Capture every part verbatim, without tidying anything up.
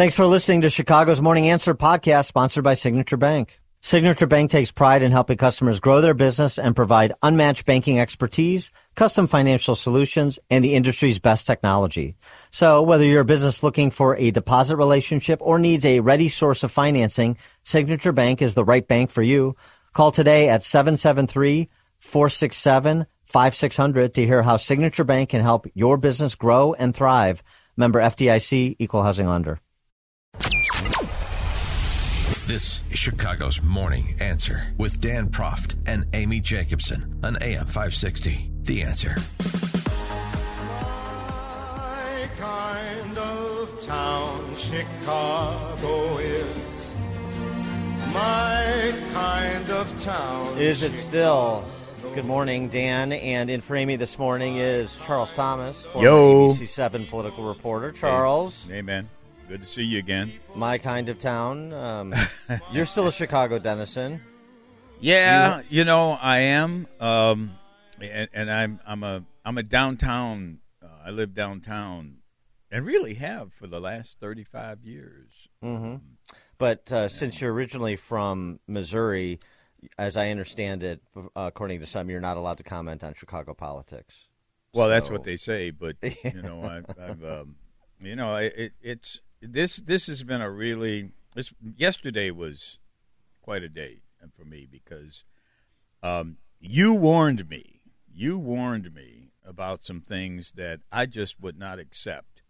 Thanks for listening to Chicago's Morning Answer podcast, sponsored by Signature Bank. Signature Bank takes pride in helping customers grow their business and provide unmatched banking expertise, custom financial solutions, and the industry's best technology. So whether you're a business looking for a deposit relationship or needs a ready source of financing, Signature Bank is the right bank for you. Call today at seven seven three, four six seven, five six zero zero to hear how Signature Bank can help your business grow and thrive. Member F D I C, Equal Housing Lender. This is Chicago's Morning Answer with Dan Proft and Amy Jacobson on A M five sixty. The Answer. My kind of town, Chicago is. My kind of town. Is it still? Good morning, Dan. And in for Amy this morning is Charles Thomas, former Yo. A B C seven political reporter. Charles. Hey, hey, man. Good to see you again. My kind of town. Um, you're still a Chicago denizen. Yeah, you, you know I am, um, and, and I'm I'm a I'm a downtown. Uh, I live downtown, and really have for the last thirty-five years. Mm-hmm. Um, but uh, since you're originally from Missouri, as I understand it, uh, according to some, you're not allowed to comment on Chicago politics. Well, so. That's what they say, but you know, I, I've um, you know, it, it's. This this has been a really this yesterday was quite a day for me because um, you warned me you warned me about some things that I just would not accept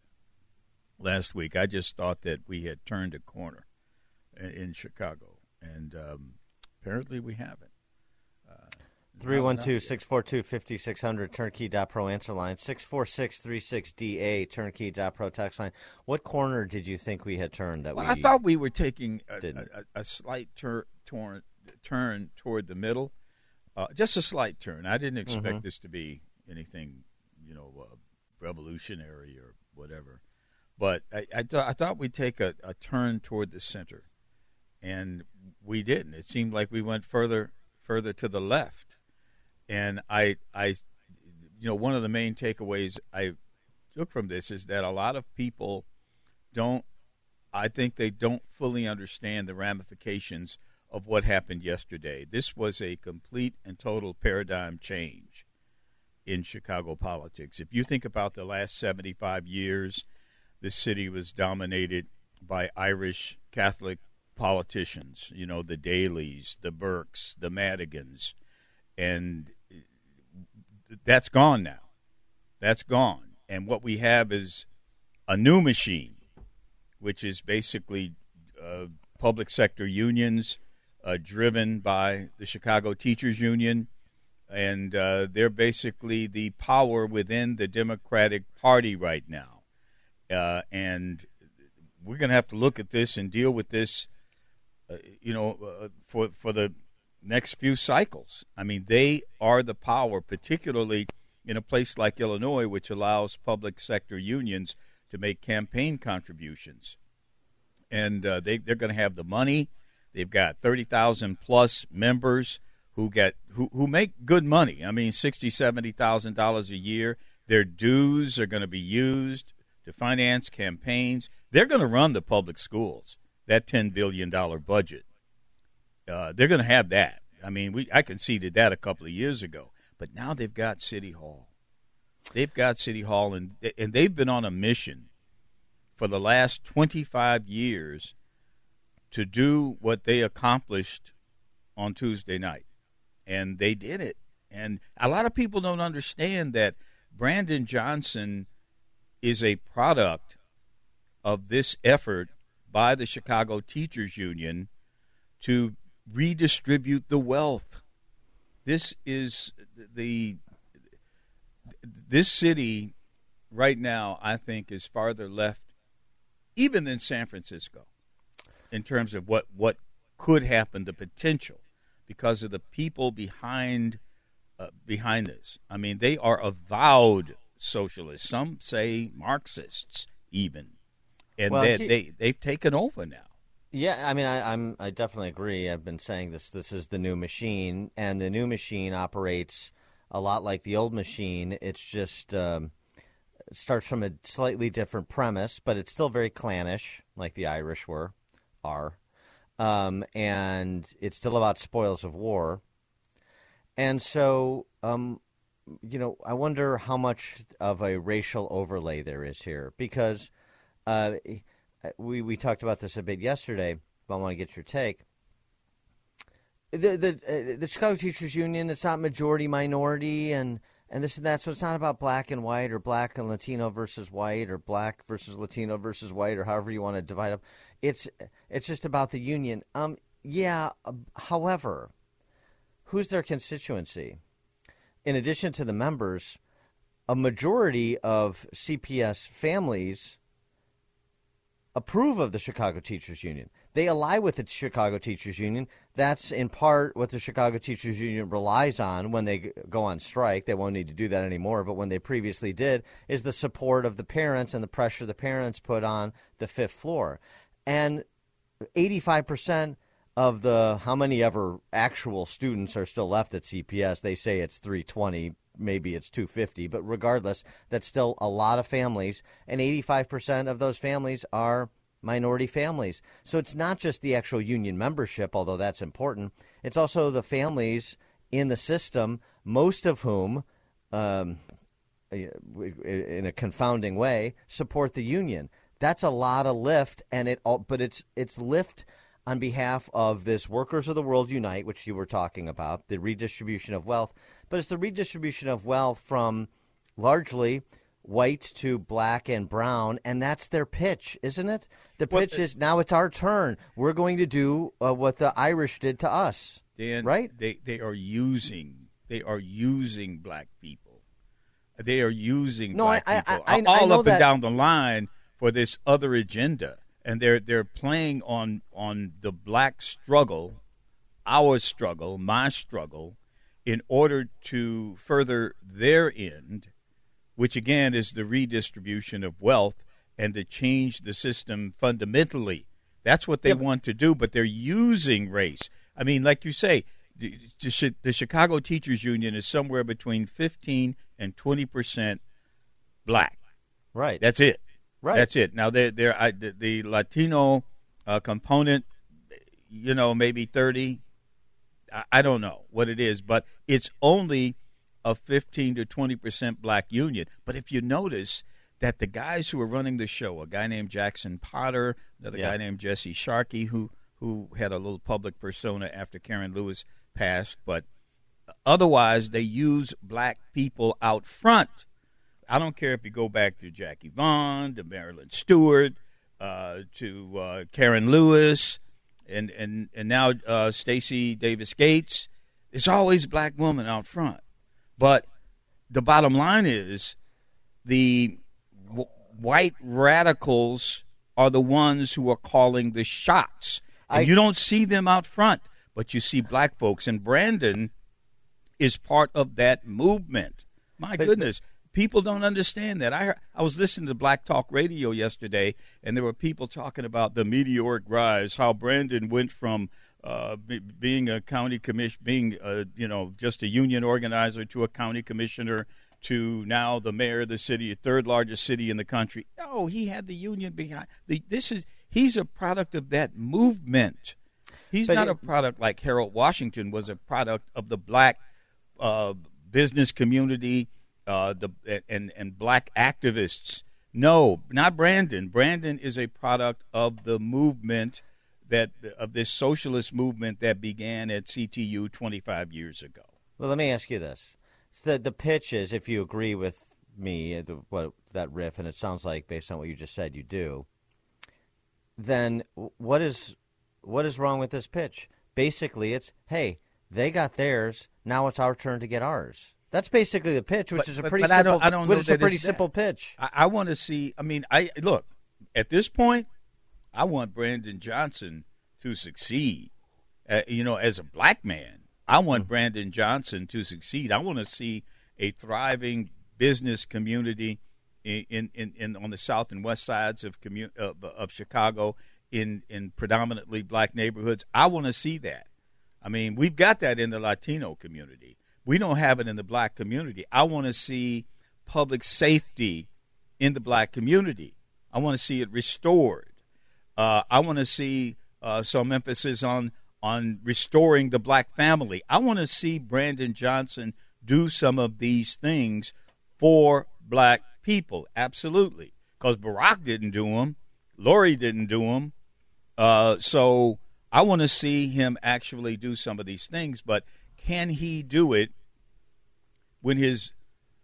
last week. I just thought that we had turned a corner in, in Chicago, and um, apparently we haven't. Uh, three one two, six four two, five six zero zero, turnkey dot pro answer line, six four six, three six D A, turnkey dot pro text line. What corner did you think we had turned? That well, we I thought we were taking a, didn't. a, a slight tur- turn, turn toward the middle, uh, just a slight turn. I didn't expect mm-hmm. this to be anything, you know, uh, revolutionary or whatever. But I, I, th- I thought we'd take a, a turn toward the center, and we didn't. It seemed like we went further further to the left. And I, I, you know, one of the main takeaways I took from this is that a lot of people don't, I think they don't fully understand the ramifications of what happened yesterday. This was a complete and total paradigm change in Chicago politics. If you think about the last seventy-five years, this city was dominated by Irish Catholic politicians, you know, the Daleys, the Burkes, the Madigans, and that's gone now. That's gone. And what we have is a new machine, which is basically uh, public sector unions uh, driven by the Chicago Teachers Union. And uh, they're basically the power within the Democratic Party right now. Uh, and we're going to have to look at this and deal with this, uh, you know, uh, for for the next few cycles. I mean, they are the power, particularly in a place like Illinois, which allows public sector unions to make campaign contributions. And uh, they, they're going to have the money. They've got thirty thousand plus members who get who, who make good money. I mean, sixty thousand dollars, seventy thousand dollars a year. Their dues are going to be used to finance campaigns. They're going to run the public schools, that ten billion dollars budget. Uh, they're going to have that. I mean, we I conceded that a couple of years ago. But now they've got City Hall. They've got City Hall, and and they've been on a mission for the last twenty-five years to do what they accomplished on Tuesday night. And they did it. And a lot of people don't understand that Brandon Johnson is a product of this effort by the Chicago Teachers Union to redistribute the wealth. This is the this city right now, I think, is farther left even than San Francisco in terms of what, what could happen, the potential, because of the people behind uh, behind this. I mean, they are avowed socialists. Some say Marxists even. And well, they, he, they, they've taken over now. Yeah, I mean, I, I'm I definitely agree. I've been saying this. This is the new machine, and the new machine operates a lot like the old machine. It's just um, starts from a slightly different premise, but it's still very clannish, like the Irish were, are. Um, and it's still about spoils of war. And so, um, you know, I wonder how much of a racial overlay there is here, because uh, we we talked about this a bit yesterday, but I want to get your take. The the uh, the Chicago Teachers Union, it's not majority minority and, and this and that, so it's not about black and white or black and Latino versus white or black versus Latino versus white or however you want to divide up. It's it's just about the union. Um, yeah. Uh, however, who's their constituency? In addition to the members, a majority of C P S families approve of the Chicago Teachers Union. They ally with the Chicago Teachers Union. That's in part what the Chicago Teachers Union relies on when they go on strike. They won't need to do that anymore, but when they previously did, is the support of the parents and the pressure the parents put on the fifth floor. And eighty-five percent of the how many ever actual students are still left at C P S, they say it's three twenty, maybe it's two fifty, but regardless, that's still a lot of families, and eighty-five percent of those families are minority families. So it's not just the actual union membership, although that's important. It's also the families in the system, most of whom, um, in a confounding way, support the union. That's a lot of lift, and it all, but it's it's lift on behalf of this Workers of the World Unite, which you were talking about, the redistribution of wealth. But it's the redistribution of wealth from largely white to black and brown, and that's their pitch, isn't it? The pitch well, is, now it's our turn. We're going to do uh, what the Irish did to us, Dan, right? They, they are using they are using black people. They are using no, black I, people I, I, all I know up that. and down the line for this other agenda. And they're they're playing on on the black struggle, our struggle, my struggle, in order to further their end, which again is the redistribution of wealth and to change the system fundamentally. That's what they yep. want to do, but they're using race. I mean, like you say, the, the Chicago Teachers Union is somewhere between fifteen and twenty percent black. Right. That's it. Right. That's it. Now, they're, they're, I, the, the Latino uh, component, you know, maybe thirty. I, I don't know what it is, but it's only a fifteen to twenty percent black union. But if you notice that the guys who are running the show, a guy named Jackson Potter, another yeah. guy named Jesse Sharkey, who, who had a little public persona after Karen Lewis passed, but otherwise they use black people out front. I don't care if you go back to Jackie Vaughn, to Marilyn Stewart, uh, to uh, Karen Lewis, and and and now uh, Stacey Davis Gates. It's always a black woman out front. But the bottom line is the w- white radicals are the ones who are calling the shots. And I, you don't see them out front, but you see black folks. And Brandon is part of that movement. My but, goodness. People don't understand that. I heard, I was listening to Black Talk Radio yesterday, and there were people talking about the meteoric rise, how Brandon went from uh, be, being a county commission, being uh, you know just a union organizer to a county commissioner to now the mayor of the city, third largest city in the country. No, he had the union behind. The, this is he's a product of that movement. He's but not it, a product like Harold Washington was a product of the black uh, business community. Uh, the and and black activists. No, not Brandon. Brandon is a product of the movement that of this socialist movement that began at C T U twenty-five years ago. Well, let me ask you this: the the pitch is, if you agree with me, the, what that riff, and it sounds like based on what you just said, you do. Then what is what is wrong with this pitch? Basically, it's hey, they got theirs. Now it's our turn to get ours. That's basically the pitch, which but, is a but, pretty but simple. I don't, I don't know which is a pretty that. simple pitch. I, I want to see. I mean, I look at this point. I want Brandon Johnson to succeed. Uh, you know, as a black man, I want mm-hmm. Brandon Johnson to succeed. I want to see a thriving business community in in, in, in on the south and west sides of commu- of, of Chicago in in predominantly black neighborhoods. I want to see that. I mean, we've got that in the Latino community. We don't have it in the black community. I want to see public safety in the black community. I want to see it restored. Uh, I want to see uh, some emphasis on on restoring the black family. I want to see Brandon Johnson do some of these things for black people, absolutely, because Barack didn't do them. Lori didn't do them. Uh, so I want to see him actually do some of these things, but can he do it when his,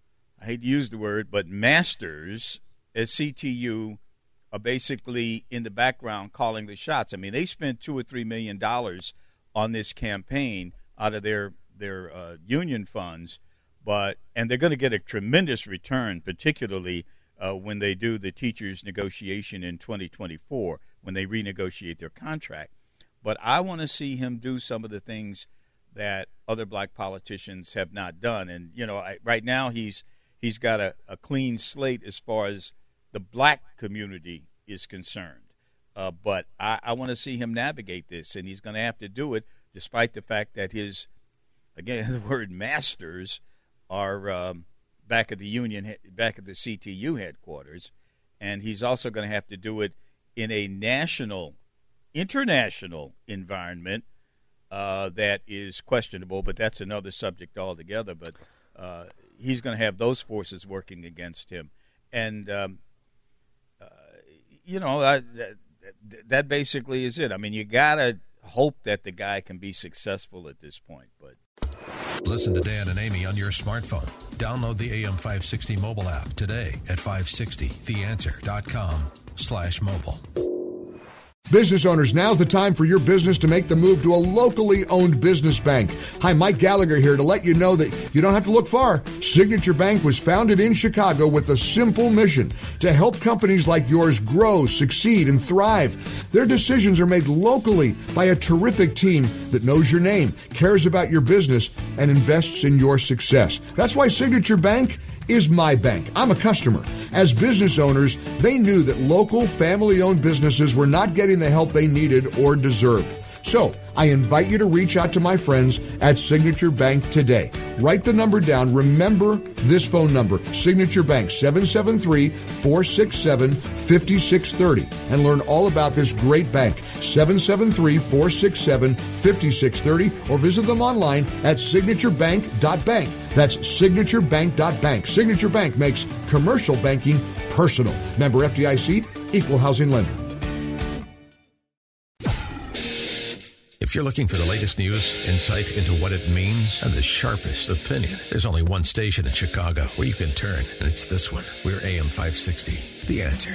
I hate to use the word, but masters at C T U are basically in the background calling the shots? I mean, they spent two or three million dollars on this campaign out of their their uh, union funds, but and they're going to get a tremendous return, particularly uh, when they do the teachers' negotiation in twenty twenty-four, when they renegotiate their contract. But I want to see him do some of the things that other black politicians have not done. And, you know, I, right now he's he's got a, a clean slate as far as the black community is concerned. Uh, but I, I want to see him navigate this, and he's going to have to do it despite the fact that his, again, the word masters are um, back at the union, back at the C T U headquarters, and he's also going to have to do it in a national, international environment uh, that is questionable, but that's another subject altogether. But uh, he's going to have those forces working against him. And, um, uh, you know, I, that, that basically is it. I mean, you got to hope that the guy can be successful at this point. But listen to Dan and Amy on your smartphone. Download the A M five sixty mobile app today at five sixty the answer dot com slash mobile. Business owners, now's the time for your business to make the move to a locally owned business bank. Hi, Mike Gallagher here to let you know that you don't have to look far. Signature Bank was founded in Chicago with a simple mission to help companies like yours grow, succeed, and thrive. Their decisions are made locally by a terrific team that knows your name, cares about your business, and invests in your success. That's why Signature Bank is my bank. I'm a customer. As business owners, they knew that local family-owned businesses were not getting the help they needed or deserved. So I invite you to reach out to my friends at Signature Bank today. Write the number down. Remember this phone number, Signature Bank, seven seven three, four six seven, five six three zero, and learn all about this great bank, seven seven three, four six seven, five six three zero, or visit them online at signature bank dot bank. That's signature bank dot bank. Signature Bank makes commercial banking personal. Member F D I C, equal housing lender. If you're looking for the latest news, insight into what it means, and the sharpest opinion, there's only one station in Chicago where you can turn, and it's this one. We're A M five sixty, The Answer.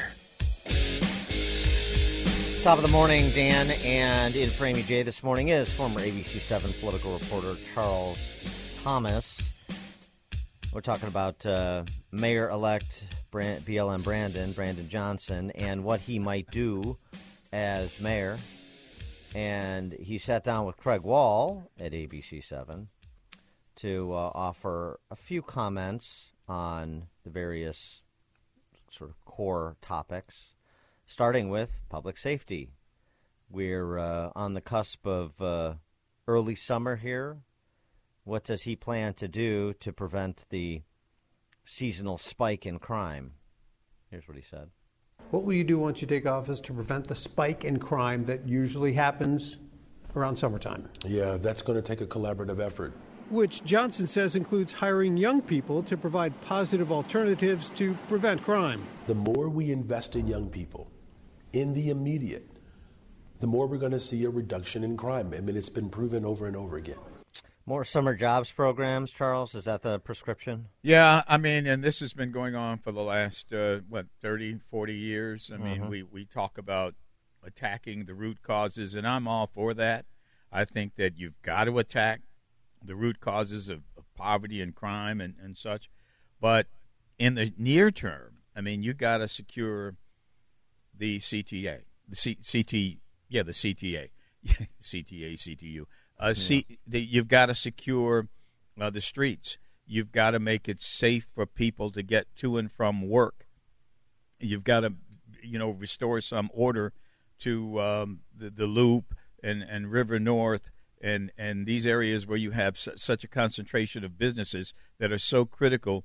Top of the morning, Dan, and in for Amy J this morning is former A B C seven political reporter Charles Thomas. We're talking about uh, Mayor-elect Brand- B L M Brandon, Brandon Johnson, and what he might do as mayor. And he sat down with Craig Wall at A B C seven to uh, offer a few comments on the various sort of core topics, starting with public safety. We're uh, on the cusp of uh, early summer here. What does he plan to do to prevent the seasonal spike in crime? Here's what he said. What will you do once you take office to prevent the spike in crime that usually happens around summertime? Yeah, that's going to take a collaborative effort. Which Johnson says includes hiring young people to provide positive alternatives to prevent crime. The more we invest in young people in the immediate, the more we're going to see a reduction in crime. I mean, it's been proven over and over again. More summer jobs programs, Charles? Is that the prescription? Yeah, I mean, and this has been going on for the last, uh, what, thirty, forty years. I mean, mm-hmm. we, we talk about attacking the root causes, and I'm all for that. I think that you've got to attack the root causes of, of poverty and crime and, and such. But in the near term, I mean, you got to secure the C T A, the C, CT, yeah, the C T A, C T A, C T U. Uh, yeah. See, the, you've got to secure uh, the streets. You've got to make it safe for people to get to and from work. You've got to, you know, restore some order to um, the, the Loop and, and River North and, and these areas where you have su- such a concentration of businesses that are so critical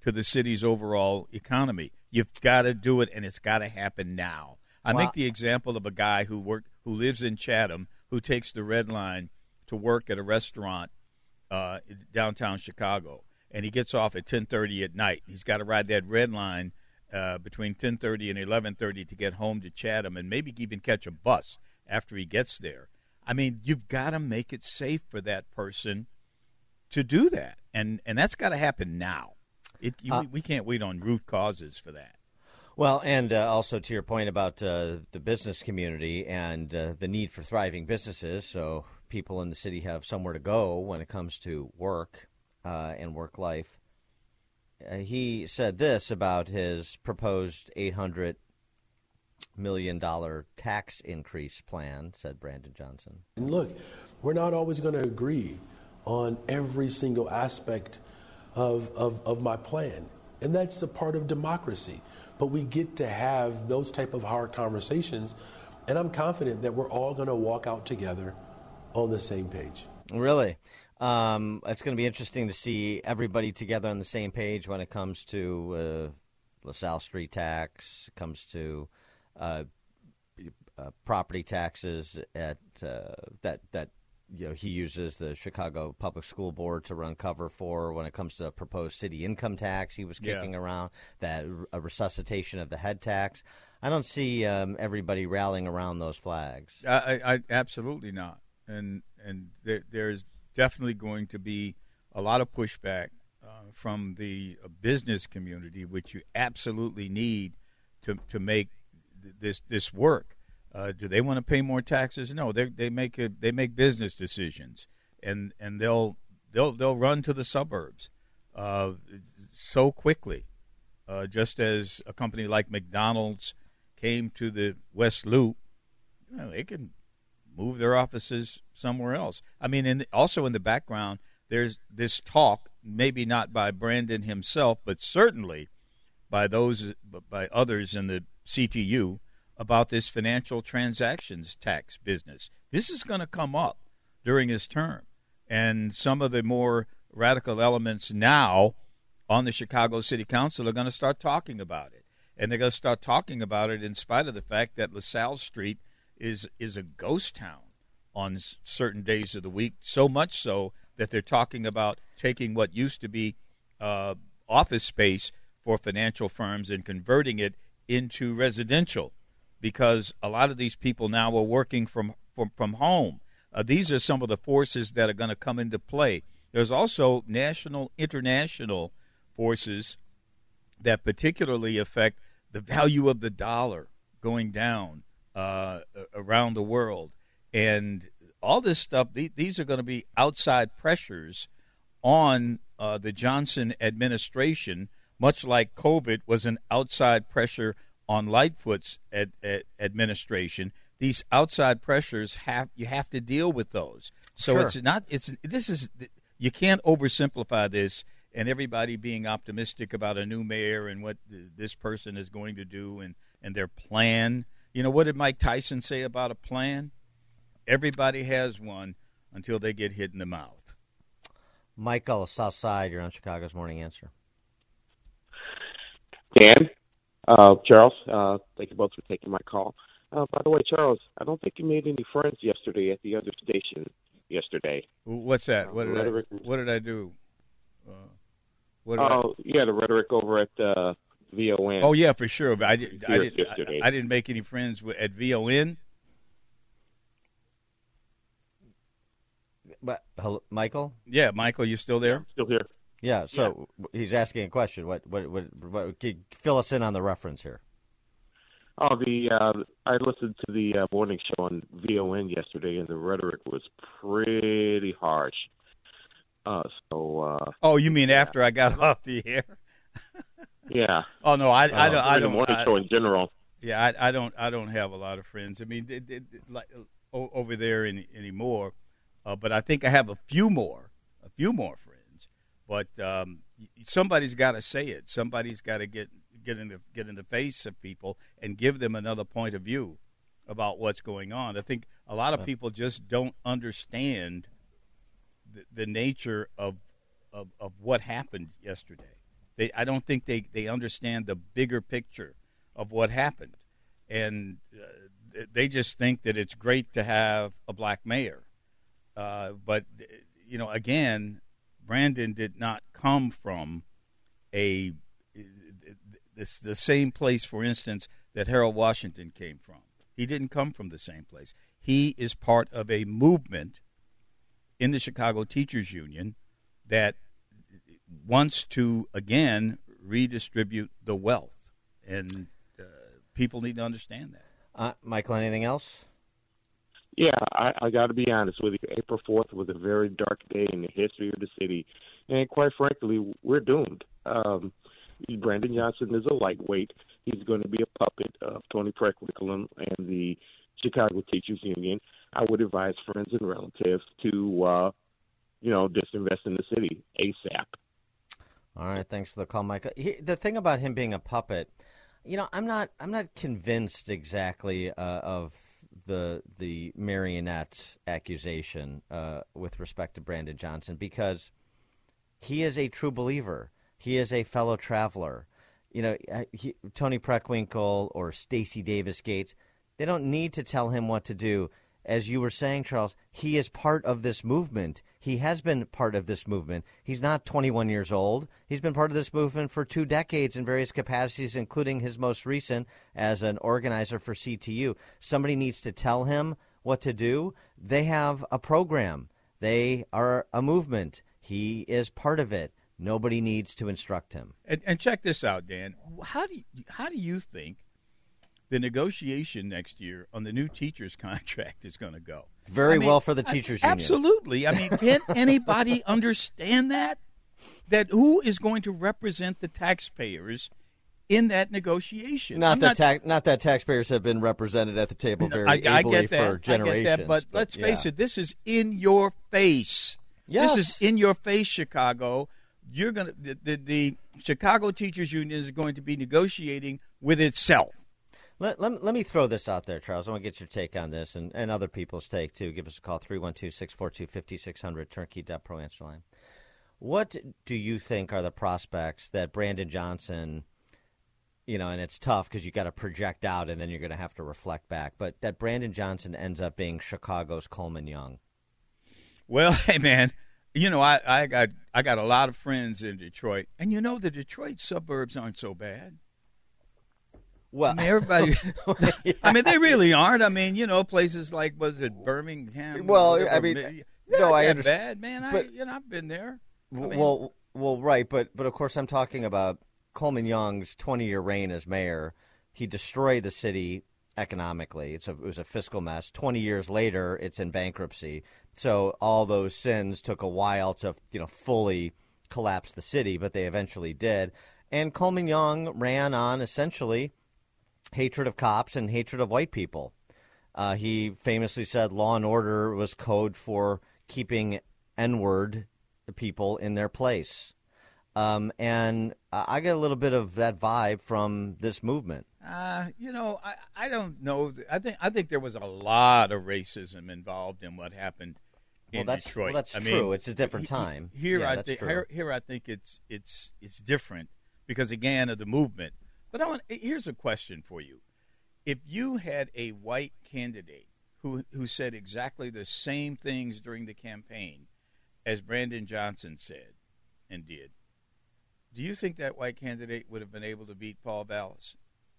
to the city's overall economy. You've got to do it, and it's got to happen now. I Wow. make the example of a guy who work who lives in Chatham, who takes the Red Line to work at a restaurant uh, in downtown Chicago, and he gets off at ten thirty at night. He's got to ride that Red Line uh, between ten thirty and eleven thirty to get home to Chatham, and maybe even catch a bus after he gets there. I mean, you've got to make it safe for that person to do that, and and that's got to happen now. It, you, uh, we can't wait on root causes for that. Well, and uh, also to your point about uh, the business community and uh, the need for thriving businesses, so people in the city have somewhere to go when it comes to work uh, and work life. Uh, he said this about his proposed eight hundred million dollars tax increase plan, said Brandon Johnson. And look, we're not always going to agree on every single aspect of, of, of my plan. And that's a part of democracy. But we get to have those type of hard conversations, and I'm confident that we're all going to walk out together on the same page. Really? Um, it's going to be interesting to see everybody together on the same page when it comes to uh, LaSalle Street tax, comes to uh, uh, property taxes at uh, that that you know he uses the Chicago Public School Board to run cover for. When it comes to proposed city income tax, he was kicking yeah. around that a resuscitation of the head tax. I don't see um, everybody rallying around those flags. I, I, I absolutely not, and and there, there's definitely going to be a lot of pushback uh, from the uh, business community, which you absolutely need to to make th- this this work. Uh, do they want to pay more taxes? No, they they make a, they make business decisions, and and they'll they'll they'll run to the suburbs uh, so quickly, uh, just as a company like McDonald's came to the West Loop. You know, they can move their offices somewhere else. I mean, in the, also in the background, there's this talk, maybe not by Brandon himself, but certainly by those by others in the C T U, about this financial transactions tax business. This is going to come up during his term. And some of the more radical elements now on the Chicago City Council are going to start talking about it. And they're going to start talking about it in spite of the fact that LaSalle Street is is a ghost town on certain days of the week, so much so that they're talking about taking what used to be uh, office space for financial firms and converting it into residential, because a lot of these people now are working from from, from home. Uh, these are some of the forces that are going to come into play. There's also national, international forces that particularly affect the value of the dollar going down uh, around the world. And all this stuff, th- these are going to be outside pressures on uh, the Johnson administration, much like COVID was an outside pressure on Lightfoot's ad, ad, administration. These outside pressures have you have to deal with those. So Sure. it's not it's this is you can't oversimplify this and everybody being optimistic about a new mayor and what th- this person is going to do and, and their plan. You know, what did Mike Tyson say about a plan? Everybody has one until they get hit in the mouth. Michael, South Side, you're on Chicago's Morning Answer. Dan, uh, Charles, uh, thank you both for taking my call. Uh, by the way, Charles, I don't think you made any friends yesterday at the other station yesterday. What's that? What did, I, rhetoric. what did I do? Uh, what did oh, I... yeah, the rhetoric over at uh, V O N. Oh, yeah, for sure. But I, did, I, did, yesterday. I, I didn't make any friends with, at V O N. But hello, Michael? Yeah, Michael, you still there? Still here. Yeah, so yeah. He's asking a question. What, what, what, what, can you fill us in on the reference here? Oh, the uh, I listened to the uh, morning show on V O N yesterday, and the rhetoric was pretty harsh. Uh, so. Uh, oh, you mean yeah. after I got off the air? Yeah. Oh no, I, I uh, don't. I don't. The morning I, show in general. Yeah, I, I don't. I don't have a lot of friends. I mean, it, it, it, like over there any, anymore. Uh, but I think I have a few more, a few more friends. But um, somebody's got to say it. Somebody's got to get get in the get in the face of people and give them another point of view about what's going on. I think a lot of people just don't understand the, the nature of, of of what happened yesterday. They, I don't think they, they understand the bigger picture of what happened. And uh, they just think that it's great to have a black mayor. Uh, but, you know, again, Brandon did not come from a this the same place, for instance, that Harold Washington came from. He didn't come from the same place. He is part of a movement in the Chicago Teachers Union that wants to, again, redistribute the wealth. And uh, people need to understand that. Uh, Michael, anything else? Yeah, I, I got to be honest with you. April fourth was a very dark day in the history of the city. And quite frankly, we're doomed. Um, Brandon Johnson is a lightweight. He's going to be a puppet of Tony Preckwinkle and the Chicago Teachers Union. I would advise friends and relatives to, uh, you know, disinvest in the city ASAP. All right, thanks for the call, Michael. He, the thing about him being a puppet, you know, I'm not, I'm not convinced exactly uh, of the the marionette accusation uh, with respect to Brandon Johnson, because he is a true believer. He is a fellow traveler. You know, he, Tony Preckwinkle or Stacey Davis Gates, they don't need to tell him what to do. As you were saying, Charles, he is part of this movement. He has been part of this movement. He's not twenty-one years old. He's been part of this movement for two decades in various capacities, including his most recent as an organizer for C T U. Somebody needs to tell him what to do. They have a program. They are a movement. He is part of it. Nobody needs to instruct him. And, and check this out, Dan. How do you, how do you think the negotiation next year on the new teachers' contract is going to go? Very I mean, well for the teachers' I, union. Absolutely. I mean, can anybody understand that? That who is going to represent the taxpayers in that negotiation? Not I'm that not, ta- not that taxpayers have been represented at the table very I, I ably get that. for generations. I get that, but, but let's yeah. face it, this is in your face. Yes. This is in your face, Chicago. You're going to the, the, the Chicago Teachers Union is going to be negotiating with itself. Let, let, let me throw this out there, Charles. I want to get your take on this and, and other people's take, too. Give us a call, three one two, six four two, five six zero zero, turnkey dot pro answer line. What do you think are the prospects that Brandon Johnson, you know, and it's tough because you got to project out and then you're going to have to reflect back, but that Brandon Johnson ends up being Chicago's Coleman Young? Well, hey, man, you know, I, I got I got a lot of friends in Detroit, and you know the Detroit suburbs aren't so bad. Well, I mean, everybody. yeah. I mean, they really aren't. I mean, you know, places like was it Birmingham? Well, whatever, I mean, not no, I that understand. Bad, man. But, I, you know, I've been there. I mean, well, well, right, but but of course, I'm talking about Coleman Young's twenty-year reign as mayor. He destroyed the city economically. It's a, it was a fiscal mess. twenty years later, it's in bankruptcy. So all those sins took a while to, you know, fully collapse the city, but they eventually did. And Coleman Young ran on essentially hatred of cops and hatred of white people. Uh, he famously said law and order was code for keeping N-word people in their place. Um, and I get a little bit of that vibe from this movement. Uh, you know, I, I don't know. I think I think there was a lot of racism involved in what happened in well, that's, Detroit. Well, that's I true. mean, it's a different time. Here, yeah, I that's think true. here, here I think it's it's it's different because again of the movement. But I want here's a question for you: if you had a white candidate who who said exactly the same things during the campaign as Brandon Johnson said and did, do you think that white candidate would have been able to beat Paul Vallis?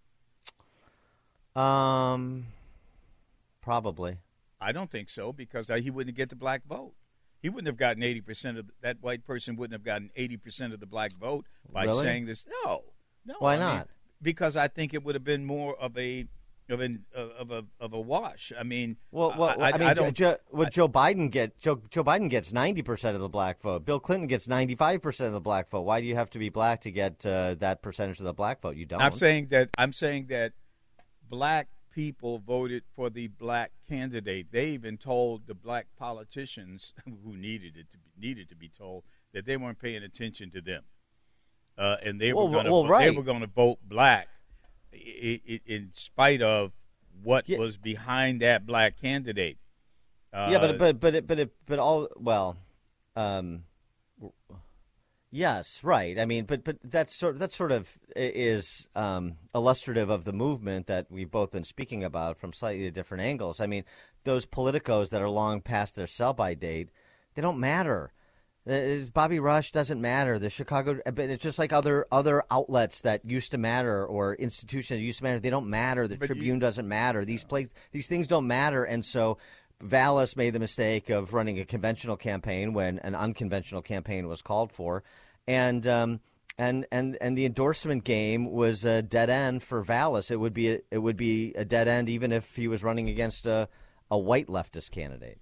Um, probably. I don't think so because he wouldn't get the black vote. He wouldn't have gotten eighty percent of the, that white person wouldn't have gotten eighty percent of the black vote by really? saying this. No, no. Why I not? Mean, because I think it would have been more of a of an of a of a wash. I mean, well, well I, I, I mean, I don't. Joe, what I, Joe Biden get? Joe, Joe Biden gets ninety percent of the black vote. Bill Clinton gets ninety-five percent of the black vote. Why do you have to be black to get uh, that percentage of the black vote? You don't. I'm saying that. I'm saying that black people voted for the black candidate. They even told the black politicians who needed it to be, needed to be told that they weren't paying attention to them, uh, and they well, were going to well, right. they were going to vote black, in, in spite of what yeah. was behind that black candidate. Uh, yeah, but but but it, but it, but all well, um, Yes, right. I mean, but but that's sort that sort of is um, illustrative of the movement that we've both been speaking about from slightly different angles. I mean, those politicos that are long past their sell-by date, they don't matter. Uh, Bobby Rush doesn't matter. The Chicago, but it's just like other other outlets that used to matter or institutions that used to matter. They don't matter. The But Tribune you- doesn't matter. These place, these things don't matter, and so. Vallis made the mistake of running a conventional campaign when an unconventional campaign was called for, and um, and and and the endorsement game was a dead end for Vallis. It would be a, it would be a dead end even if he was running against a, a white leftist candidate.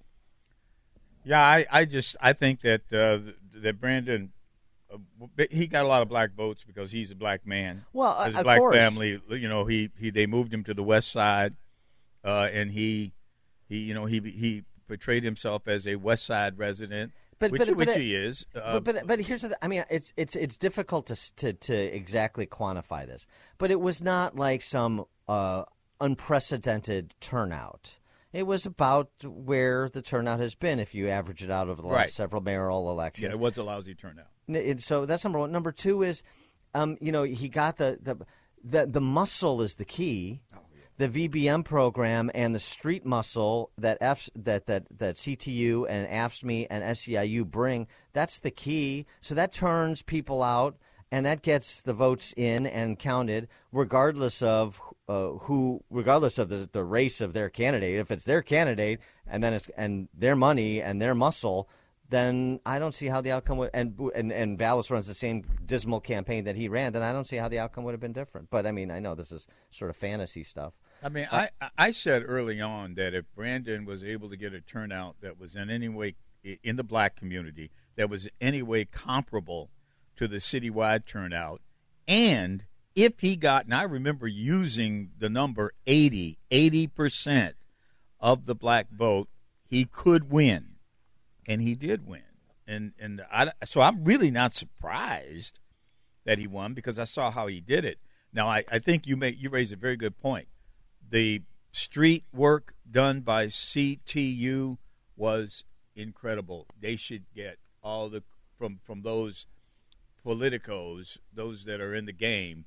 Yeah, I, I just I think that uh, that Brandon uh, he got a lot of black votes because he's a black man. Well, his of black course. family, you know, he, he they moved him to the West Side, uh, and he. He, you know, he he portrayed himself as a West Side resident, But, which, but, which but, he is. Uh, but, but but here's the. Th- I mean, it's it's it's difficult to to to exactly quantify this, but it was not like some uh, unprecedented turnout. It was about where the turnout has been if you average it out over the last Right. several mayoral elections. yeah, it was a lousy turnout. N- it- so that's number one. Number two is, um, you know, he got the the the, the muscle is the key. The V B M program and the street muscle that F, that, that, that C T U and A F S M E and S E I U bring, that's the key. So that turns people out, and that gets the votes in and counted, regardless of uh, who, regardless of the, the race of their candidate. If it's their candidate and then it's and their money and their muscle, then I don't see how the outcome would. And and and Vallis runs the same dismal campaign that he ran, then I don't see how the outcome would have been different. But I mean, I know this is sort of fantasy stuff. I mean, I, I said early on that if Brandon was able to get a turnout that was in any way in the black community that was in any way comparable to the citywide turnout, and if he got, and I remember using the number eighty, eighty percent of the black vote, he could win, and he did win. And and I, so I'm really not surprised that he won because I saw how he did it. Now, I, I think you make you raise a very good point. The street work done by C T U was incredible. They should get all the from from those politicos, those that are in the game.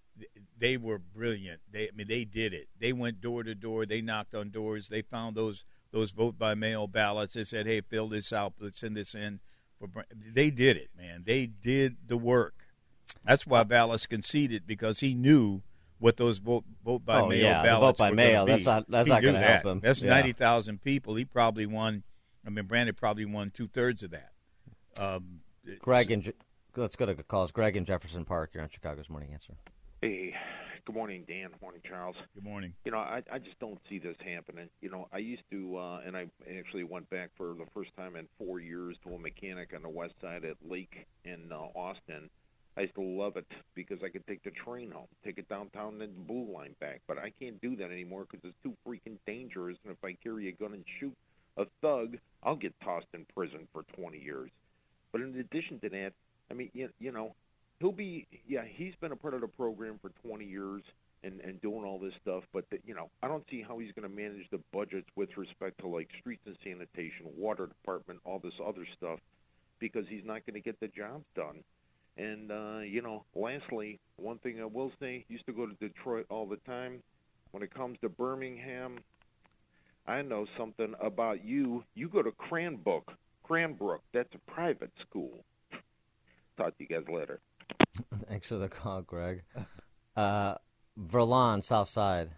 They were brilliant. They, I mean, they did it. They went door to door. They knocked on doors. They found those those vote by mail ballots. They said, "Hey, fill this out. Let's send this in." For they did it, man. They did the work. That's why Vallis conceded because he knew what those vote vote by Oh, mail yeah, the ballots vote by were mail, gonna that's be. not- that's He not knew gonna that. help him. That's Yeah. ninety thousand people. He probably won. I mean, Brandon probably won two thirds of that. Um, Greg and Je- let's go to calls. Greg in Jefferson Park. You're on Chicago's Morning Answer. Hey, good morning, Dan. Morning, Charles. Good morning. You know, I, I just don't see this happening. You know, I used to, uh, and I actually went back for the first time in four years to a mechanic on the west side at Lake in uh, Austin. I used to love it because I could take the train home, take it downtown and the blue line back. But I can't do that anymore because it's too freaking dangerous. And if I carry a gun and shoot a thug, I'll get tossed in prison for twenty years. But in addition to that, I mean, you, you know, he'll be, yeah, he's been a part of the program for twenty years and, and doing all this stuff. But, the, you know, I don't see how he's going to manage the budgets with respect to, like, streets and sanitation, water department, all this other stuff, because he's not going to get the jobs done. And, uh, you know, lastly, one thing I will say, used to go to Detroit all the time. When it comes to Birmingham, I know something about you. You go to Cranbrook. Cranbrook, that's a private school. Talk to you guys later. Thanks for the call, Greg. Uh, Verlon, South Side.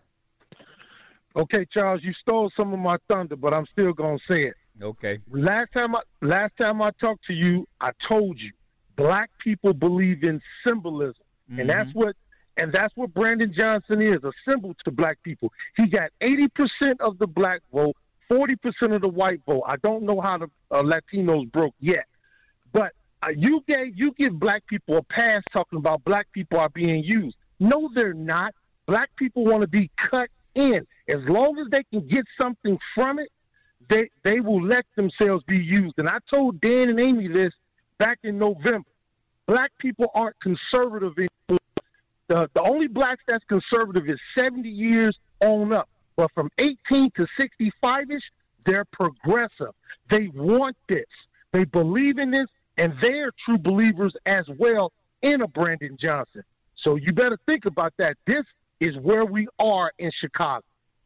Okay, Charles, you stole some of my thunder, but I'm still gonna say it. Okay. Last time I last time I talked to you, I told you black people believe in symbolism, Mm-hmm. and that's what and that's what Brandon Johnson is, a symbol to black people. He got eighty percent of the black vote, forty percent of the white vote. I don't know how the uh, Latinos broke yet, but uh, you gave you give black people a pass talking about black people are being used. No, they're not. Black people want to be cut in. As long as they can get something from it, they they will let themselves be used. And I told Dan and Amy this back in November. Black people aren't conservative anymore. The, the only blacks that's conservative is seventy years on up. But from eighteen to sixty-five-ish, they're progressive. They want this. They believe in this, and they're true believers as well in a Brandon Johnson. So you better think about that. This is where we are in Chicago.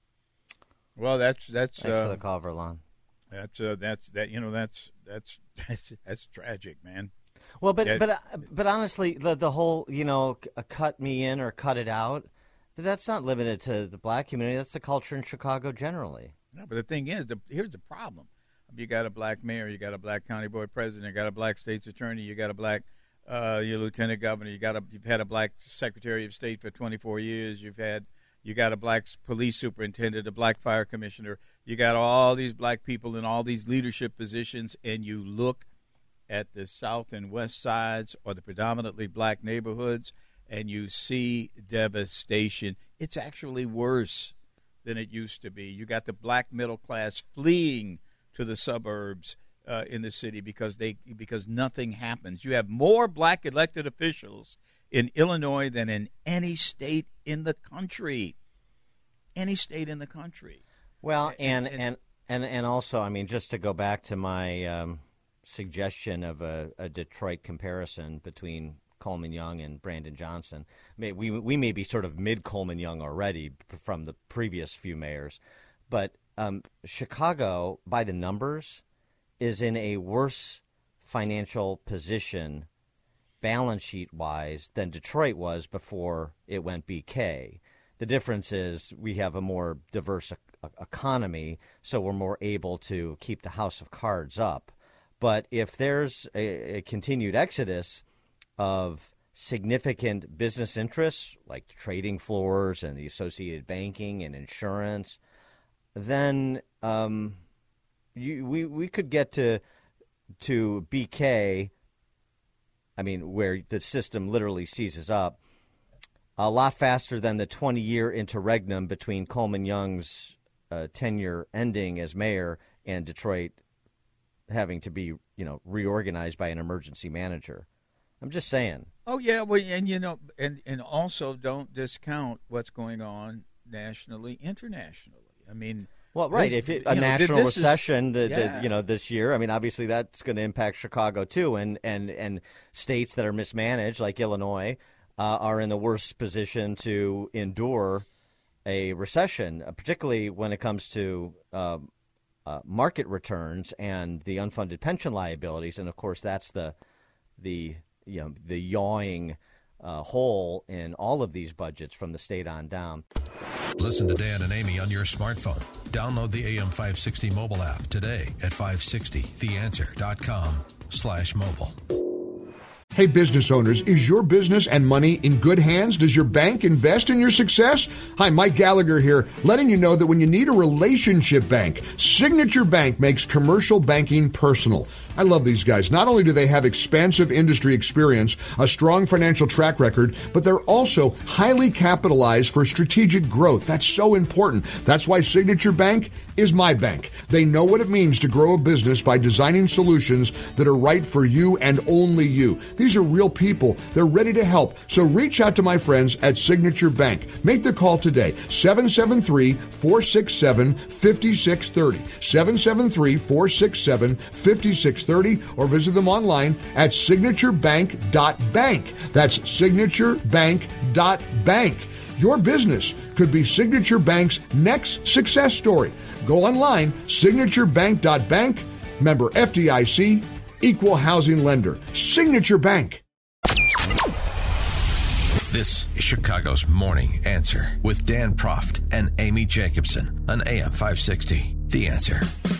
Well, that's that's Thanks uh, for the call, Verlon. That's uh, that's that you know that's that's that's that's tragic, man. Well, but that, but uh, but honestly, the the whole you know c- cut me in or cut it out, that's not limited to the black community. That's the culture in Chicago generally. No, but the thing is, the, here's the problem: you got a black mayor, you got a black county board president, you got a black state's attorney, you got a black uh, your lieutenant governor, you got a you've had a black secretary of state for twenty-four years, you've had you got a black police superintendent, a black fire commissioner, you got all these black people in all these leadership positions, and you look at the south and west sides or the predominantly black neighborhoods, and you see devastation. It's actually worse than it used to be. You got the black middle class fleeing to the suburbs uh, in the city because they because nothing happens. You have more black elected officials in Illinois than in any state in the country. Any state in the country. Well, and and and, and, and also, I mean, just to go back to my um, suggestion of a, a Detroit comparison between Coleman Young and Brandon Johnson, may, we we may be sort of mid Coleman Young already from the previous few mayors, but um, Chicago, by the numbers, is in a worse financial position, balance sheet wise, than Detroit was before it went B K. The difference is we have a more diverse e- economy, so we're more able to keep the house of cards up. But if there's a, a continued exodus of significant business interests like trading floors and the associated banking and insurance, then um, you, we we could get to to B K. I mean, where the system literally seizes up a lot faster than the twenty-year interregnum between Coleman Young's uh, tenure ending as mayor and Detroit having to be, you know, reorganized by an emergency manager. I'm just saying. Oh, yeah, well, and, you know, and, and also don't discount what's going on nationally, internationally. I mean, well, right. this, If it, a know, national recession, is, the, yeah. the, you know, this year, I mean, obviously that's going to impact Chicago too, and and and states that are mismanaged, like Illinois, uh, are in the worst position to endure a recession, uh, particularly when it comes to uh, uh, market returns and the unfunded pension liabilities, and of course that's the the you know the yawing uh, hole in all of these budgets from the state on down. Listen to Dan and Amy on your smartphone. Download the A M five sixty mobile app today at five sixty the answer dot com slash mobile. Hey, business owners, is your business and money in good hands? Does your bank invest in your success? Hi, Mike Gallagher here, letting you know that when you need a relationship bank, Signature Bank makes commercial banking personal. I love these guys. Not only do they have expansive industry experience, a strong financial track record, but they're also highly capitalized for strategic growth. That's so important. That's why Signature Bank is my bank. They know what it means to grow a business by designing solutions that are right for you and only you. These are real people. They're ready to help. So reach out to my friends at Signature Bank. Make the call today, seven seven three, four six seven, five six three zero, seven seven three, four six seven, five six three zero, or visit them online at signature bank dot bank. That's signature bank dot bank. Your business could be Signature Bank's next success story. Go online, signature bank dot bank, member F D I C, equal housing lender. Signature Bank. This is Chicago's Morning Answer with Dan Proft and Amy Jacobson on A M five sixty. The Answer.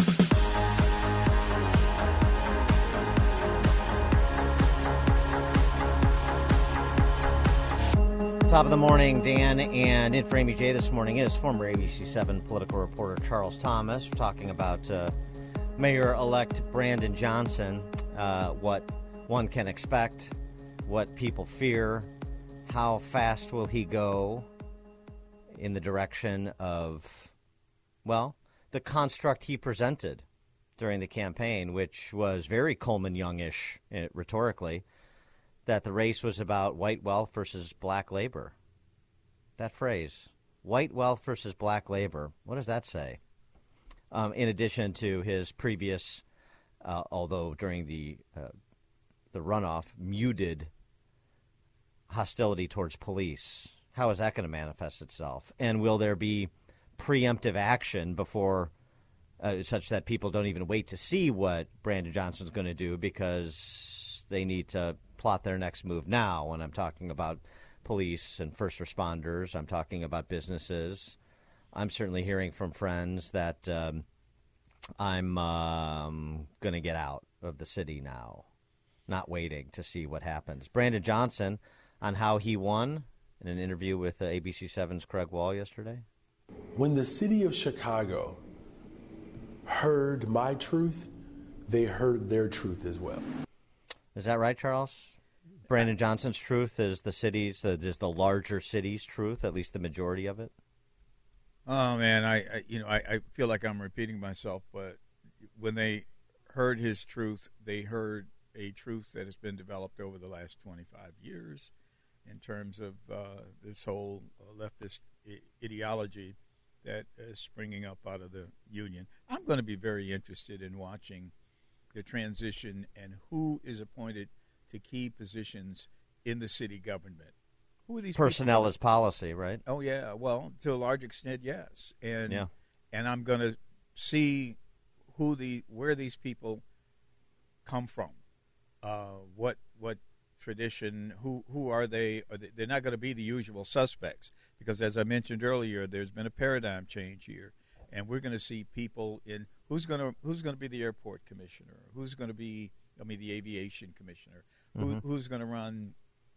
Top of the morning, Dan, and in for Amy J this morning is former A B C seven political reporter Charles Thomas. We're talking about uh, Mayor-elect Brandon Johnson, uh, what one can expect, what people fear, how fast will he go in the direction of, well, the construct he presented during the campaign, which was very Coleman Youngish uh, rhetorically, that the race was about white wealth versus black labor. That phrase, white wealth versus black labor, what does that say? Um, in addition to his previous, uh, although during the uh, the runoff muted hostility towards police? How is that going to manifest itself? And will there be preemptive action before, uh, such that people don't even wait to see what Brandon Johnson's going to do because they need to plot their next move now? When I'm talking about police and first responders, I'm talking about businesses. I'm certainly hearing from friends that um, I'm um, going to get out of the city now, not waiting to see what happens. Brandon Johnson, on how he won in an interview with uh, A B C seven's Craig Wall yesterday. When the city of Chicago heard my truth, they heard their truth as well. Is that right, Charles? Brandon Johnson's truth is the city's, uh, is the larger city's truth, at least the majority of it? Oh, man, I, I you know, I, I feel like I'm repeating myself, but when they heard his truth, they heard a truth that has been developed over the last twenty-five years in terms of uh, this whole leftist I- ideology that is springing up out of the union. I'm going to be very interested in watching the transition and who is appointed to key positions in the city government. Who are these personnel people? As policy, right? Oh yeah, well, to a large extent, yes. And yeah. and I'm going to see who the where these people come from, uh, what what tradition, who who are they? Are they they're not going to be the usual suspects because, as I mentioned earlier, there's been a paradigm change here, and we're going to see people in who's going to who's going to be the airport commissioner, who's going to be I mean the aviation commissioner, who, mm-hmm. who's going to run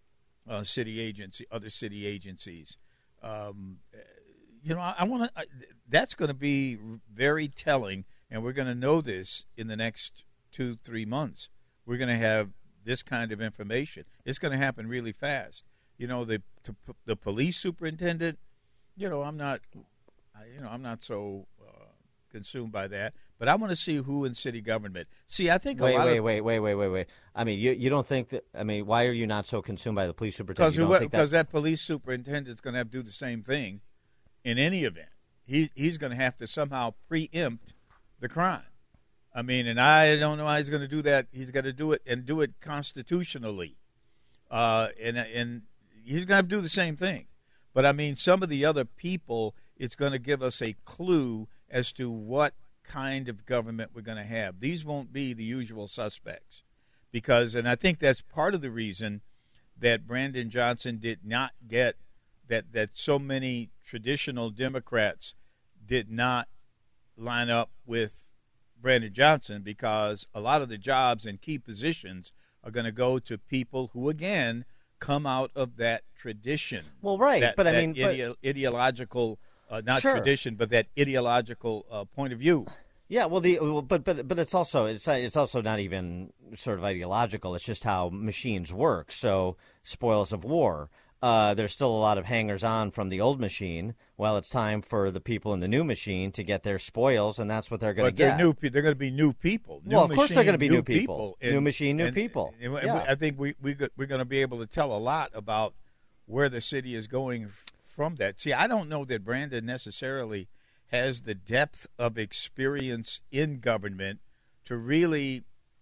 Uh, city agency, other city agencies. Um, you know, I, I want to. That's going to be very telling, and we're going to know this in the next two, three months. We're going to have this kind of information. It's going to happen really fast. You know, the to, the police superintendent. You know, I'm not. I, you know, I'm not so uh, consumed by that. But I want to see who in city government. See, I think a wait, lot wait, of wait, wait, wait, wait, wait. I mean, you you don't think that? I mean, why are you not so consumed by the police superintendent? Because that, because that police superintendent is going to have to do the same thing in any event. He he's going to have to somehow preempt the crime. I mean, and I don't know how he's going to do that. He's got to do it and do it constitutionally, uh, and and he's going to have to do the same thing. But I mean, some of the other people, it's going to give us a clue as to what kind of government we're going to have. These won't be the usual suspects because, and I think that's part of the reason that Brandon Johnson did not get, that, that so many traditional Democrats did not line up with Brandon Johnson, because a lot of the jobs and key positions are going to go to people who, again, come out of that tradition. Well, right, that, but that I mean, ide- but, ideological Uh, not sure. tradition, but that ideological uh, point of view. Yeah, well, the but but but it's also it's it's also not even sort of ideological. It's just how machines work. So spoils of war. Uh, there's still a lot of hangers-on from the old machine. Well, it's time for the people in the new machine to get their spoils, and that's what they're going to get. But they're new. They're going to be new people. New well, of machine, course they're going to be new, new people. people. And, new machine, new and, people. And, and yeah. I think we we we're going to be able to tell a lot about where the city is going from that. See, I don't know that Brandon necessarily has the depth of experience in government to really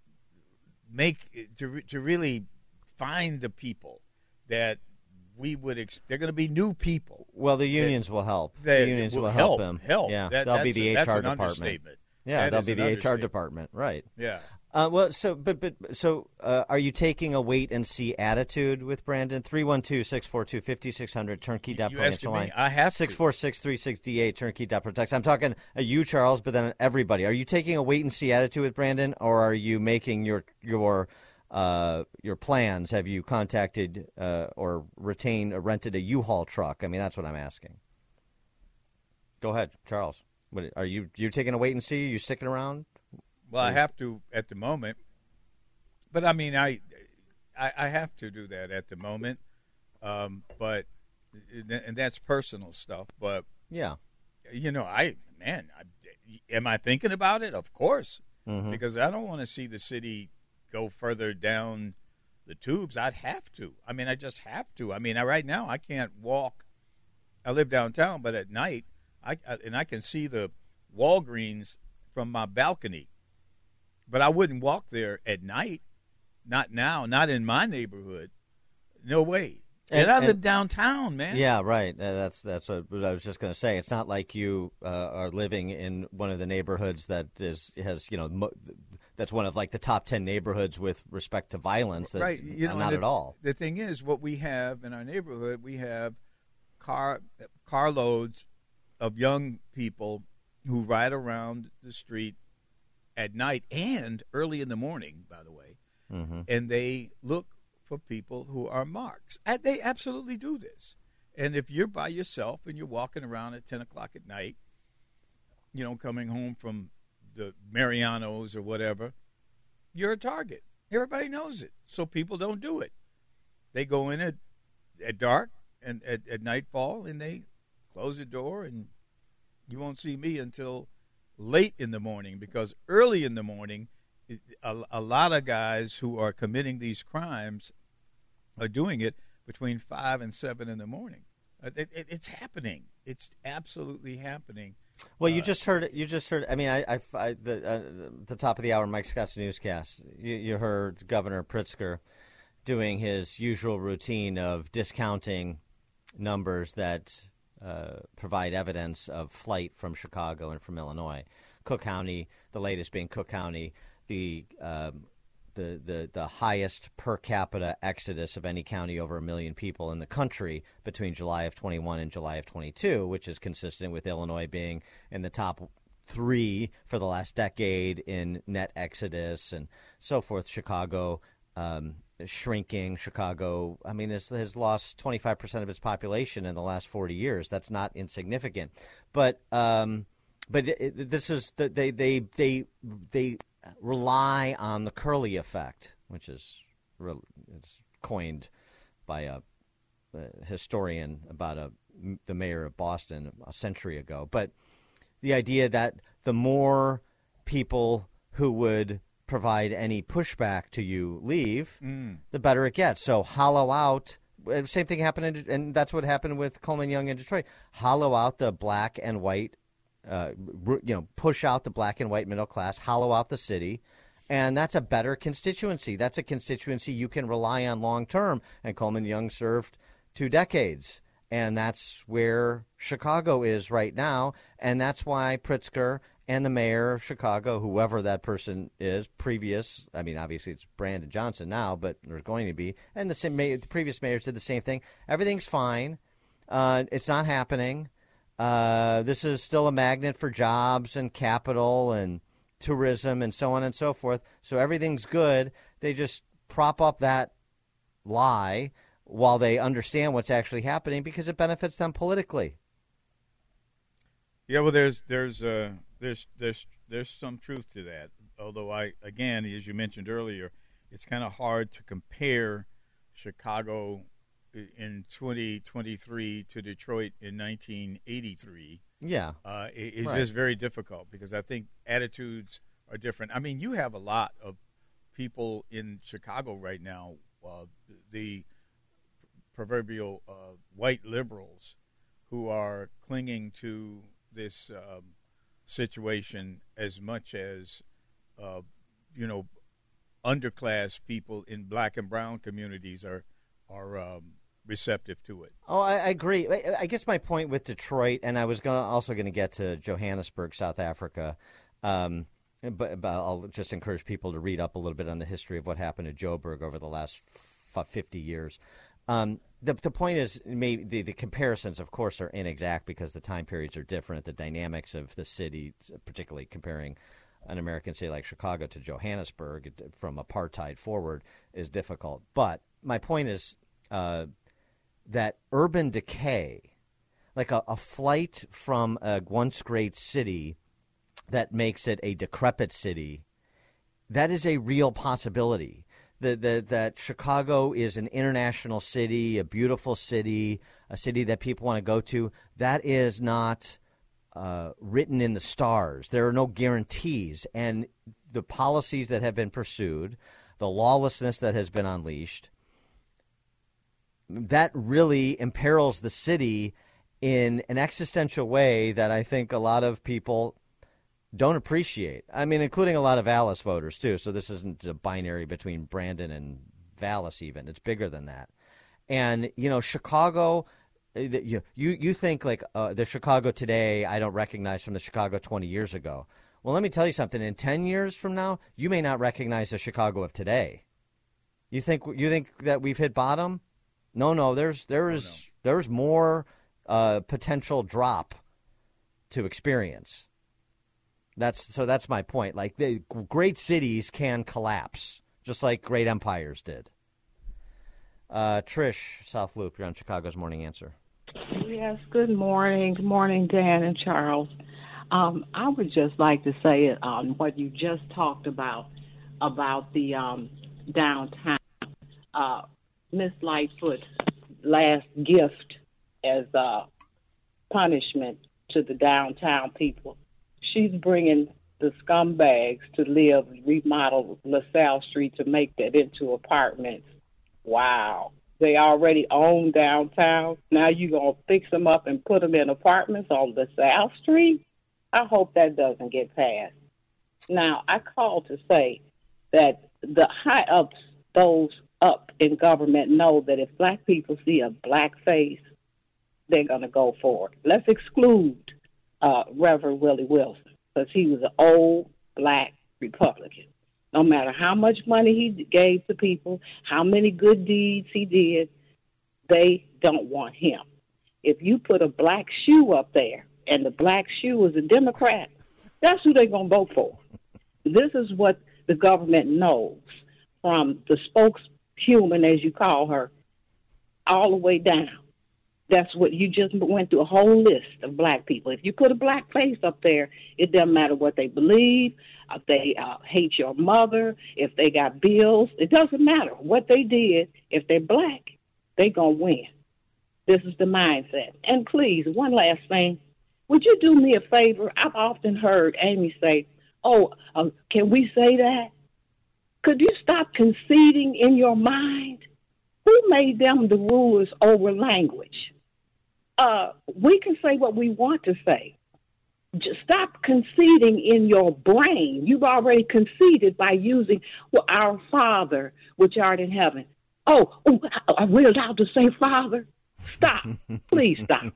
make to to really find the people that we would. Ex- they're going to be new people. Well, the unions that, will help. That the unions will, will help, help him. Help. Yeah, that, they'll be a, the that's H R an department. Understatement. Yeah, that they'll be the H R understatement. department. Right. Yeah. Uh, well, so but but so uh, are you taking a wait and see attitude with Brandon? three one two, six four two, five six zero zero turnkey dot You financial line. me. I have six four six, three six eight turnkey dot protects. I'm talking uh, you, Charles, but then everybody. Are you taking a wait and see attitude with Brandon, or are you making your your uh, your plans? Have you contacted uh, or retained or rented a U-Haul truck? I mean, that's what I'm asking. Go ahead, Charles. What, are you you taking a wait and see? Are you sticking around? Well, I have to at the moment, but I mean, I, I, I have to do that at the moment, um, but, and that's personal stuff. But yeah, you know, I man, I, am I thinking about it? Of course, mm-hmm. because I don't want to see the city go further down the tubes. I'd have to. I mean, I just have to. I mean, I, right now I can't walk. I live downtown, but at night, I, I and I can see the Walgreens from my balcony. But I wouldn't walk there at night. not now, not in my neighborhood. No way. And, And- I and- live downtown, man. Yeah, right. Uh, that's that's what I was just going to say. It's not like you uh, are living in one of the neighborhoods that is has you know mo- that's one of like the top ten neighborhoods with respect to violence. That, Right. You know, not the, at all. The thing is, what we have in our neighborhood, we have car carloads of young people who ride around the street at night and early in the morning, by the way, Mm-hmm. and they look for people who are marks. And they absolutely do this. And if you're by yourself and you're walking around at ten o'clock at night, you know, coming home from the Marianos or whatever, you're a target. Everybody knows it. So people don't do it. They go in at, at dark and at, at nightfall and they close the door, and you won't see me until late in the morning, because early in the morning, a, a lot of guys who are committing these crimes are doing it between five and seven in the morning. It, it, it's happening. It's absolutely happening. Well, you Uh, just heard. You just heard. I mean, I, I, I the uh, the top of the hour, Mike Scott's newscast. You, you heard Governor Pritzker doing his usual routine of discounting numbers that uh, provide evidence of flight from Chicago and from Illinois. Cook County, the latest being Cook County, the um, the, the the highest per capita exodus of any county over a million people in the country between July of twenty-one and July of twenty-two, which is consistent with Illinois being in the top three for the last decade in net exodus and so forth. Chicago um, shrinking. Chicago, I mean, has, has lost twenty-five percent of its population in the last forty years. That's not insignificant. But um, but it, it, this is the, they they they they. rely on the Curley effect, which is it's coined by a, a historian about a, the mayor of Boston a century ago. But the idea that the more people who would provide any pushback to you leave, mm. the better it gets. So hollow out. Same thing happened, in, and that's what happened with Coleman Young in Detroit. Hollow out the black and white. Uh, you know, push out the black and white middle class, hollow out the city, and that's a better constituency. That's a constituency you can rely on long term. And Coleman Young served two decades, and that's where Chicago is right now. And that's why Pritzker and the mayor of Chicago, whoever that person is, previous, I mean, obviously it's Brandon Johnson now, but there's going to be, and the, same, the previous mayors did the same thing. Everything's fine. Uh, it's not happening. Uh, this is still a magnet for jobs and capital and tourism and so on and so forth. So everything's good. They just prop up that lie while they understand what's actually happening because it benefits them politically. Yeah, well, there's there's uh, there's there's there's some truth to that. Although I again, as you mentioned earlier, it's kind of hard to compare Chicago in twenty twenty-three to Detroit in nineteen eighty-three. Yeah. Uh, it, it's right. just very difficult because I think attitudes are different. I mean, you have a lot of people in Chicago right now, uh, the proverbial uh, white liberals who are clinging to this um, situation as much as, uh, you know, underclass people in black and brown communities are, are um, receptive to it. Oh, I, I agree. I, I guess my point with Detroit, and I was gonna, also going to get to Johannesburg, South Africa, um, but, but I'll just encourage people to read up a little bit on the history of what happened to Joburg over the last f- fifty years. Um, the, the point is, maybe the, the comparisons, of course, are inexact because the time periods are different. The dynamics of the city, particularly comparing an American city like Chicago to Johannesburg from apartheid forward, is difficult. But my point is uh, that urban decay, like a, a flight from a once great city that makes it a decrepit city, that is a real possibility. The, the, that Chicago is an international city, a beautiful city, a city that people want to go to, that is not uh, written in the stars. There are no guarantees. And the policies that have been pursued, the lawlessness that has been unleashed, that really imperils the city in an existential way that I think a lot of people don't appreciate. I mean, including a lot of Vallis voters, too. So this isn't a binary between Brandon and Vallis even. It's bigger than that. And, you know, Chicago, you you, you think like uh, the Chicago today I don't recognize from the Chicago twenty years ago. Well, let me tell you something. In ten years from now, you may not recognize the Chicago of today. You think you think that we've hit bottom? No, no. There's there is oh, no. there's more uh, potential drop to experience. That's so. That's my point. Like the great cities can collapse, just like great empires did. Uh, Trish, South Loop, you're on Chicago's Morning Answer. Yes. Good morning. Good morning, Dan and Charles. Um, I would just like to say it on what you just talked about about the um, downtown. Uh, Miss Lightfoot's last gift as uh, punishment to the downtown people. She's bringing the scumbags to live, remodel LaSalle Street to make that into apartments. Wow. They already own downtown. Now you're going to fix them up and put them in apartments on LaSalle Street? I hope that doesn't get passed. Now, I called to say that the high-ups, those up in government, know that if black people see a black face, they're going to go for it. Let's exclude uh, Reverend Willie Wilson, because he was an old black Republican. No matter how much money he gave to people, how many good deeds he did, they don't want him. If you put a black shoe up there, and the black shoe is a Democrat, that's who they're going to vote for. This is what the government knows, from the spokeshuman, as you call her, all the way down. That's what you just went through, a whole list of black people. If you put a black face up there, it doesn't matter what they believe, if they uh, hate your mother, if they got bills. It doesn't matter what they did. If they're black, they're going to win. This is the mindset. And please, one last thing. Would you do me a favor? I've often heard Amy say, oh, uh, can we say that? Could you stop conceding in your mind? Who made them the rulers over language? Uh, we can say what we want to say. Just stop conceding in your brain. You've already conceded by using well, our Father, which art in heaven. Oh, oh, are we allowed to say Father? Stop. Please stop.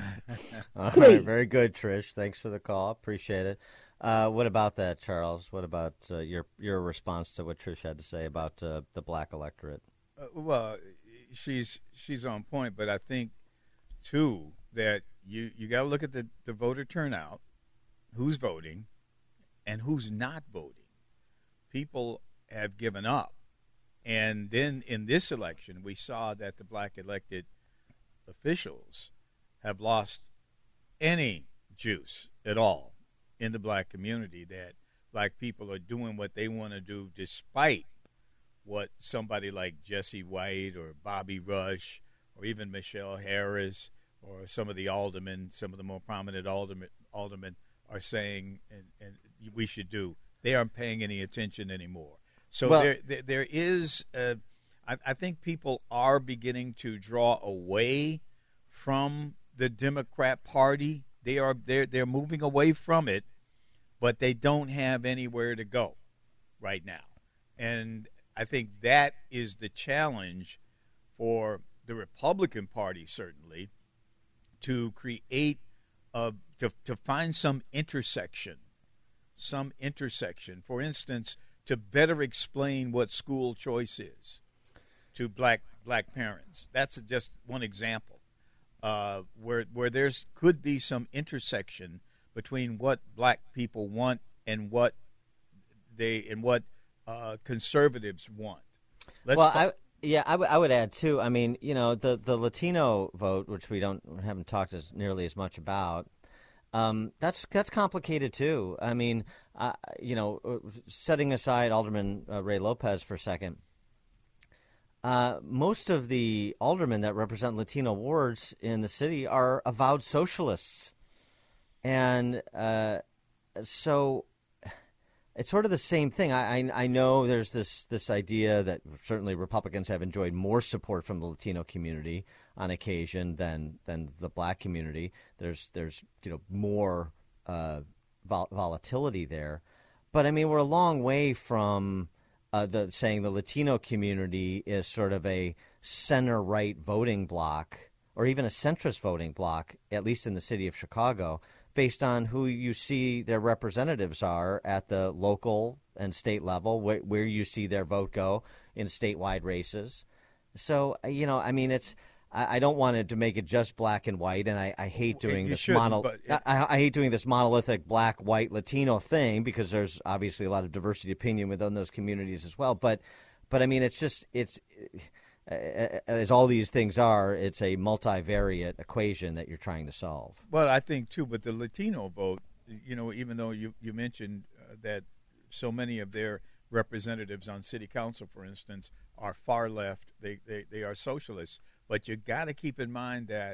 All Please. right, very good, Trish. Thanks for the call. Appreciate it. Uh, what about that, Charles? What about uh, your your response to what Trish had to say about uh, the black electorate? Uh, well, she's she's on point, but I think too that you you got to look at the, the voter turnout, who's voting, and who's not voting. People have given up, and then in this election, we saw that the black elected officials have lost any juice at all in the black community, that black people are doing what they want to do despite what somebody like Jesse White or Bobby Rush or even Michelle Harris or some of the aldermen, some of the more prominent aldermen, aldermen are saying and, and we should do. They aren't paying any attention anymore. So well, there, there, there is a, I, I think people are beginning to draw away from the Democrat Party. They are they're they're moving away from it, but they don't have anywhere to go right now. And I think that is the challenge for the Republican Party, certainly, to create a to to find some intersection, some intersection. For instance, to better explain what school choice is to black black parents. That's just one example uh, where where there's could be some intersection between what black people want and what they and what uh, conservatives want. Let's well, talk- I, yeah, I, w- I would add too. I mean, you know, the the Latino vote, which we don't haven't talked as nearly as much about. Um, that's that's complicated too. I mean, uh, you know, setting aside Alderman uh, Ray Lopez for a second, uh, most of the aldermen that represent Latino wards in the city are avowed socialists, and uh, so it's sort of the same thing. I, I I know there's this this idea that certainly Republicans have enjoyed more support from the Latino community on occasion than than the black community. There's there's you know more uh, vol- volatility there. But, I mean, we're a long way from uh, the saying the Latino community is sort of a center-right voting bloc or even a centrist voting bloc, at least in the city of Chicago, based on who you see their representatives are at the local and state level, where, where you see their vote go in statewide races. So, you know, I mean, it's I, I don't want it to make it just black and white, and I, I hate doing You this shouldn't, mono. but it- I, I hate doing this monolithic black, white, Latino thing because there's obviously a lot of diversity of opinion within those communities as well. But, but I mean, it's just it's uh, as all these things are, it's a multivariate equation that you're trying to solve. Well, I think too, but the Latino vote, you know, even though you you mentioned uh, that so many of their representatives on city council, for instance, are far left, they they, they are socialists, but you got to keep in mind that,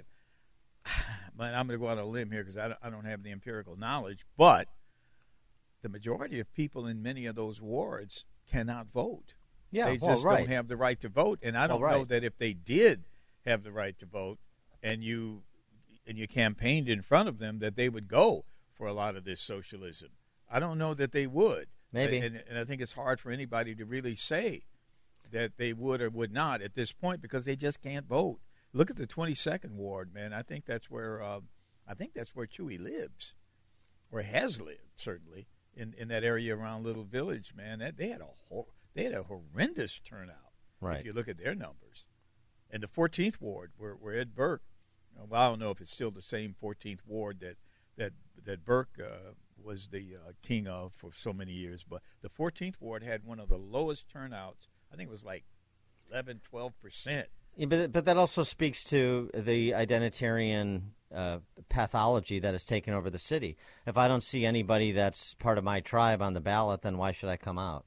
man, I'm going to go on a limb here because I don't, I don't have the empirical knowledge, but the majority of people in many of those wards cannot vote. Yeah, they well, just right. don't have the right to vote, and I don't well, right. know that if they did have the right to vote, and you and you campaigned in front of them, that they would go for a lot of this socialism. I don't know that they would. Maybe, and, and I think it's hard for anybody to really say that they would or would not at this point because they just can't vote. Look at the twenty-second ward, man. I think that's where uh, I think that's where Chewy lives, or has lived certainly in, in that area around Little Village, man. That, they had a whole. They had a horrendous turnout, right. if you look at their numbers. And the fourteenth ward, where, where Ed Burke, well, I don't know if it's still the same fourteenth ward that that that Burke uh, was the uh, king of for so many years, but the fourteenth ward had one of the lowest turnouts. I think it was like eleven, twelve percent. Yeah, but but that also speaks to the identitarian uh, pathology that has taken over the city. If I don't see anybody that's part of my tribe on the ballot, then why should I come out?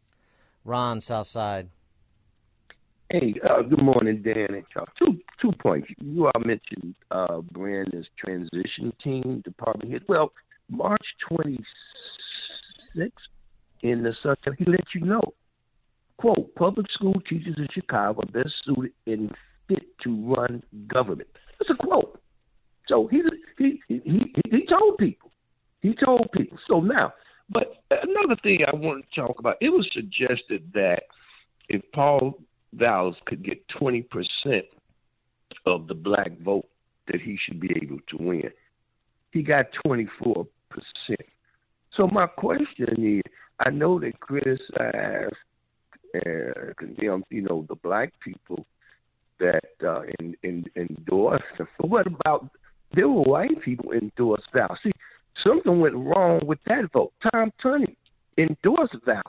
Ron, Southside. Hey, uh, good morning, Dan and Charles. Two two points. You all mentioned uh, Brandon's transition team, department head. Well, March twenty-sixth in the Sun, he let you know, quote, public school teachers in Chicago are best suited and fit to run government. That's a quote. So he he he he, he told people. He told people. So now, but another thing I want to talk about, it was suggested that if Paul Vallas could get twenty percent of the black vote, that he should be able to win. He got twenty-four percent. So my question is, I know they criticize and condemn, you know, the black people that uh, in, in, endorse him. But what about, there were white people endorse Vallas. See, something went wrong with that vote. Tom Tunney endorsed Vallas,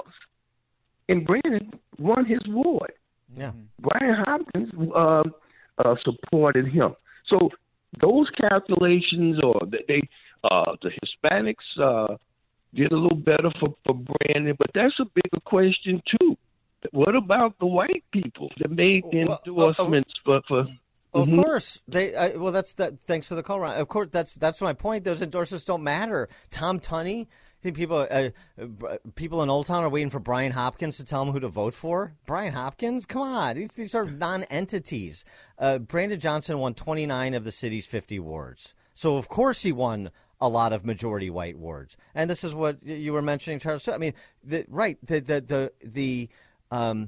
and Brandon won his ward. Yeah. Brian Hopkins uh, uh, supported him. So those calculations, or they, uh, the Hispanics uh, did a little better for, for Brandon, but that's a bigger question too. What about the white people that made the Well, endorsements uh, uh, for? for Of mm-hmm. course, they. Uh, well, that's that. Thanks for the call, Ron. Of course, that's that's my point. Those endorsements don't matter. Tom Tunney. I think people uh, uh, people in Old Town are waiting for Brian Hopkins to tell them who to vote for. Brian Hopkins, come on, these these are non-entities. Uh, Brandon Johnson won twenty-nine of the city's fifty wards, so of course he won a lot of majority white wards. And this is what you were mentioning, Charles. I mean, the, right? The the the the um,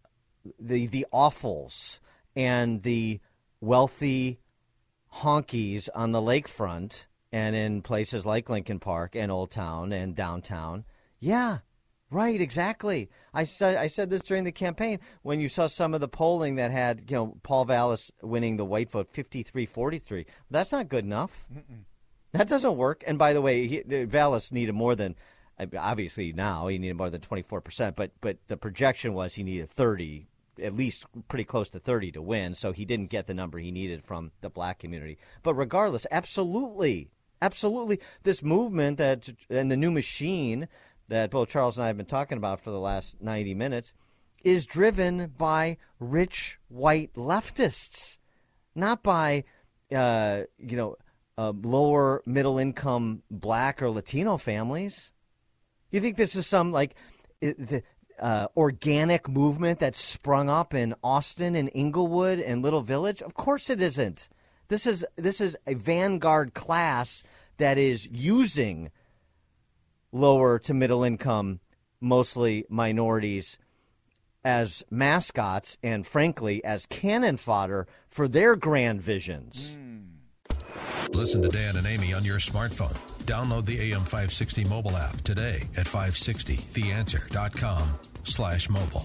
the the awfuls and the wealthy honkies on the lakefront and in places like Lincoln Park and Old Town and downtown. Yeah, right, exactly. I said I said this during the campaign when you saw some of the polling that had, you know, Paul Vallas winning the white vote fifty-three forty-three. That's not good enough. Mm-mm. That doesn't work. And by the way, he, Vallas needed more than, obviously now he needed more than twenty-four percent, but but the projection was he needed thirty, at least pretty close to thirty to win, so he didn't get the number he needed from the black community. But regardless, absolutely, absolutely, this movement that and the new machine that both Charles and I have been talking about for the last ninety minutes is driven by rich white leftists, not by, uh, you know, uh, lower middle income black or Latino families. You think this is some like it, the uh, organic movement that sprung up in Austin and Inglewood and Little Village? Of course it isn't. This is this is a vanguard class that is using lower to middle income, mostly minorities, as mascots and, frankly, as cannon fodder for their grand visions. Mm. Listen to Dan and Amy on your smartphone. Download the A M five sixty mobile app today at five sixty the answer dot com slash mobile.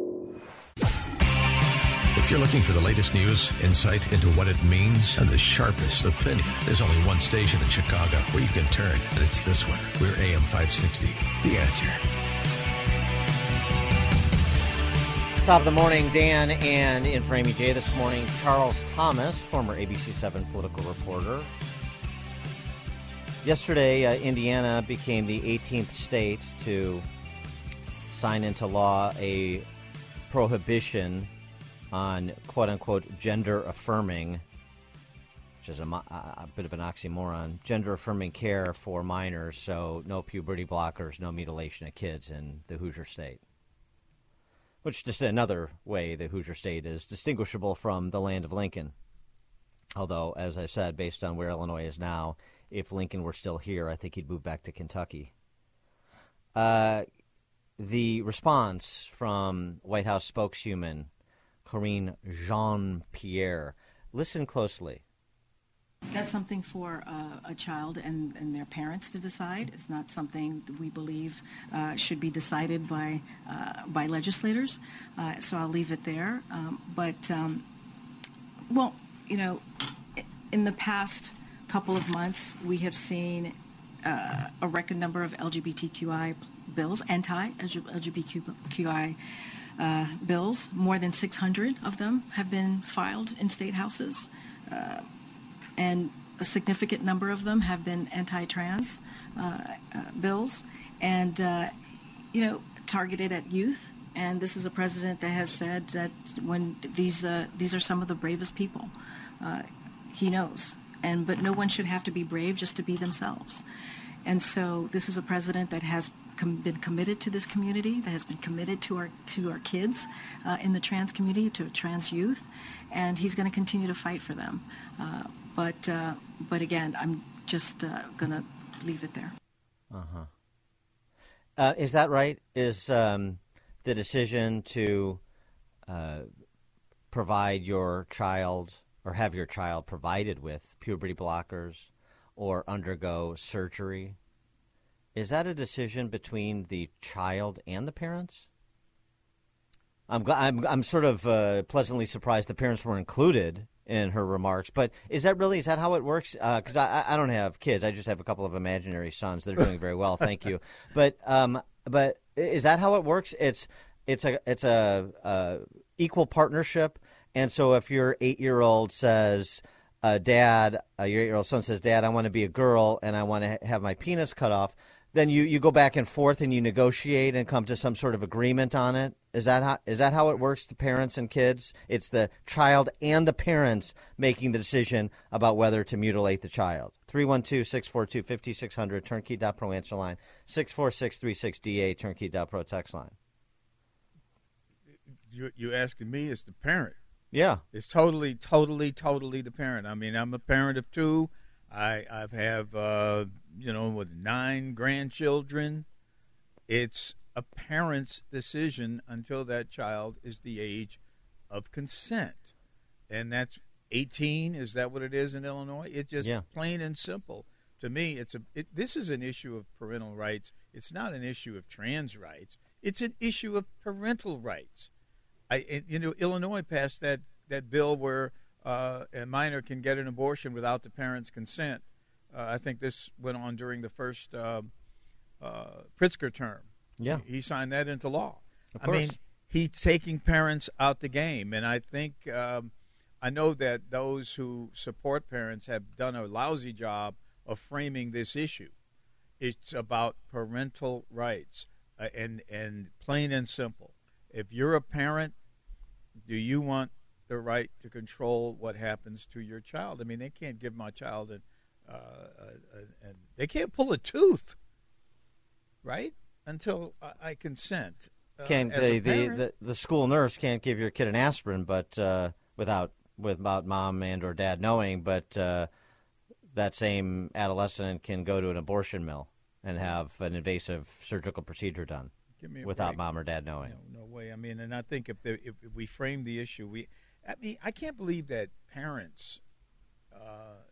If you're looking for the latest news, insight into what it means, and the sharpest opinion, there's only one station in Chicago where you can turn, and it's this one. We're A M five sixty, The Answer. Top of the morning, Dan, and in for Amy J this morning, Charles Thomas, former A B C seven political reporter. Yesterday, uh, Indiana became the eighteenth state to sign into law a prohibition on quote-unquote gender-affirming, which is a, a bit of an oxymoron, gender-affirming care for minors, so no puberty blockers, no mutilation of kids in the Hoosier State. Which just another way the Hoosier State is distinguishable from the land of Lincoln. Although, as I said, based on where Illinois is now, if Lincoln were still here, I think he'd move back to Kentucky. Uh, the response from White House spokeswoman Karine Jean-Pierre. Listen closely. That's something for uh, a child and, and their parents to decide. It's not something we believe uh, should be decided by uh, by legislators. Uh, so I'll leave it there. Um, but, um, well, you know, in the past couple of months, we have seen uh, a record number of L G B T Q I bills, anti-L G B T Q I uh, bills. More than six hundred of them have been filed in state houses. Uh, and a significant number of them have been anti-trans uh, uh, bills, and uh, you know, targeted at youth. And this is a president that has said that when these uh, these are some of the bravest people, uh, he knows. And but no one should have to be brave just to be themselves. And so this is a president that has com- been committed to this community, that has been committed to our to our kids uh, in the trans community, to trans youth, and he's going to continue to fight for them. Uh, But uh, but again, I'm just uh, going to leave it there. Uh-huh. Uh, is that right? Is um, the decision to uh, provide your child or have your child provided with puberty blockers or undergo surgery, is that a decision between the child and the parents? I'm I'm, I'm sort of uh, pleasantly surprised the parents were included in her remarks, but is that really, is that how it works? Because uh, I, I don't have kids. I just have a couple of imaginary sons. They're doing very well, thank you. But um, but is that how it works? It's it's a it's a, a equal partnership, and so if your eight-year-old says, uh, "Dad," uh, your eight-year-old son says, "Dad, I want to be a girl and I want to ha- have my penis cut off," then you, you go back and forth and you negotiate and come to some sort of agreement on it. Is that how is that how it works to parents and kids? It's the child and the parents making the decision about whether to mutilate the child. three one two, six four two, five six zero zero, turnkey dot pro answer line, six four six three six D A, turnkey dot pro text line. You, you asking me as the parent. Yeah. It's totally, totally, totally the parent. I mean, I'm a parent of two. I I've have, uh, you know, with nine grandchildren. It's a parent's decision until that child is the age of consent. And that's eighteen. Is that what it is in Illinois? It's just yeah. plain and simple. To me, it's a. It, this is an issue of parental rights. It's not an issue of trans rights. It's an issue of parental rights. I, you know, Illinois passed that, that bill where uh, a minor can get an abortion without the parent's consent. Uh, I think this went on during the first uh, uh, Pritzker term. Yeah. He, he signed that into law. Of I course. mean, he's taking parents out the game. And I think, um, I know that those who support parents have done a lousy job of framing this issue. It's about parental rights uh, and, and plain and simple. If you're a parent, do you want the right to control what happens to your child? I mean, they can't give my child an, uh, a, a, a, they can't pull a tooth, right? Until I, I consent. Uh, Can as the, a the, parent. the the school nurse can't give your kid an aspirin, but uh, without without mom and or dad knowing. But uh, that same adolescent can go to an abortion mill. and have an invasive surgical procedure done Give me a without break. mom or dad knowing. No, no way. I mean, and I think if, the, if if we frame the issue, we, I mean, I can't believe that parents uh,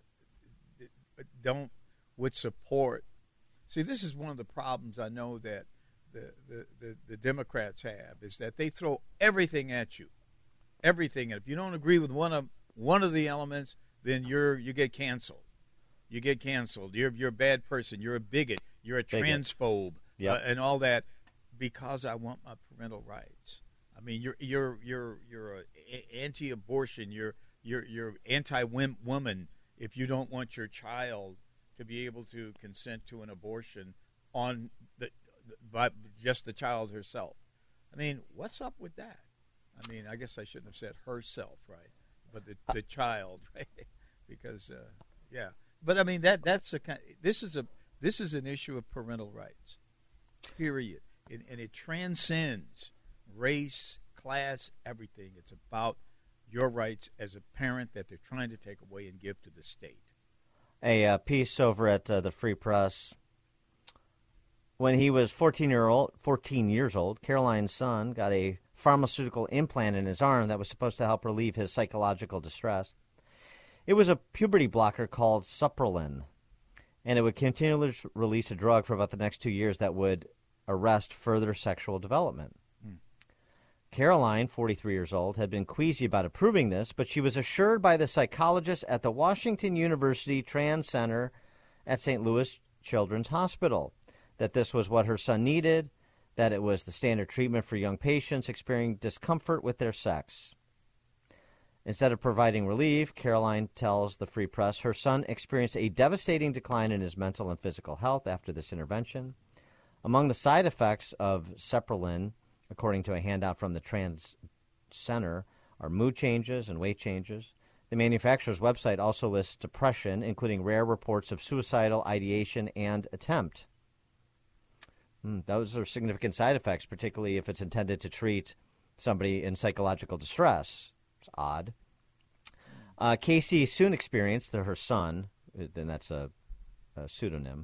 don't would support. See, this is one of the problems I know that the, the, the, the Democrats have is that they throw everything at you, everything. And if you don't agree with one of one of the elements, then you're you get canceled. You get canceled. You're you're a bad person. You're a bigot. You're a Bigot. transphobe, Yep. uh, and all that because I want my parental rights. I mean, you're you're you're you're a, a, anti-abortion. You're you're you're anti-woman if you don't want your child to be able to consent to an abortion on the by just the child herself. I mean, what's up with that? I mean, I guess I shouldn't have said herself, right? But the the child, right? Because uh, yeah. But I mean that that's a kind. This is a this is an issue of parental rights, period, and, and it transcends race, class, everything. It's about your rights as a parent that they're trying to take away and give to the state. A uh, piece over at uh, the Free Press. When he was fourteen year old, fourteen years old, Caroline's son got a pharmaceutical implant in his arm that was supposed to help relieve his psychological distress. It was a puberty blocker called Supprelin, and it would continually release a drug for about the next two years that would arrest further sexual development. Hmm. Caroline, forty-three years old, had been queasy about approving this, but she was assured by the psychologist at the Washington University Trans Center at Saint Louis Children's Hospital that this was what her son needed, that it was the standard treatment for young patients experiencing discomfort with their sex. Instead of providing relief, Caroline tells the Free Press her son experienced a devastating decline in his mental and physical health after this intervention. Among the side effects of Supprelin, according to a handout from the Trans Center, are mood changes and weight changes. The manufacturer's website also lists depression, including rare reports of suicidal ideation and attempt. Mm, those are significant side effects, particularly if it's intended to treat somebody in psychological distress. It's odd. Uh, Casey soon experienced, the, her son, then that's a, a pseudonym.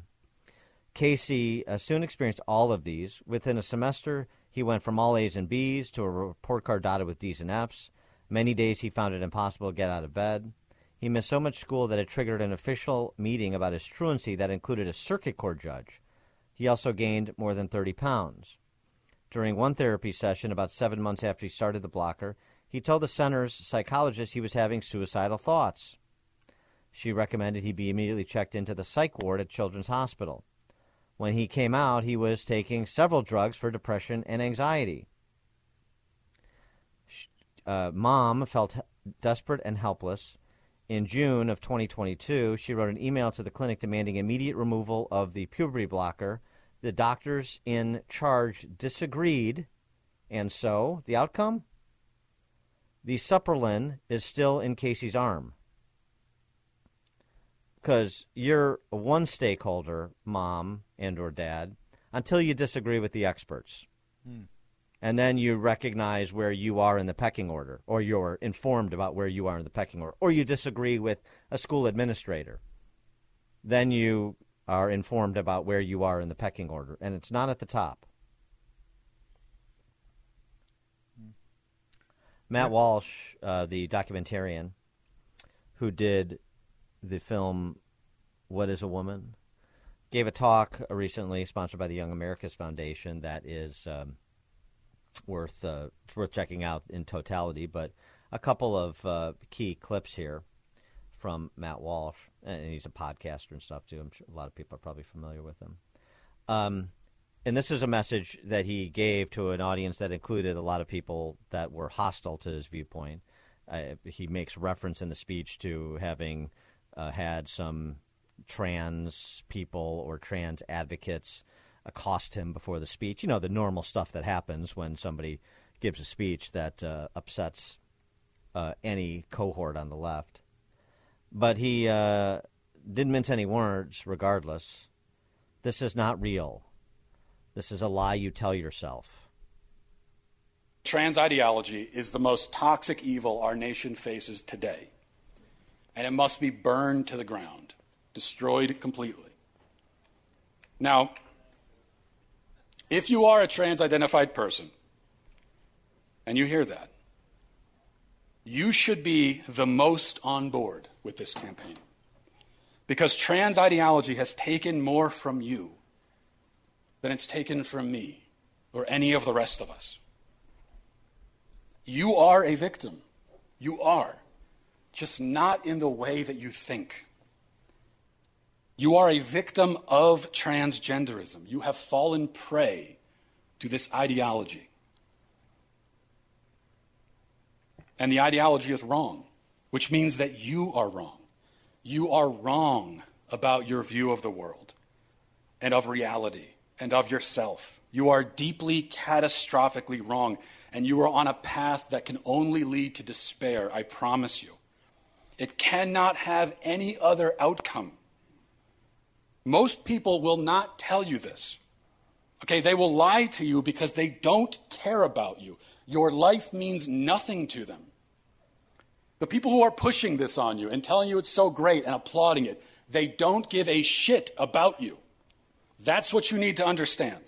Casey uh, soon experienced all of these. Within a semester, he went from all A's and B's to a report card dotted with D's and F's. Many days he found it impossible to get out of bed. He missed so much school that it triggered an official meeting about his truancy that included a circuit court judge. He also gained more than thirty pounds. During one therapy session about seven months after he started the blocker, he told the center's psychologist he was having suicidal thoughts. She recommended he be immediately checked into the psych ward at Children's Hospital. When he came out, he was taking several drugs for depression and anxiety. Uh, Mom felt desperate and helpless. In June of twenty twenty-two, she wrote an email to the clinic demanding immediate removal of the puberty blocker. The doctors in charge disagreed, and so the outcome? The Supprelin is still in Casey's arm. Because you're one stakeholder, mom and or dad, until you disagree with the experts. Hmm. And then you recognize where you are in the pecking order, or you're informed about where you are in the pecking order, or you disagree with a school administrator. Then you are informed about where you are in the pecking order, and it's not at the top. Hmm. Matt Walsh, uh, the documentarian who did the film What is a Woman, gave a talk recently sponsored by the Young America's Foundation that is um, worth uh, it's worth checking out in totality, but a couple of uh, key clips here from Matt Walsh, and he's a podcaster and stuff too. I'm sure a lot of people are probably familiar with him. Um, and this is a message that he gave to an audience that included a lot of people that were hostile to his viewpoint. Uh, he makes reference in the speech to having uh, had some trans people or trans advocates accost him before the speech. You know, the normal stuff that happens when somebody gives a speech that uh, upsets uh, any cohort on the left. But he uh, didn't mince any words regardless. This is not real. This is a lie you tell yourself. Trans ideology is the most toxic evil our nation faces today, and it must be burned to the ground, destroyed completely. Now, if you are a trans-identified person, and you hear that, you should be the most on board with this campaign. Because trans ideology has taken more from you than it's taken from me or any of the rest of us. You are a victim. You are. Just not in the way that you think. You are a victim of transgenderism. You have fallen prey to this ideology. And the ideology is wrong, which means that you are wrong. You are wrong about your view of the world and of reality and of yourself. You are deeply, catastrophically wrong, and you are on a path that can only lead to despair, I promise you. It cannot have any other outcome. Most people will not tell you this. Okay, they will lie to you because they don't care about you. Your life means nothing to them. The people who are pushing this on you and telling you it's so great and applauding it, they don't give a shit about you. That's what you need to understand.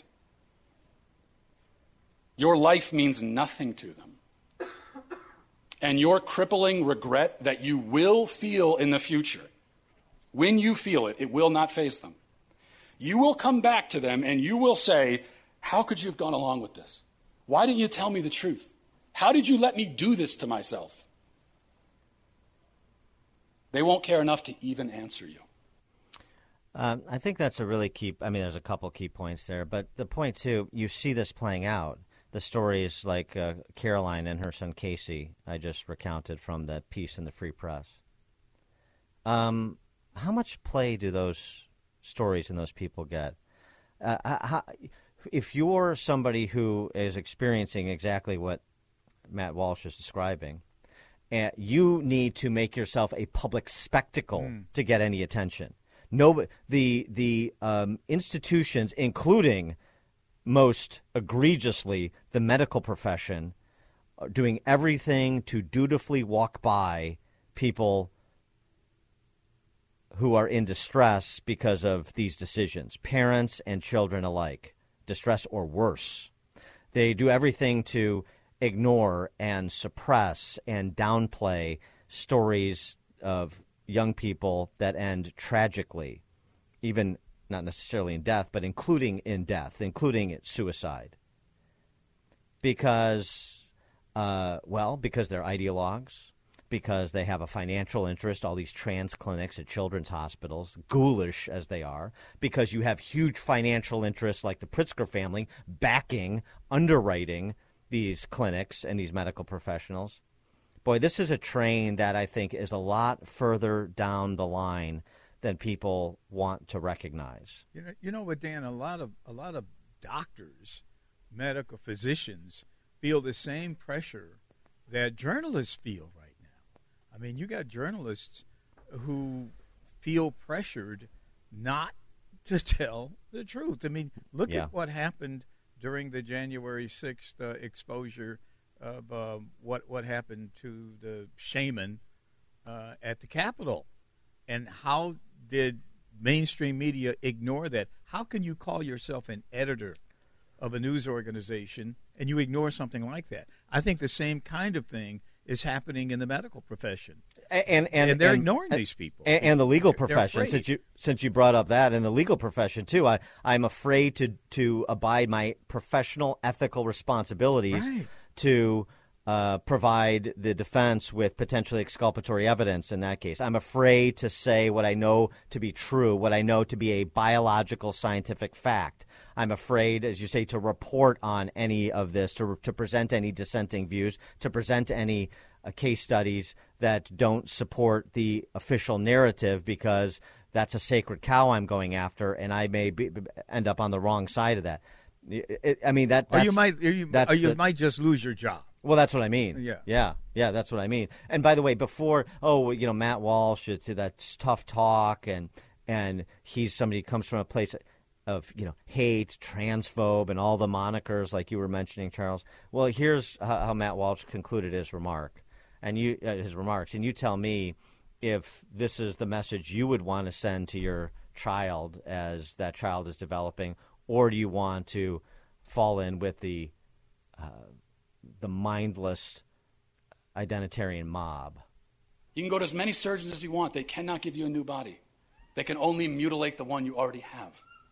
Your life means nothing to them. And your crippling regret that you will feel in the future, when you feel it, it will not faze them. You will come back to them and you will say, how could you have gone along with this? Why didn't you tell me the truth? How did you let me do this to myself? They won't care enough to even answer you. Um, I think that's a really key. I mean, there's a couple key points there, but the point too, you see this playing out. The stories like uh, Caroline and her son Casey, I just recounted from that piece in the Free Press. Um, how much play do those stories and those people get? Uh, how, if you're somebody who is experiencing exactly what Matt Walsh is describing, and you need to make yourself a public spectacle mm. to get any attention. No, the the um, institutions, including most egregiously the medical profession, are doing everything to dutifully walk by people who are in distress because of these decisions, parents and children alike, distress or worse. They do everything to ignore and suppress and downplay stories of young people that end tragically, even not necessarily in death, but including in death, including suicide. Because, uh, well, because they're ideologues, because they have a financial interest, all these trans clinics at children's hospitals, ghoulish as they are, because you have huge financial interests like the Pritzker family backing, underwriting these clinics and these medical professionals. Boy, this is a train that I think is a lot further down the line than people want to recognize. You know, you know what, Dan? A lot of a lot of doctors, medical physicians feel the same pressure that journalists feel right now. I mean, you got journalists who feel pressured not to tell the truth. I mean, look yeah. at what happened during the January sixth uh, exposure of uh, what what happened to the shaman uh, at the Capitol. And how did mainstream media ignore that? How can you call yourself an editor of a news organization and you ignore something like that? I think the same kind of thing is happening in the medical profession. And and, and they're and, ignoring and, these people. And, and the legal they're, profession, they're since you since you brought up that, and the legal profession too, I, I'm afraid to, to abide my professional ethical responsibilities right. to uh, provide the defense with potentially exculpatory evidence in that case. I'm afraid to say what I know to be true, what I know to be a biological scientific fact. I'm afraid, as you say, to report on any of this, to to present any dissenting views, to present any uh, case studies that don't support the official narrative, because that's a sacred cow I'm going after, and I may be, end up on the wrong side of that. It, it, I mean, that. That's, or you might, or you, or you the, might just lose your job. Well, that's what I mean. Yeah, yeah, yeah. That's what I mean. And by the way, before, oh, you know, Matt Walsh, to that tough talk, and and he's somebody who comes from a place of, you know, hate, transphobe, and all the monikers like you were mentioning, Charles. Well, here's how, how Matt Walsh concluded his remark, and you uh, his remarks, and you tell me if this is the message you would want to send to your child as that child is developing, or do you want to fall in with the uh, the mindless identitarian mob? You can go to as many surgeons as you want. They cannot give you a new body. They can only mutilate the one you already have.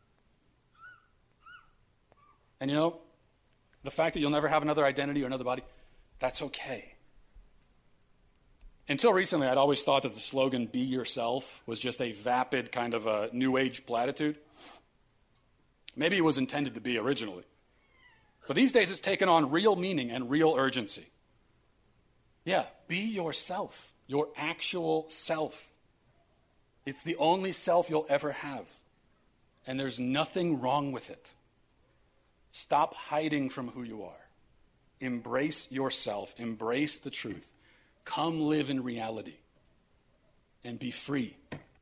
And you know, the fact that you'll never have another identity or another body, that's okay. Until recently, I'd always thought that the slogan, be yourself, was just a vapid kind of a new age platitude. Maybe it was intended to be originally. But these days, it's taken on real meaning and real urgency. Yeah, be yourself, your actual self. It's the only self you'll ever have. And there's nothing wrong with it. Stop hiding from who you are. Embrace yourself. Embrace the truth. Come live in reality and be free.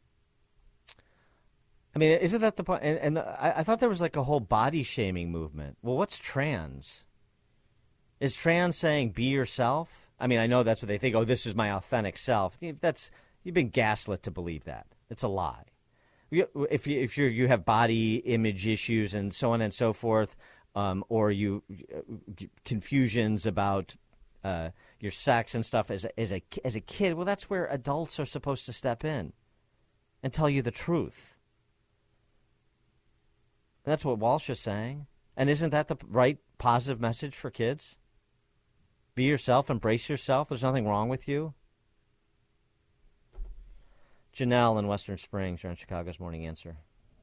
I mean, isn't that the point? And, and the, I, I thought there was like a whole body shaming movement. Well, what's trans? Is trans saying be yourself? I mean, I know that's what they think. Oh, this is my authentic self. That's you've been gaslit to believe that. It's a lie. If you if you you have body image issues and so on and so forth, um, or you uh, confusions about uh, your sex and stuff as a, as a as a kid, well, that's where adults are supposed to step in and tell you the truth. That's what Walsh is saying. And isn't that the right positive message for kids? Be yourself, embrace yourself. There's nothing wrong with you. Janelle in Western Springs, you're on Chicago's Morning Answer.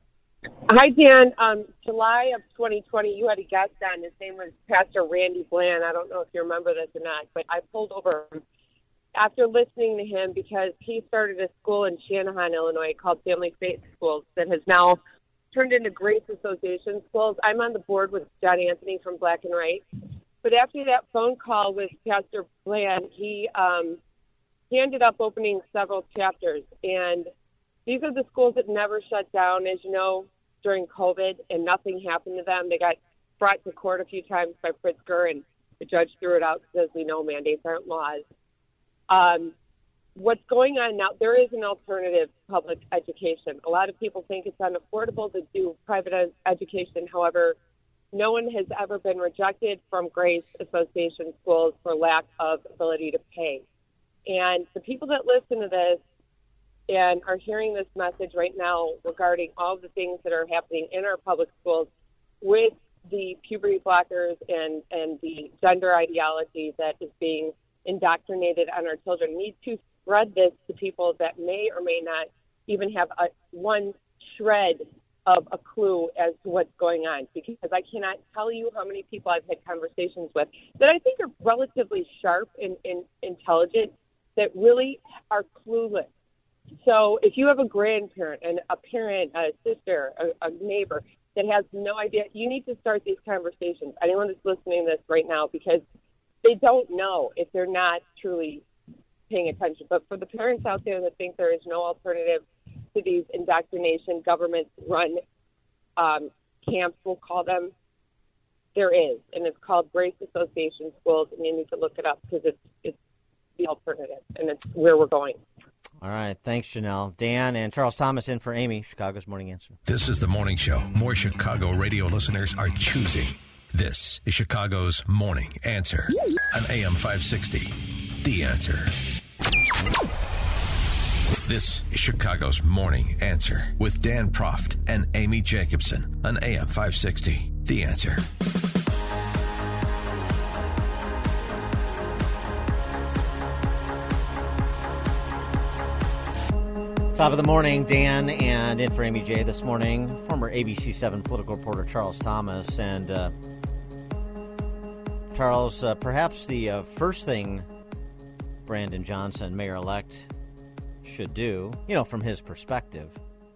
Hi, Dan. Um, July of twenty twenty, you had a guest on. His name was Pastor Randy Bland. I don't know if you remember this or not, but I pulled over after listening to him because he started a school in Shanahan, Illinois called Family Faith Schools that has now turned into Grace Association Schools. I'm on the board with John Anthony from Black and Right. But after that phone call with Pastor Bland, he um, he ended up opening several chapters. And these are the schools that never shut down, as you know, during COVID, and nothing happened to them. They got brought to court a few times by Pritzker, and the judge threw it out because we know mandates aren't laws. Um, what's going on now, there is an alternative to public education. A lot of people think it's unaffordable to do private ed- education. However, no one has ever been rejected from Grace Association schools for lack of ability to pay. And the people that listen to this and are hearing this message right now regarding all the things that are happening in our public schools with the puberty blockers and, and the gender ideology that is being indoctrinated on our children need to spread this to people that may or may not even have a, one shred of a clue as to what's going on, because I cannot tell you how many people I've had conversations with that I think are relatively sharp and, and intelligent that really are clueless. So if you have a grandparent and a parent, a sister, a, a neighbor that has no idea, you need to start these conversations. Anyone that's listening to this right now, because they don't know if they're not truly paying attention. But for the parents out there that think there is no alternative to these indoctrination government-run um, camps, we'll call them, there is. And it's called Grace Association Schools, and you need to look it up because it's, it's the alternative, and it's where we're going. All right. Thanks, Janelle. Dan and Charles Thomas in for Amy, Chicago's Morning Answer. This is the morning show more Chicago radio listeners are choosing. This is Chicago's Morning Answer on A M five sixty. The Answer. This is Chicago's Morning Answer with Dan Proft and Amy Jacobson on A M five sixty. The Answer. Top of the morning, Dan, and in for Amy J this morning, former A B C seven political reporter Charles Thomas. And uh, Charles, uh, perhaps the uh, first thing Brandon Johnson, mayor-elect, should do, you know, from his perspective,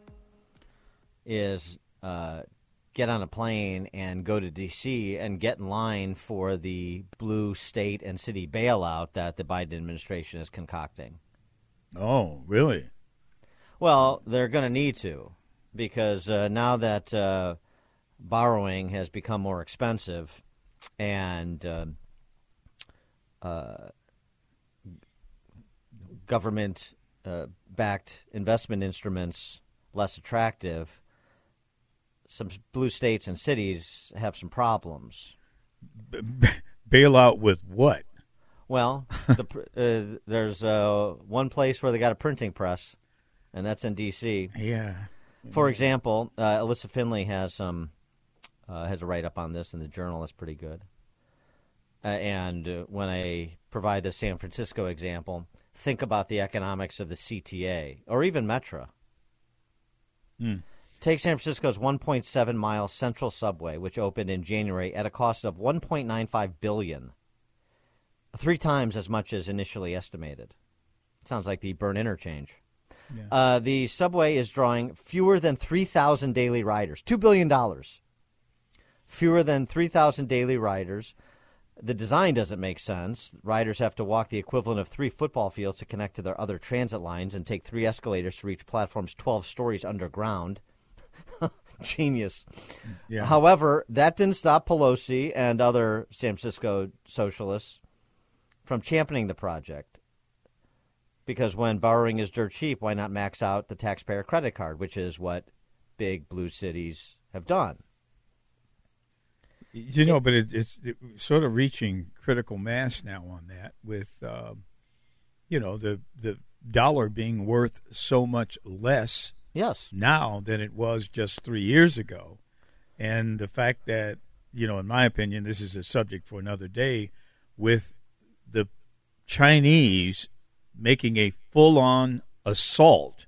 is uh, get on a plane and go to D C and get in line for the blue state and city bailout that the Biden administration is concocting. Oh, really? Well, they're going to need to, because uh, now that uh, borrowing has become more expensive and uh, uh, government-backed uh, investment instruments less attractive, some blue states and cities have some problems. B- b- bail out with what? Well, the, uh, there's uh, one place where they got a printing press, and that's in D C Yeah. For example, uh, Alyssa Finley has some uh, has a write-up on this in the Journal. That's pretty good. Uh, and uh, when I provide the San Francisco example, think about the economics of the C T A or even Metra. Mm. Take San Francisco's one point seven mile Central Subway, which opened in January at a cost of one point nine five billion dollars, three times as much as initially estimated. Sounds like the Bern Interchange. Yeah. Uh, the subway is drawing fewer than three thousand daily riders, two billion dollars. Fewer than three thousand daily riders. The design doesn't make sense. Riders have to walk the equivalent of three football fields to connect to their other transit lines and take three escalators to reach platforms twelve stories underground. Genius. Yeah. However, that didn't stop Pelosi and other San Francisco socialists from championing the project. Because when borrowing is dirt cheap, why not max out the taxpayer credit card, which is what big blue cities have done. You know, but it, it's it, sort of reaching critical mass now on that with, uh, you know, the the dollar being worth so much less yes. now than it was just three years ago. And the fact that, you know, in my opinion, this is a subject for another day, with the Chinese making a full-on assault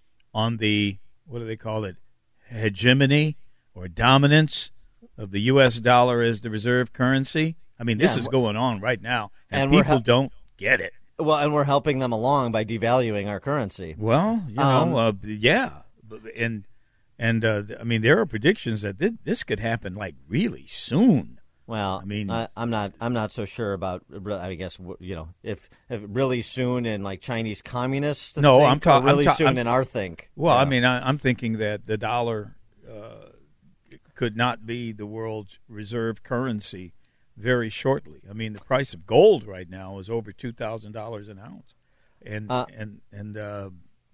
on the, what do they call it, hegemony or dominance of the U S dollar as the reserve currency. I mean, this yeah, is going on right now, and, and people hel- don't get it. Well, and we're helping them along by devaluing our currency. Well, you um, know, uh, yeah. And, and uh, I mean, there are predictions that this, this could happen, like, really soon. Well, I mean, I, I'm not. I'm not so sure about. I guess you know, if, if really soon in like Chinese communists. No, think, I'm talking really ta- soon I'm, in our think. Well, yeah. I mean, I, I'm thinking that the dollar uh, could not be the world's reserve currency very shortly. I mean, the price of gold right now is over two thousand dollars an ounce, and uh, and and uh,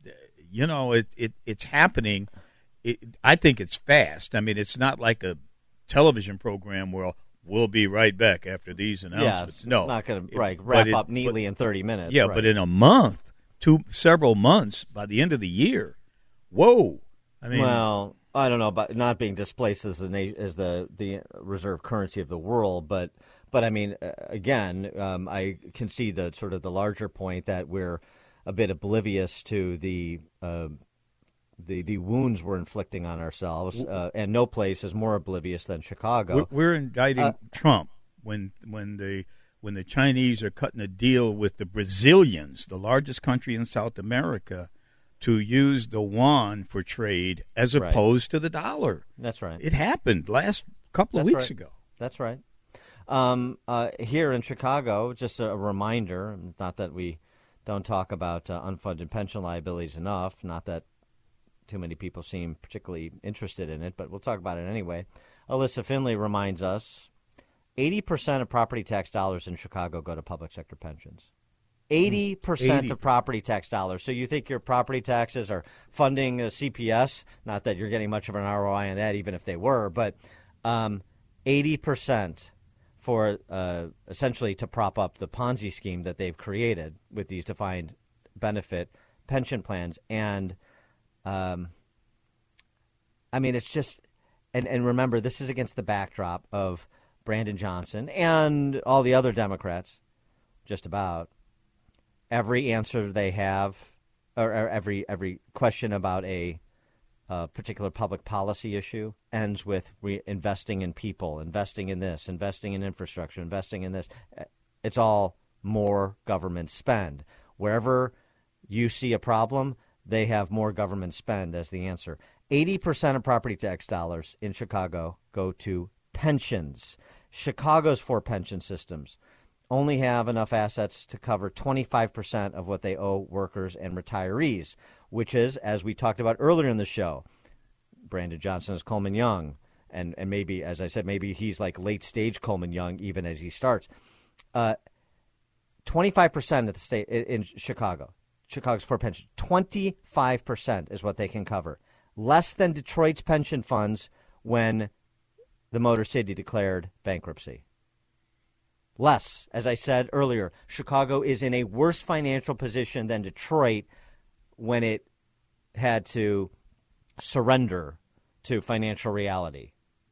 you know, it, it it's happening. It, I think it's fast. I mean, it's not like a television program where we'll be right back after these announcements. Yeah, no, not going to right, wrap it, up neatly but, in thirty minutes. Yeah, right. but in a month, two several months, by the end of the year, whoa! I mean, well, I don't know about not being displaced as the na- as the the reserve currency of the world, but but I mean, uh, again, um, I can see the sort of the larger point that we're a bit oblivious to the. Uh, The the wounds we're inflicting on ourselves, uh, and no place is more oblivious than Chicago. We're indicting uh, Trump when when the when the Chinese are cutting a deal with the Brazilians, the largest country in South America, to use the yuan for trade as right. opposed to the dollar. That's right. It happened last couple of That's weeks right. ago. That's right. Um, uh, here in Chicago, just a, a reminder, not that we don't talk about uh, unfunded pension liabilities enough, not that too many people seem particularly interested in it, but we'll talk about it anyway. Alyssa Finley reminds us eighty percent of property tax dollars in Chicago go to public sector pensions. eighty percent of property tax dollars. So you think your property taxes are funding a C P S? Not that you're getting much of an R O I on that, even if they were, but um, eighty percent for uh, essentially to prop up the Ponzi scheme that they've created with these defined benefit pension plans. And Um, I mean, it's just, and, and remember, this is against the backdrop of Brandon Johnson and all the other Democrats, just about. Every answer they have, or, or every every question about a, a particular public policy issue ends with re- investing in people, investing in this, investing in infrastructure, investing in this. It's all more government spend. Wherever you see a problem, they have more government spend as the answer. eighty percent of property tax dollars in Chicago go to pensions. Chicago's four pension systems only have enough assets to cover twenty-five percent of what they owe workers and retirees, which is, as we talked about earlier in the show, Brandon Johnson is Coleman Young. And, and maybe, as I said, maybe he's like late-stage Coleman Young even as he starts. Uh, twenty-five percent of the state in, in Chicago. Chicago's four pensions, twenty-five percent is what they can cover. less than Detroit's pension funds when the Motor City declared bankruptcy. Less. As I said earlier, Chicago is in a worse financial position than Detroit when it had to surrender to financial reality.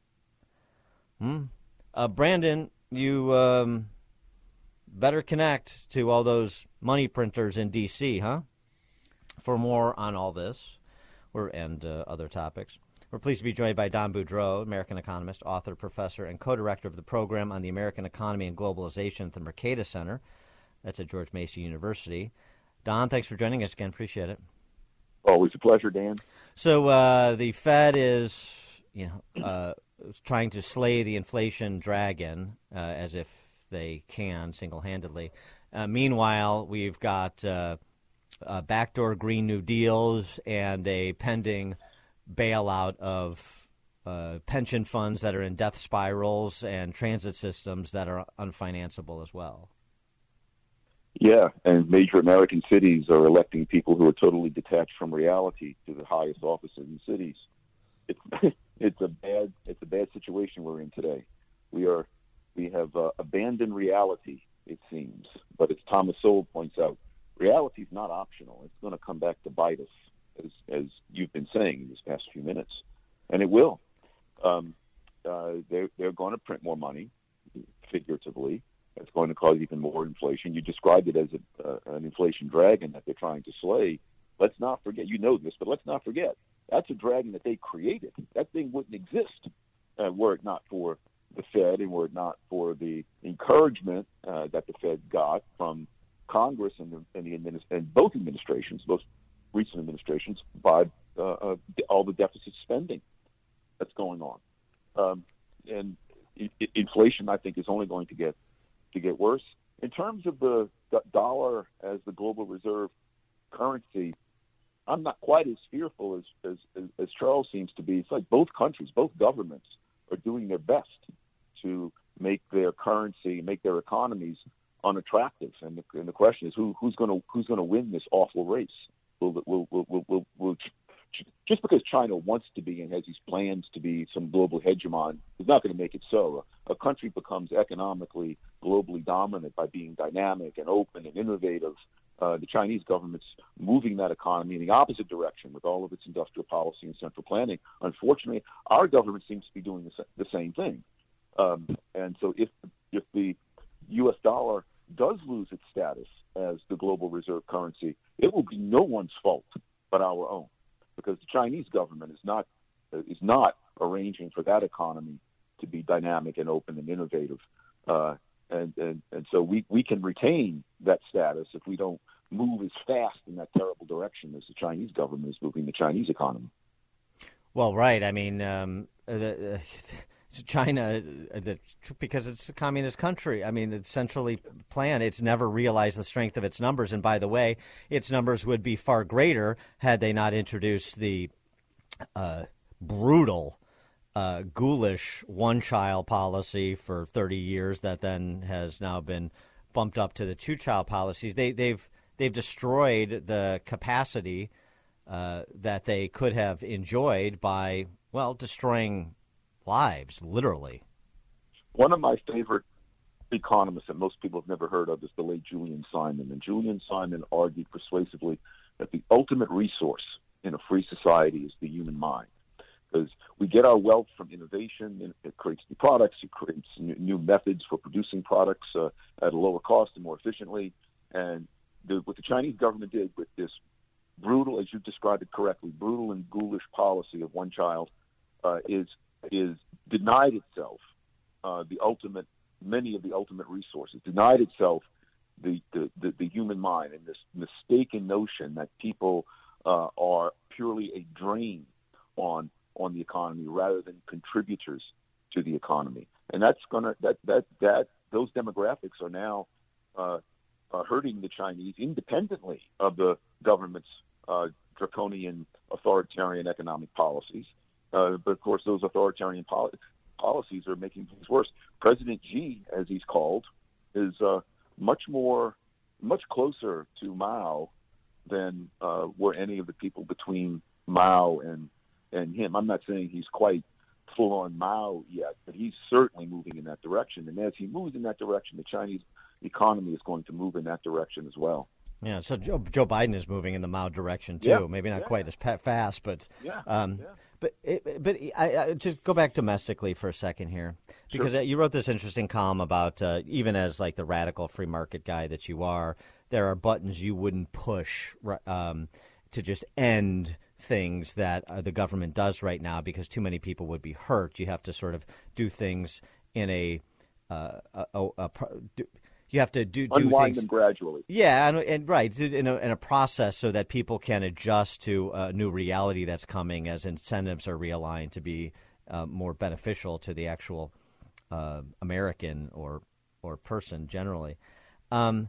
Hmm? Uh, Brandon, you um, better connect to all those money printers in D C, huh? For more on all this we're, and uh, other topics. We're pleased to be joined by Don Boudreaux, American economist, author, professor, and co-director of the program on the American economy and globalization at the Mercatus Center. That's at George Mason University. Don, thanks for joining us again. Appreciate it. Always a pleasure, Dan. So uh, the Fed is, you know, uh, trying to slay the inflation dragon uh, as if they can single-handedly. Uh, meanwhile, we've got uh, uh, backdoor Green New Deals and a pending bailout of uh, pension funds that are in death spirals and transit systems that are unfinanceable as well. Yeah, and major American cities are electing people who are totally detached from reality to the highest offices in cities. It's it's a bad it's a bad situation we're in today. We are we have uh, abandoned reality, it seems. But as Thomas Sowell points out, reality is not optional. It's going to come back to bite us, as as you've been saying in these past few minutes, and it will. Um, uh, they're they're going to print more money, figuratively. It's going to cause even more inflation. You described it as a, uh, an inflation dragon that they're trying to slay. Let's not forget, you know this, but let's not forget, that's a dragon that they created. That thing wouldn't exist uh, were it not for the Fed and were it not for the encouragement uh, that the Fed got from Congress and, the, and, the administ- and both administrations, both recent administrations, by uh, uh, all the deficit spending that's going on. Um, and I- I- inflation, I think, is only going to get to get worse. In terms of the dollar as the global reserve currency, I'm not quite as fearful as, as, as, as Charles seems to be. It's like both countries, both governments are doing their best to make their currency, make their economies unattractive. And the, and the question is, who, who's going to who's going to win this awful race? Will, will, will, will, will, will, just because China wants to be and has these plans to be some global hegemon is not going to make it so. A, a country becomes economically globally dominant by being dynamic and open and innovative. Uh, the Chinese government's moving that economy in the opposite direction with all of its industrial policy and central planning. Unfortunately, our government seems to be doing the, the same thing. Um, and so if if the U S dollar does lose its status as the global reserve currency, it will be no one's fault but our own, because the Chinese government is not is not arranging for that economy to be dynamic and open and innovative. Uh, and, and, and so we, we can retain that status if we don't move as fast in that terrible direction as the Chinese government is moving the Chinese economy. Well, right. I mean, um, the, uh, China, uh, the, because it's a communist country, I mean, it's centrally planned. It's never realized the strength of its numbers. And by the way, its numbers would be far greater had they not introduced the uh, brutal, uh, ghoulish one-child policy for thirty years that then has now been bumped up to the two-child policies. They, they've they've destroyed the capacity uh, that they could have enjoyed by, well, destroying lives, literally. One of my favorite economists that most people have never heard of is the late Julian Simon. And Julian Simon argued persuasively that the ultimate resource in a free society is the human mind. Because we get our wealth from innovation, it creates new products, it creates new methods for producing products uh, at a lower cost and more efficiently. And the, what the Chinese government did with this brutal, as you described it correctly, brutal and ghoulish policy of one child uh, is is denied itself uh, the ultimate, many of the ultimate resources, denied itself the, the, the, the human mind and this mistaken notion that people uh, are purely a drain on on the economy rather than contributors to the economy. And that's gonna that that that those demographics are now uh, uh, hurting the Chinese independently of the government's uh, draconian authoritarian economic policies. Uh, but, of course, those authoritarian pol- policies are making things worse. President Xi, as he's called, is uh, much more, much closer to Mao than uh, were any of the people between Mao and and him. I'm not saying he's quite full on Mao yet, but he's certainly moving in that direction. And as he moves in that direction, the Chinese economy is going to move in that direction as well. Yeah, so Joe, Joe Biden is moving in the Mao direction too. Yeah, Maybe not yeah. quite as pa- fast, but yeah, um, yeah. but it, but I, I just go back domestically for a second here, because Sure. you wrote this interesting column about uh, even as like the radical free market guy that you are, there are buttons you wouldn't push um, to just end things that uh, the government does right now because too many people would be hurt. You have to sort of do things in a, uh, a, a, a do, you have to do, do Unwind things them gradually. Yeah, and, and right in a, in a process so that people can adjust to a new reality that's coming as incentives are realigned to be uh, more beneficial to the actual uh, American or or person generally. Um,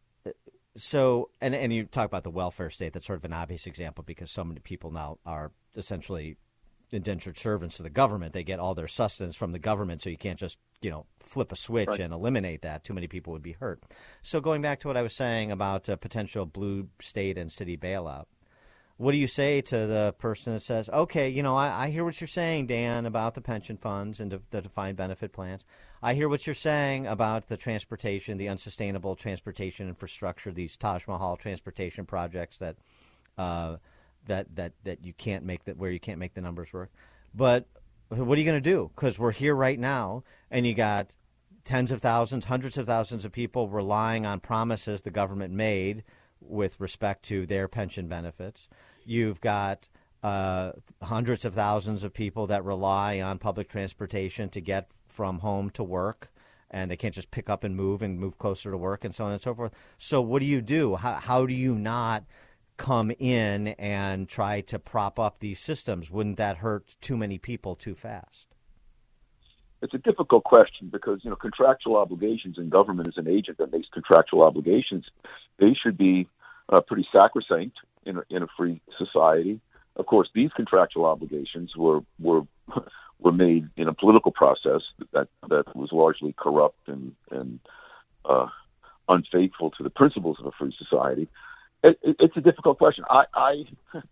so, and and you talk about the welfare state. That's sort of an obvious example because so many people now are essentially indentured servants to the government. They get all their sustenance from the government, so you can't just, you know, flip a switch Right. and eliminate that. Too many people would be hurt. So going back to what I was saying about a potential blue state and city bailout, what do you say to the person that says, okay, you know, I, I hear what you're saying, Dan, about the pension funds and the, the defined benefit plans. I hear what you're saying about the transportation, the unsustainable transportation infrastructure, these Taj Mahal transportation projects that uh, that that that you can't make that where you can't make the numbers work. But what are you going to do? Because we're here right now, and you got tens of thousands, hundreds of thousands of people relying on promises the government made with respect to their pension benefits. You've got uh, hundreds of thousands of people that rely on public transportation to get from home to work, and they can't just pick up and move and move closer to work and so on and so forth. So what do you do? How, how do you not come in and try to prop up these systems? Wouldn't that hurt too many people too fast? It's a difficult question because, you know, contractual obligations, and government is an agent that makes contractual obligations. They should be uh, pretty sacrosanct in a, in a free society. Of course, these contractual obligations were were were made in a political process that that was largely corrupt and and uh, unfaithful to the principles of a free society. It, it, it's a difficult question. I, I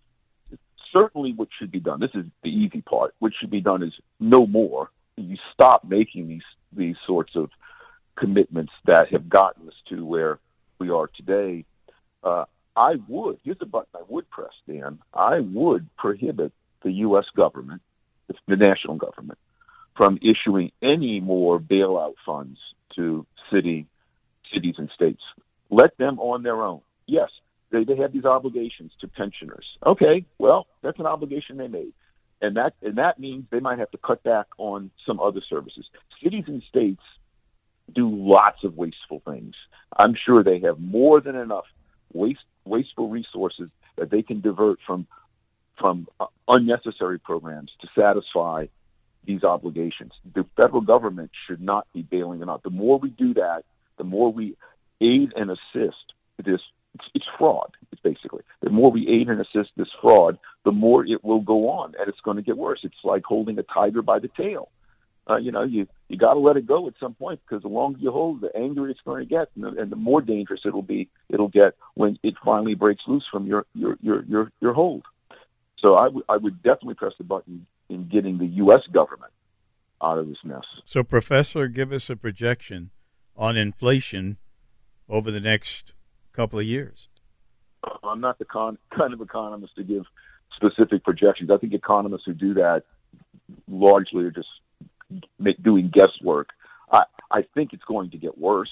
certainly what should be done. This is the easy part. What should be done is no more. You stop making these these sorts of commitments that have gotten us to where we are today. Uh, I would, here's the button I would press, Dan. I would prohibit the U S government, the national government, from issuing any more bailout funds to city, cities and states. Let them on their own. Yes, they, they have these obligations to pensioners. Okay, well, that's an obligation they made. And that and that means they might have to cut back on some other services. Cities and states do lots of wasteful things. I'm sure they have more than enough waste, wasteful resources that they can divert from from uh, unnecessary programs to satisfy these obligations. The federal government should not be bailing them out. The more we do that, the more we aid and assist this. It's, it's fraud, it's basically. The more we aid and assist this fraud, the more it will go on, and it's going to get worse. It's like holding a tiger by the tail. Uh, you know, you, you got to let it go at some point, because the longer you hold, the angrier it's going to get, and the, and the more dangerous it'll be. It'll get when it finally breaks loose from your your your your, your hold. So I, w- I would definitely press the button in getting the U S government out of this mess. So, Professor, give us a projection on inflation over the next couple of years. I'm not the con- kind of economist to give specific projections. I think economists who do that largely are just make, doing guesswork. I, I think it's going to get worse.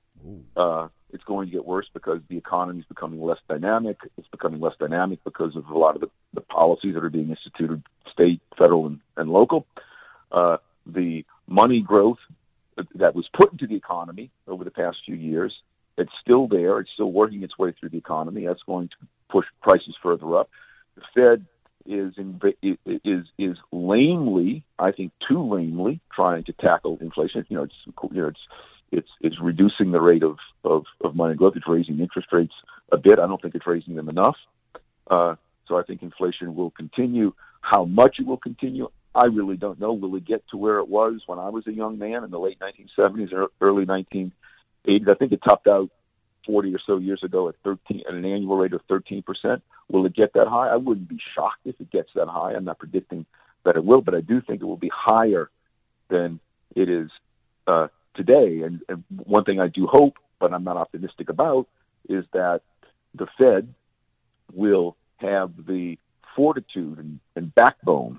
Uh, it's going to get worse because the economy is becoming less dynamic. It's becoming less dynamic because of a lot of the, the policies that are being instituted, state, federal, and, and local. Uh, the money growth that was put into the economy over the past few years, it's still there. It's still working its way through the economy. That's going to push prices further up. The Fed is in, is is lamely, I think, too lamely, trying to tackle inflation. You know, it's you know, it's it's it's reducing the rate of, of, of money growth. It's raising interest rates a bit. I don't think it's raising them enough. Uh, so I think inflation will continue. How much it will continue, I really don't know. Will it get to where it was when I was a young man in the late nineteen seventies or early nineteen eighties? I think it topped out forty or so years ago at thirteen at an annual rate of thirteen percent. Will it get that high? I wouldn't be shocked if it gets that high. I'm not predicting that it will, but I do think it will be higher than it is uh, today. And, and one thing I do hope, but I'm not optimistic about, is that the Fed will have the fortitude and, and backbone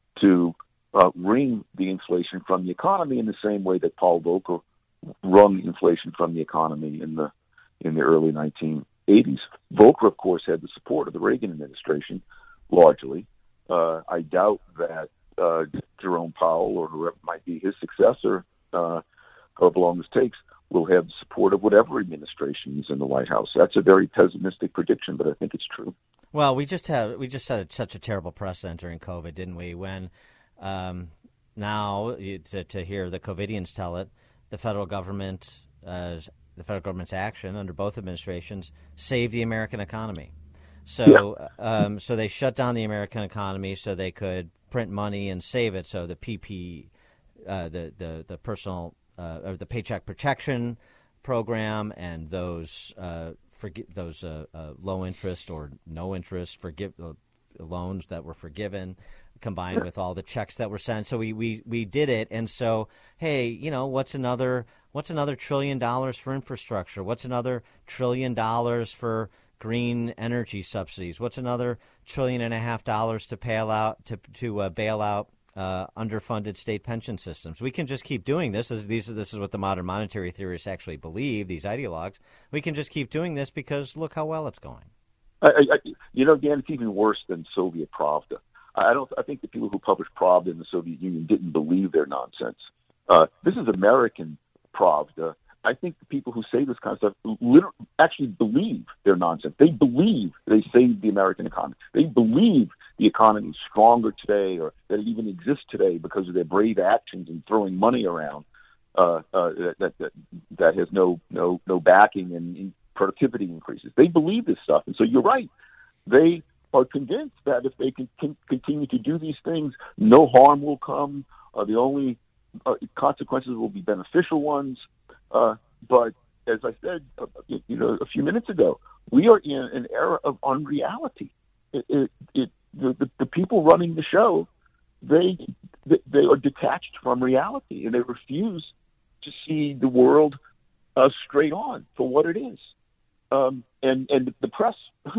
to uh, wring the inflation from the economy in the same way that Paul Volcker wrung inflation from the economy in the in the early nineteen eighties. Volcker, of course, had the support of the Reagan administration largely. Uh, I doubt that uh, Jerome Powell or whoever might be his successor, uh, however long this takes, will have the support of whatever administration is in the White House. That's a very pessimistic prediction, but I think it's true. Well, we just have we just set such a terrible precedent during COVID, didn't we? When um, now to, to hear the COVIDians tell it, the federal government, uh, the federal government's action under both administrations saved the American economy. So, yeah. um, so they shut down the American economy so they could print money and save it. So the P P, uh, the the the personal uh, or the Paycheck Protection Program and those uh, forgi- those uh, uh, low interest or no interest forgive uh, loans that were forgiven, combined with all the checks that were sent. So we, we, we did it. And so, hey, you know, what's another what's another trillion dollars for infrastructure? What's another trillion dollars for green energy subsidies? What's another trillion and a half dollars to bail out to to uh, bail out uh, underfunded state pension systems? We can just keep doing this. This, these, this is what the modern monetary theorists actually believe, these ideologues. We can just keep doing this because look how well it's going. I, I, you know, Dan, it's even worse than Soviet Pravda. I don't. I think the people who published Pravda in the Soviet Union didn't believe their nonsense. Uh, this is American Pravda. I think the people who say this kind of stuff literally actually believe their nonsense. They believe they saved the American economy. They believe the economy is stronger today, or that it even exists today because of their brave actions in throwing money around uh, uh, that, that that has no no no backing and, and productivity increases. They believe this stuff, and so you're right. They are convinced that if they can, can continue to do these things, no harm will come. Uh, the only uh, consequences will be beneficial ones. Uh, but as I said, uh, you know, a few minutes ago, we are in an era of unreality. It, it, it, the, the, the people running the show, they they are detached from reality, and they refuse to see the world uh, straight on for what it is. Um, and and the press,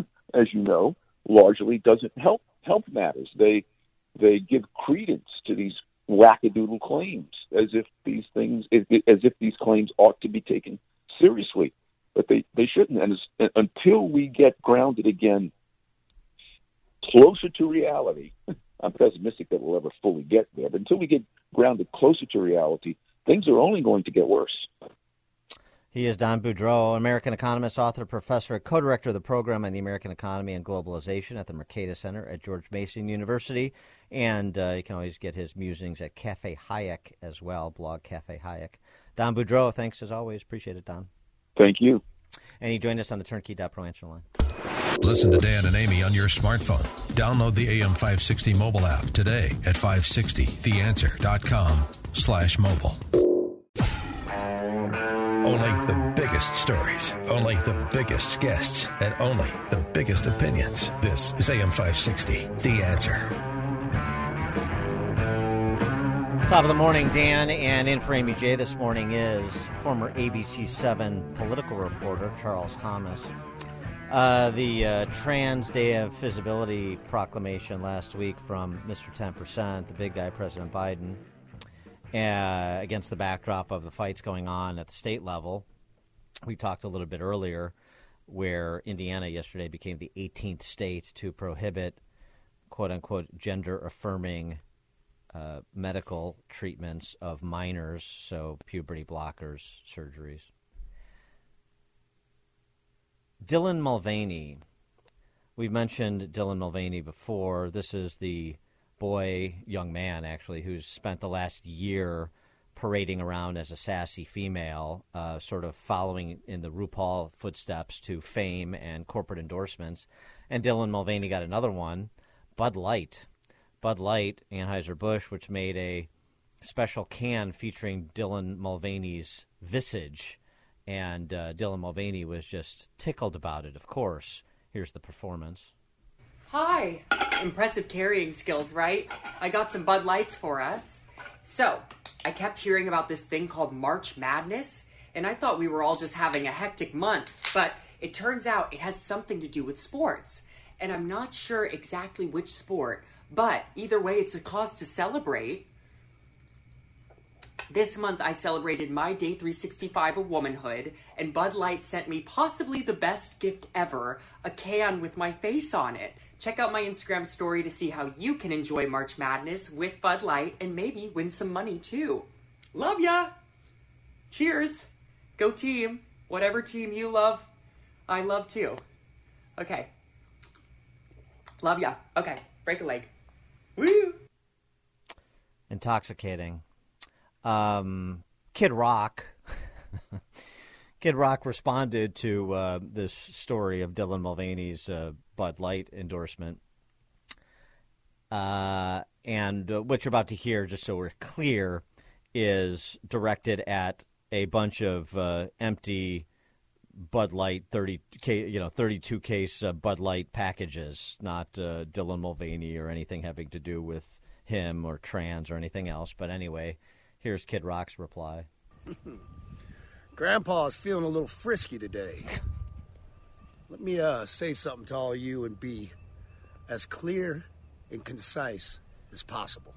as you know, largely doesn't help help matters. They they give credence to these wackadoodle claims as if these things as if these claims ought to be taken seriously, but they, they shouldn't. And as, until we get grounded again closer to reality, I'm pessimistic that we'll ever fully get there, but until we get grounded closer to reality, things are only going to get worse. He is Don Boudreaux, American economist, author, professor, co-director of the program on the American economy and globalization at the Mercatus Center at George Mason University. And uh, you can always get his musings at Cafe Hayek as well, blog Cafe Hayek. Don Boudreaux, thanks as always. Appreciate it, Don. Thank you. And he joined us on the Turnkey dot pro answer line. Listen to Dan and Amy on your smartphone. Download the A M five sixty mobile app today at five sixty the answer dot com slash mobile. Only the biggest stories, only the biggest guests, and only the biggest opinions. This is A M five sixty, The Answer. Top of the morning, Dan, and in for Amy J this morning is former A B C seven political reporter Charles Thomas. Uh, the uh, Trans Day of Visibility proclamation last week from Mister ten percent, the big guy, President Biden, Uh, against the backdrop of the fights going on at the state level. We talked a little bit earlier where Indiana yesterday became the eighteenth state to prohibit, quote-unquote, gender-affirming uh, medical treatments of minors, so puberty blockers, surgeries. Dylan Mulvaney. We've mentioned Dylan Mulvaney before. This is the boy, young man, actually, who's spent the last year parading around as a sassy female, uh, sort of following in the RuPaul footsteps to fame and corporate endorsements. And Dylan Mulvaney got another one, Bud Light. Bud Light, Anheuser-Busch, which made a special can featuring Dylan Mulvaney's visage And uh, Dylan Mulvaney was just tickled about it, of course. Here's the performance. Hi. Impressive carrying skills, right? I got some Bud Lights for us. So, I kept hearing about this thing called March Madness, and I thought we were all just having a hectic month, but it turns out it has something to do with sports. And I'm not sure exactly which sport, but either way, it's a cause to celebrate. This month, I celebrated my day three sixty-five of womanhood, and Bud Light sent me possibly the best gift ever, a can with my face on it. Check out my Instagram story to see how you can enjoy March Madness with Bud Light and maybe win some money too. Love ya! Cheers! Go team! Whatever team you love, I love too. Okay. Love ya. Okay, break a leg. Woo! Intoxicating. Um, Kid Rock. Kid Rock responded to uh, this story of Dylan Mulvaney's uh, Bud Light endorsement. Uh, and uh, what you're about to hear, just so we're clear, is directed at a bunch of uh, empty Bud Light thirty, you know, thirty-two case uh, Bud Light packages, not uh, Dylan Mulvaney or anything having to do with him or trans or anything else. But anyway, here's Kid Rock's reply. Grandpa's feeling a little frisky today. Let me uh, say something to all you and be as clear and concise as possible.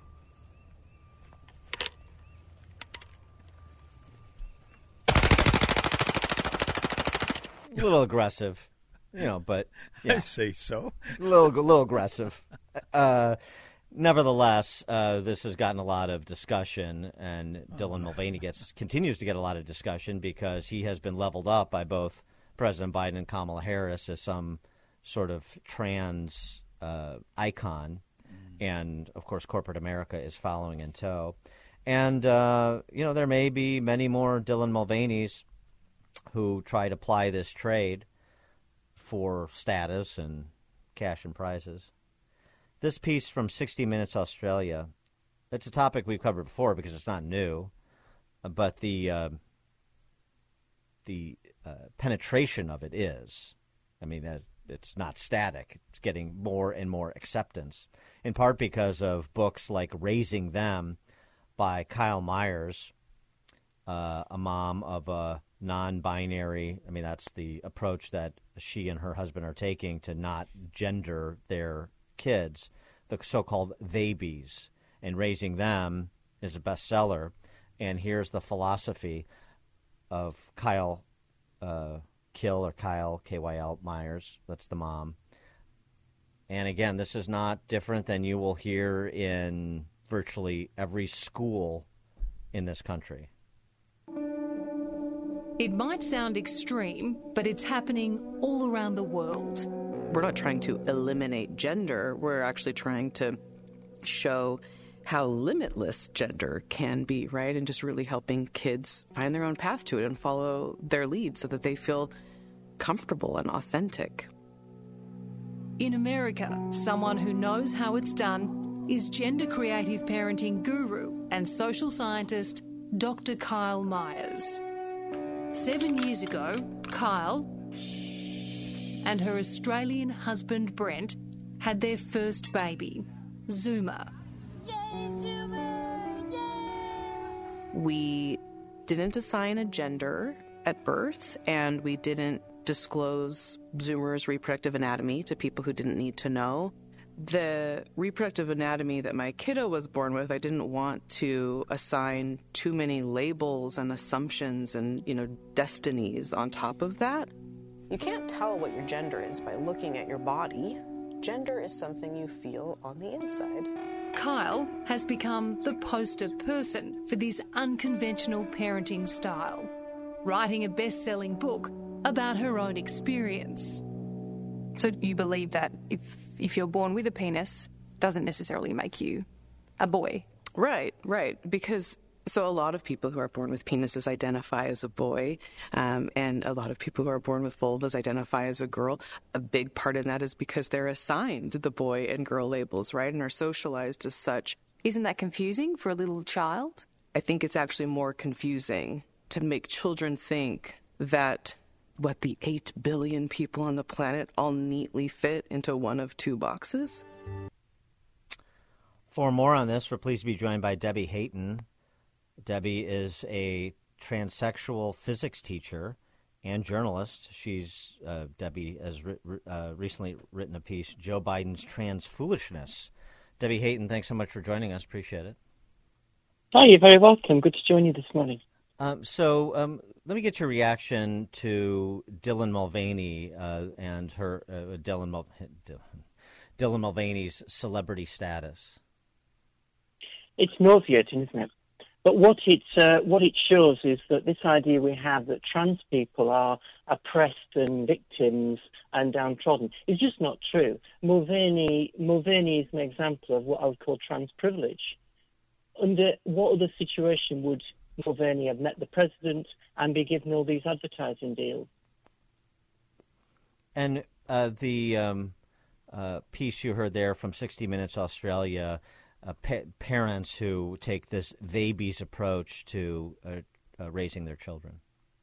A little aggressive, you know, but yeah. I say so. A little, a little aggressive. Uh, nevertheless, uh, this has gotten a lot of discussion, and Dylan Mulvaney gets continues to get a lot of discussion because he has been leveled up by both President Biden and Kamala Harris as some sort of trans uh, icon, mm. and of course, corporate America is following in tow. And uh, you know, there may be many more Dylan Mulvaneys who try to ply this trade for status and cash and prizes. This piece from sixty minutes Australia, it's a topic we've covered before because it's not new, but the uh, the uh, penetration of it is. I mean, it's not static. It's getting more and more acceptance, in part because of books like Raising Them by Kyle Myers, uh, a mom of a non-binary. I mean, that's the approach that she and her husband are taking to not gender their kids, the so-called they-bees. And Raising Them is a bestseller. And here's the philosophy of Kyle uh, Kill, or Kyle, K Y L, Myers. That's the mom. And again, this is not different than you will hear in virtually every school in this country. It might sound extreme, but it's happening all around the world. We're not trying to eliminate gender. We're actually trying to show how limitless gender can be, right? And just really helping kids find their own path to it and follow their lead so that they feel comfortable and authentic. In America, someone who knows how it's done is gender creative parenting guru and social scientist Doctor Kyle Myers. Seven years ago, Kyle and her Australian husband Brent had their first baby, Zuma. We didn't assign a gender at birth, and we didn't disclose Zuma's reproductive anatomy to people who didn't need to know. The reproductive anatomy that my kiddo was born with, I didn't want to assign too many labels and assumptions and, you know, destinies on top of that. You can't tell what your gender is by looking at your body. Gender is something you feel on the inside. Kyle has become the poster person for this unconventional parenting style, writing a best-selling book about her own experience. So you believe that if if you're born with a penis, doesn't necessarily make you a boy? Right, right. Because so a lot of people who are born with penises identify as a boy, um, and a lot of people who are born with vulvas identify as a girl. A big part of that is because they're assigned the boy and girl labels, right, and are socialized as such. Isn't that confusing for a little child? I think it's actually more confusing to make children think that, what, the eight billion people on the planet all neatly fit into one of two boxes? For more on this, we're pleased to be joined by Debbie Hayton. Debbie is a transsexual physics teacher and journalist. She's, uh, Debbie has re- uh, recently written a piece, Joe Biden's Trans Foolishness. Debbie Hayton, thanks so much for joining us. Appreciate it. Hi, you're very welcome. Good to join you this morning. Um, so um, let me get your reaction to Dylan Mulvaney uh, and her uh, Dylan, Mul- Dylan Mulvaney's celebrity status. It's nauseating, isn't it? But what it uh, what it shows is that this idea we have that trans people are oppressed and victims and downtrodden is just not true. Mulvaney Mulvaney is an example of what I would call trans privilege. Under what other situation would Mulvaney have met the president and be given all these advertising deals? And uh, the um, uh, piece you heard there from sixty minutes Australia. Uh, pa- parents who take this they-bees approach to uh, uh, raising their children.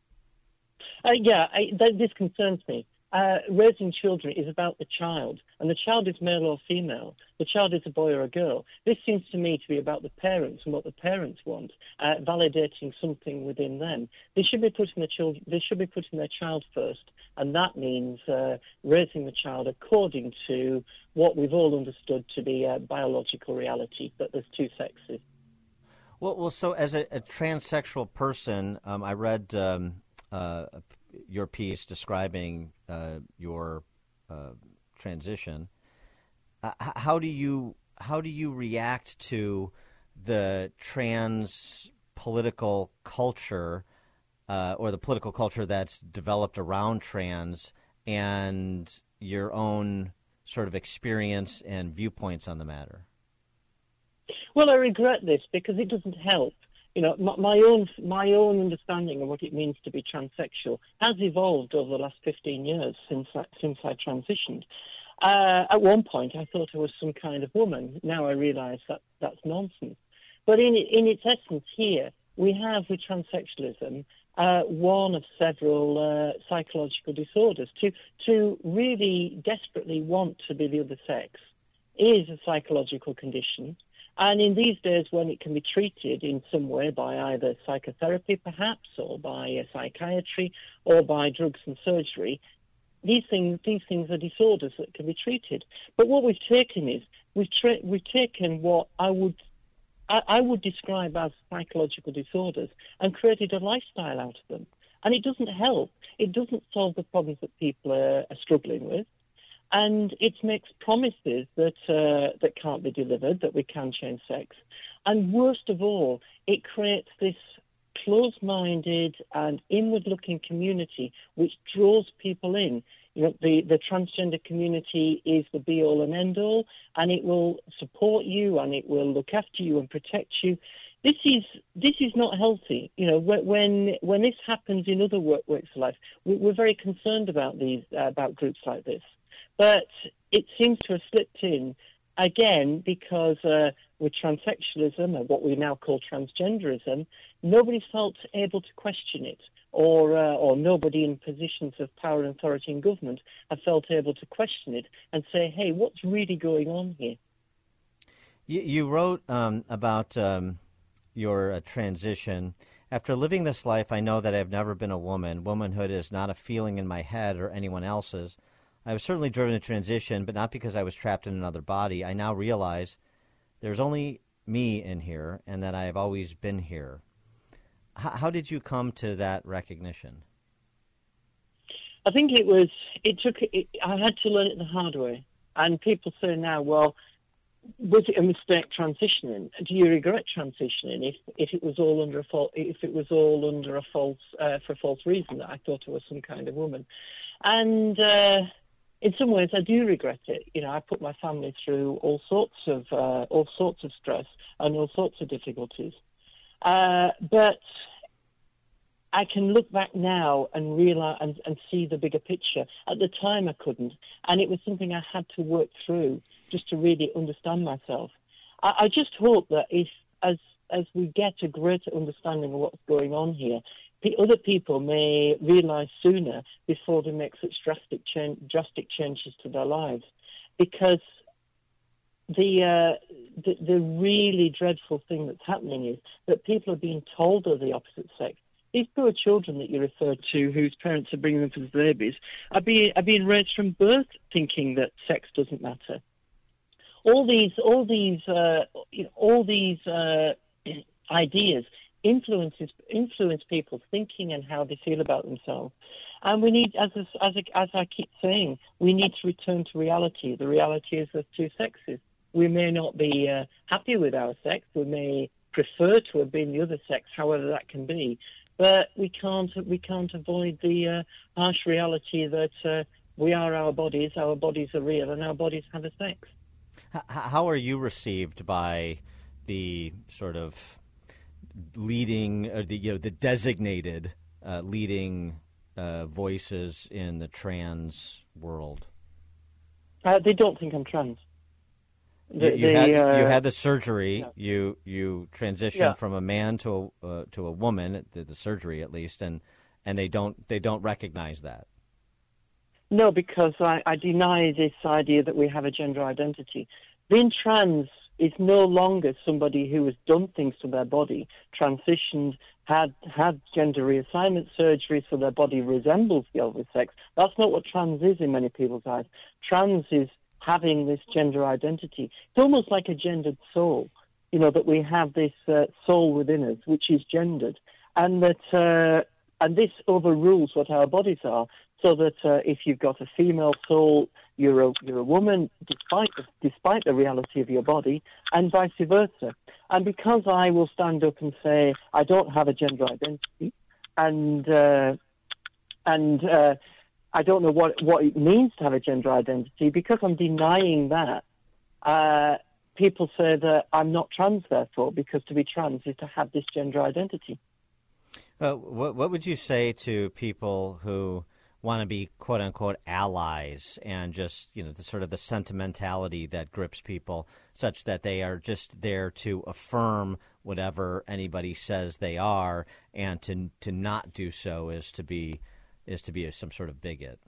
Uh, yeah, I, th- this concerns me. Uh, raising children is about the child, and the child is male or female. The child is a boy or a girl. This seems to me to be about the parents and what the parents want, uh, validating something within them. They should be putting the children. They should be putting their child first, and that means uh, raising the child according to what we've all understood to be a biological reality, that there's two sexes. Well, well. So, as a, a transsexual person, um, I read um, uh, your piece describing uh, your uh, transition. Uh, how do you how do you react to the trans political culture uh, or the political culture that's developed around trans and your own sort of experience and viewpoints on the matter? Well, I regret this because it doesn't help. You know, my, my own my own understanding of what it means to be transsexual has evolved over the last fifteen years since I, since I transitioned. Uh, at one point, I thought I was some kind of woman. Now I realise that that's nonsense. But in in its essence, here we have with transsexualism uh, one of several uh, psychological disorders. To to really desperately want to be the other sex is a psychological condition. And in these days, when it can be treated in some way by either psychotherapy, perhaps, or by a psychiatry, or by drugs and surgery, these things these things are disorders that can be treated. But what we've taken is we've tra- we've taken what I would I, I would describe as psychological disorders and created a lifestyle out of them. And it doesn't help. It doesn't solve the problems that people are, are struggling with. And it makes promises that uh, that can't be delivered, that we can change sex. And worst of all, it creates this closed-minded and inward-looking community which draws people in. You know, the, the transgender community is the be-all and end-all, and it will support you and it will look after you and protect you. This is this is not healthy. You know, when when this happens in other work, works of life, we're very concerned about these uh, about groups like this. But it seems to have slipped in, again, because uh, with transsexualism, or what we now call transgenderism, nobody felt able to question it, or uh, or nobody in positions of power and authority in government have felt able to question it and say, hey, what's really going on here? You, you wrote um, about um, your uh, transition. After living this life, I know that I've never been a woman. Womanhood is not a feeling in my head or anyone else's. I was certainly driven to transition, but not because I was trapped in another body. I now realize there's only me in here and that I have always been here. H- how did you come to that recognition? I think it was, it took, it, I had to learn it the hard way. And people say now, well, was it a mistake transitioning? Do you regret transitioning if, if it was all under a fault, if it was all under a false, uh, for a false reason that I thought I was some kind of woman? And, uh, in some ways, I do regret it. You know, I put my family through all sorts of uh, all sorts of stress and all sorts of difficulties. Uh, but I can look back now and realize and, and see the bigger picture. At the time, I couldn't, and it was something I had to work through just to really understand myself. I, I just hope that if, as as we get a greater understanding of what's going on here, other people may realize sooner before they make such drastic, change, drastic changes to their lives. Because the, uh, the the really dreadful thing that's happening is that people are being told they're the opposite sex. These poor children that you referred to, whose parents are bringing them for babies, are being are being raised from birth thinking that sex doesn't matter. All these, all these, uh, you know, all these uh, ideas influences influence people's thinking and how they feel about themselves. And we need, as as as I keep saying, we need to return to reality. The reality is there's two sexes. We may not be uh, happy with our sex. We may prefer to have been the other sex, however that can be. But we can't we can't avoid the uh, harsh reality that uh, we are our bodies. Our bodies are real, and our bodies have a sex. How are you received by the sort of leading, or the you know the designated uh, leading uh, voices in the trans world? Uh, they don't think I'm trans. The, you, you, they, had, uh, you had the surgery. Yeah. You you transitioned yeah. from a man to a uh, to a woman. The, the surgery, at least, and and they don't they don't recognize that. No, because I, I deny this idea that we have a gender identity. Being trans is no longer somebody who has done things to their body, transitioned, had had gender reassignment surgery so their body resembles the other sex. That's not what trans is in many people's eyes. Trans is having this gender identity. It's almost like a gendered soul, you know, that we have this uh, soul within us, which is gendered, and that uh, and this overrules what our bodies are. So that uh, if you've got a female soul, you're a you're a woman, despite the, despite the reality of your body, and vice versa. And because I will stand up and say I don't have a gender identity, and uh, and uh, I don't know what, what it means to have a gender identity, because I'm denying that, uh, people say that I'm not trans, therefore, because to be trans is to have this gender identity. Uh, what, what would you say to people who want to be quote-unquote allies and just, you know, the sort of the sentimentality that grips people such that they are just there to affirm whatever anybody says they are, and to to not do so is to be is to be a, some sort of bigot?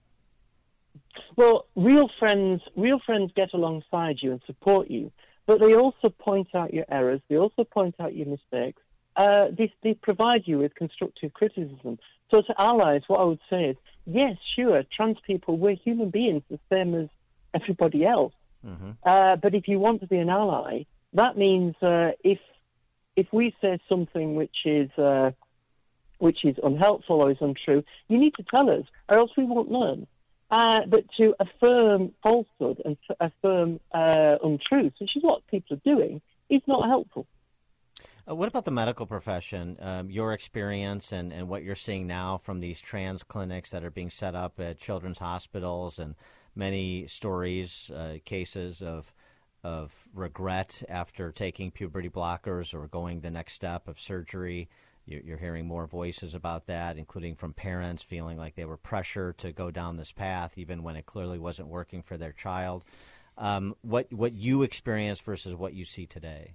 Well, real friends, real friends get alongside you and support you, but they also point out your errors. They also point out your mistakes. Uh, they, they provide you with constructive criticism. So to allies, what I would say is, yes, sure, trans people, we're human beings the same as everybody else. Mm-hmm. Uh, but if you want to be an ally, that means uh, if if we say something which is uh, which is unhelpful or is untrue, you need to tell us, or else we won't learn. Uh, but to affirm falsehood and to affirm uh, untruths, which is what people are doing, is not helpful. Uh, what about the medical profession, um, your experience and, and what you're seeing now from these trans clinics that are being set up at children's hospitals, and many stories, uh, cases of of regret after taking puberty blockers or going the next step of surgery? You're hearing more voices about that, including from parents feeling like they were pressured to go down this path, even when it clearly wasn't working for their child. Um, what what you experienced versus what you see today?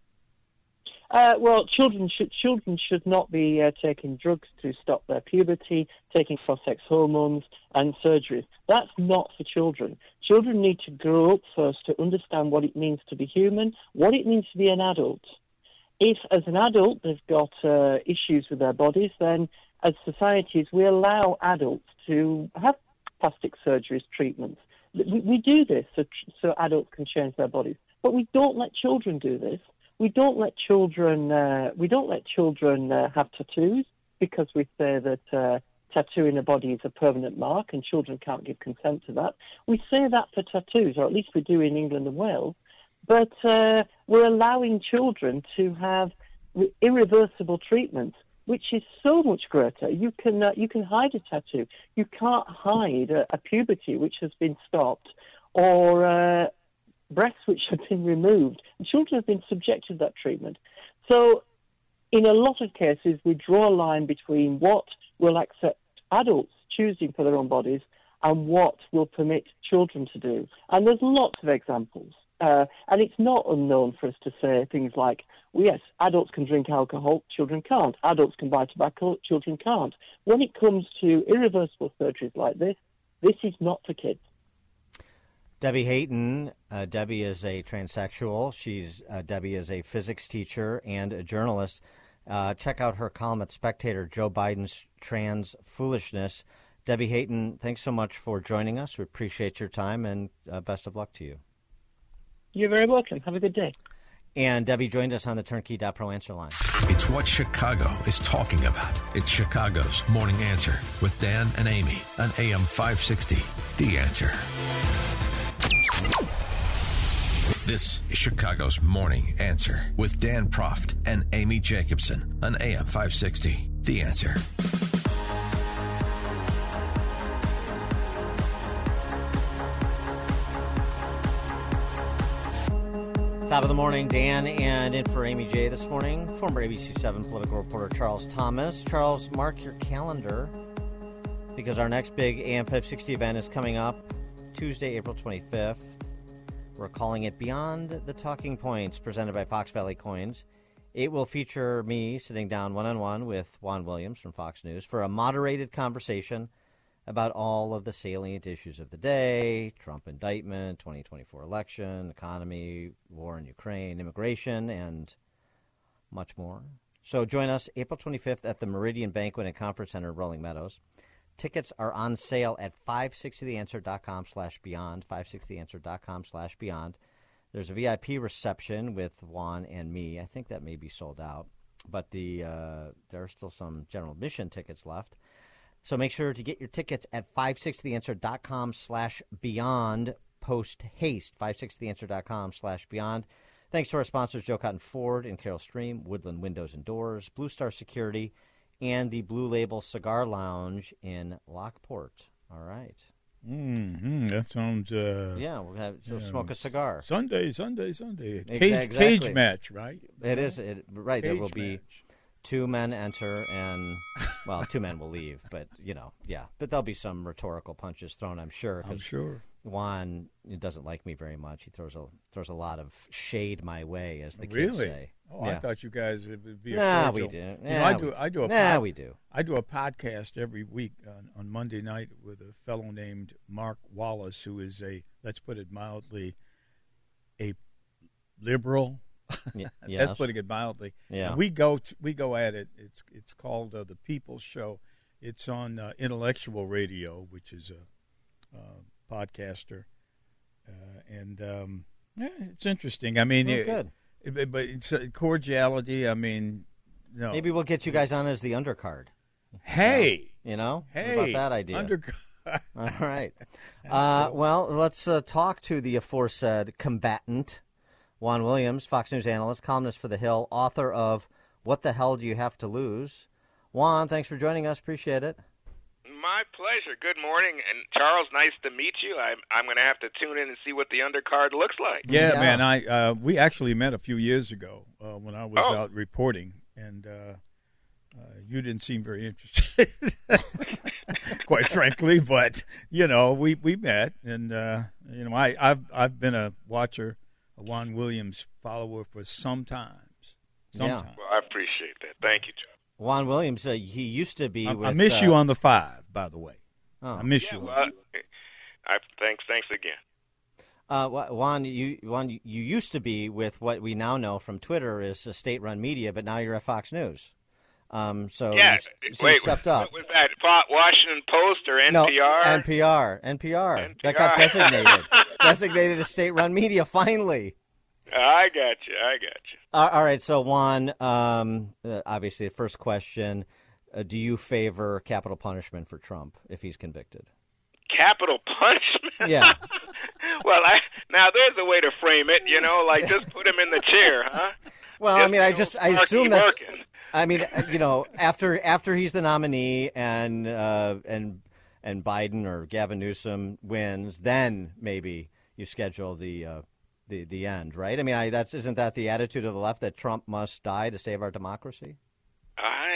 Uh, well, children should children should not be uh, taking drugs to stop their puberty, taking cross-sex hormones and surgeries. That's not for children. Children need to grow up first to understand what it means to be human, what it means to be an adult. If, as an adult, they've got uh, issues with their bodies, then as societies, we allow adults to have plastic surgeries, treatments. We, we do this so, so adults can change their bodies, but we don't let children do this. We don't let children. Uh, we don't let children uh, have tattoos, because we say that uh, tattooing a body is a permanent mark, and children can't give consent to that. We say that for tattoos, or at least we do in England and Wales. But uh, we're allowing children to have irreversible treatments, which is so much greater. You can uh, you can hide a tattoo. You can't hide a, a puberty which has been stopped, or uh, breasts which have been removed. And children have been subjected to that treatment. So in a lot of cases, we draw a line between what will accept adults choosing for their own bodies and what will permit children to do. And there's lots of examples. Uh, and it's not unknown for us to say things like, well, yes, adults can drink alcohol, children can't. Adults can buy tobacco, children can't. When it comes to irreversible surgeries like this, this is not for kids. Debbie Hayton. Uh, Debbie is a transsexual. She's uh, Debbie is a physics teacher and a journalist. Uh, check out her column at Spectator, Joe Biden's Trans Foolishness. Debbie Hayton, thanks so much for joining us. We appreciate your time, and uh, best of luck to you. You're very welcome. Have a good day. And Debbie joined us on the Turnkey dot Pro answer line. It's what Chicago is talking about. It's Chicago's Morning Answer with Dan and Amy on A M five sixty. The Answer. This is Chicago's Morning Answer with Dan Proft and Amy Jacobson on A M five sixty. The Answer. Top of the morning, Dan, and in for Amy J this morning, former A B C seven political reporter Charles Thomas. Charles, mark your calendar because our next big A M five sixty event is coming up Tuesday, April twenty-fifth. We're calling it Beyond the Talking Points, presented by Fox Valley Coins. It will feature me sitting down one-on-one with Juan Williams from Fox News for a moderated conversation about all of the salient issues of the day: Trump indictment, twenty twenty-four election, economy, war in Ukraine, immigration, and much more. So join us April twenty-fifth at the Meridian Banquet and Conference Center, Rolling Meadows. Tickets are on sale at five sixty the answer dot com slash beyond, five sixty the answer dot com slash beyond. There's a V I P reception with Juan and me. I think that may be sold out, but the uh, there are still some general admission tickets left. So make sure to get your tickets at five sixty the answer dot com slash beyond post haste, five sixty the answer dot com slash beyond. Thanks to our sponsors, Joe Cotton Ford and Carroll Stream, Woodland Windows and Doors, Blue Star Security, and the Blue Label Cigar Lounge in Lockport. All right. Mm-hmm. That sounds... Uh, yeah, we'll have so yeah, smoke a cigar. Sunday, Sunday, Sunday. Cage, exactly. cage match, right? It is. It, right. Cage there will be... match. Two men enter and, well, two men will leave, but, you know, yeah. But there'll be some rhetorical punches thrown, I'm sure. I'm sure. Juan doesn't like me very much. He throws a throws a lot of shade my way, as the kids really? say. Oh, yeah. I thought you guys would be a Nah, cordial. we do. You know, Nah, I do. we I do a. Nah, pod, we do. I do a podcast every week on, on Monday night with a fellow named Mark Wallace, who is a, let's put it mildly, a liberal. Y- That's yes. putting it mildly. Yeah. And we go t- we go at it. It's it's called uh, the People's Show. It's on uh, Intellectual Radio, which is a uh, podcaster, uh, and um, yeah, it's interesting. I mean, Oh, it, good. it- but it's uh, cordiality. I mean, no. Maybe we'll get you guys on as the undercard. Hey, you know, hey, what about that idea? Undercard. All right. Uh, well, let's uh, talk to the aforesaid combatant. Juan Williams, Fox News analyst, columnist for The Hill, author of What the Hell Do You Have to Lose? Juan, thanks for joining us. Appreciate it. My pleasure. Good morning. And Charles, nice to meet you. I'm, I'm going to have to tune in and see what the undercard looks like. Yeah, yeah. man. I uh, we actually met a few years ago uh, when I was oh. out reporting, and uh, uh, you didn't seem very interested, quite frankly. But you know, we, we met, and uh, you know, I I've I've been a watcher, a Juan Williams follower for some times. Sometimes. Yeah. Well, I appreciate that. Thank you, John. Juan Williams, uh, he used to be I, with... I miss uh, you on the five, by the way. Oh. I miss yeah, you. Well, I, thanks, thanks again. Uh, Juan, you, Juan, you used to be with what we now know from Twitter is a state-run media, but now you're at Fox News. Um, so yeah, you, so wait, you stepped up. What was that, Washington Post or N P R? No, N P R, N P R. N P R. That got designated. designated as state-run media, finally. I got you, I got you. Uh, all right, so Juan, um, uh, obviously the first question, uh, do you favor capital punishment for Trump if he's convicted? Capital punishment? Yeah. Well, I, now there's a way to frame it, you know, like just put him in the chair, huh? Well, just, I mean, I you know, just, I Marky assume that's, Merkin. I mean, you know, after after he's the nominee and uh, and and Biden or Gavin Newsom wins, then maybe you schedule the uh, the the end, right? I mean, I, that's isn't that the attitude of the left that Trump must die to save our democracy? I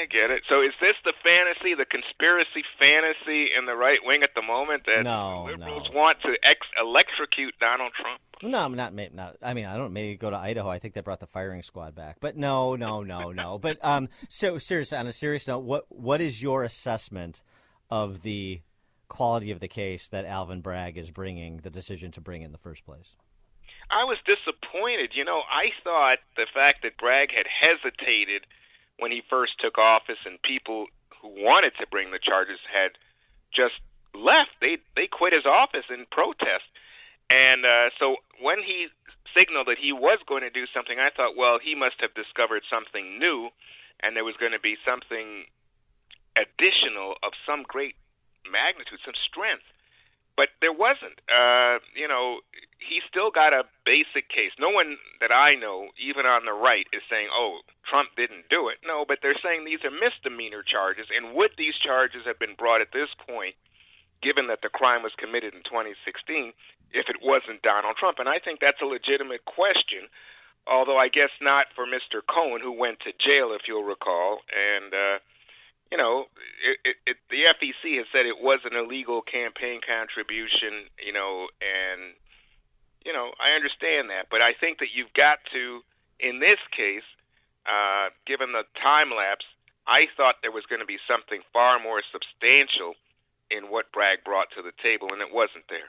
I get it. So is this the fantasy, the conspiracy fantasy in the right wing at the moment that no, liberals no. want to ex- electrocute Donald Trump? No, I'm not, not. I mean, I don't. Maybe go to Idaho. I think they brought the firing squad back. But no, no, no, no. But um, so seriously, on a serious note, what what is your assessment of the quality of the case that Alvin Bragg is bringing, the decision to bring in the first place? I was disappointed. You know, I thought the fact that Bragg had hesitated when he first took office and people who wanted to bring the charges had just left. They they quit his office in protest. And uh, so when he signaled that he was going to do something, I thought, well, he must have discovered something new, and there was going to be something additional of some great magnitude, some strength. But there wasn't. Uh, you know, he still got a basic case. No one that I know, even on the right, is saying, oh, Trump didn't do it. No, but they're saying these are misdemeanor charges, and would these charges have been brought at this point, given that the crime was committed in twenty sixteen, if it wasn't Donald Trump? And I think that's a legitimate question, although I guess not for Mister Cohen, who went to jail, if you'll recall. And, uh, you know, it, it, it, the F E C has said it was an illegal campaign contribution, you know, and, you know, I understand that. But I think that you've got to, in this case, uh, given the time lapse, I thought there was going to be something far more substantial in what Bragg brought to the table, and it wasn't there.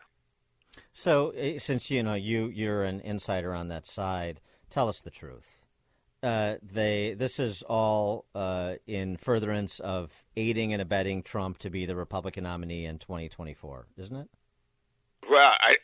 So, since you know you you're an insider on that side, tell us the truth. Uh, they this is all uh, in furtherance of aiding and abetting Trump to be the Republican nominee in twenty twenty-four, isn't it? Well, I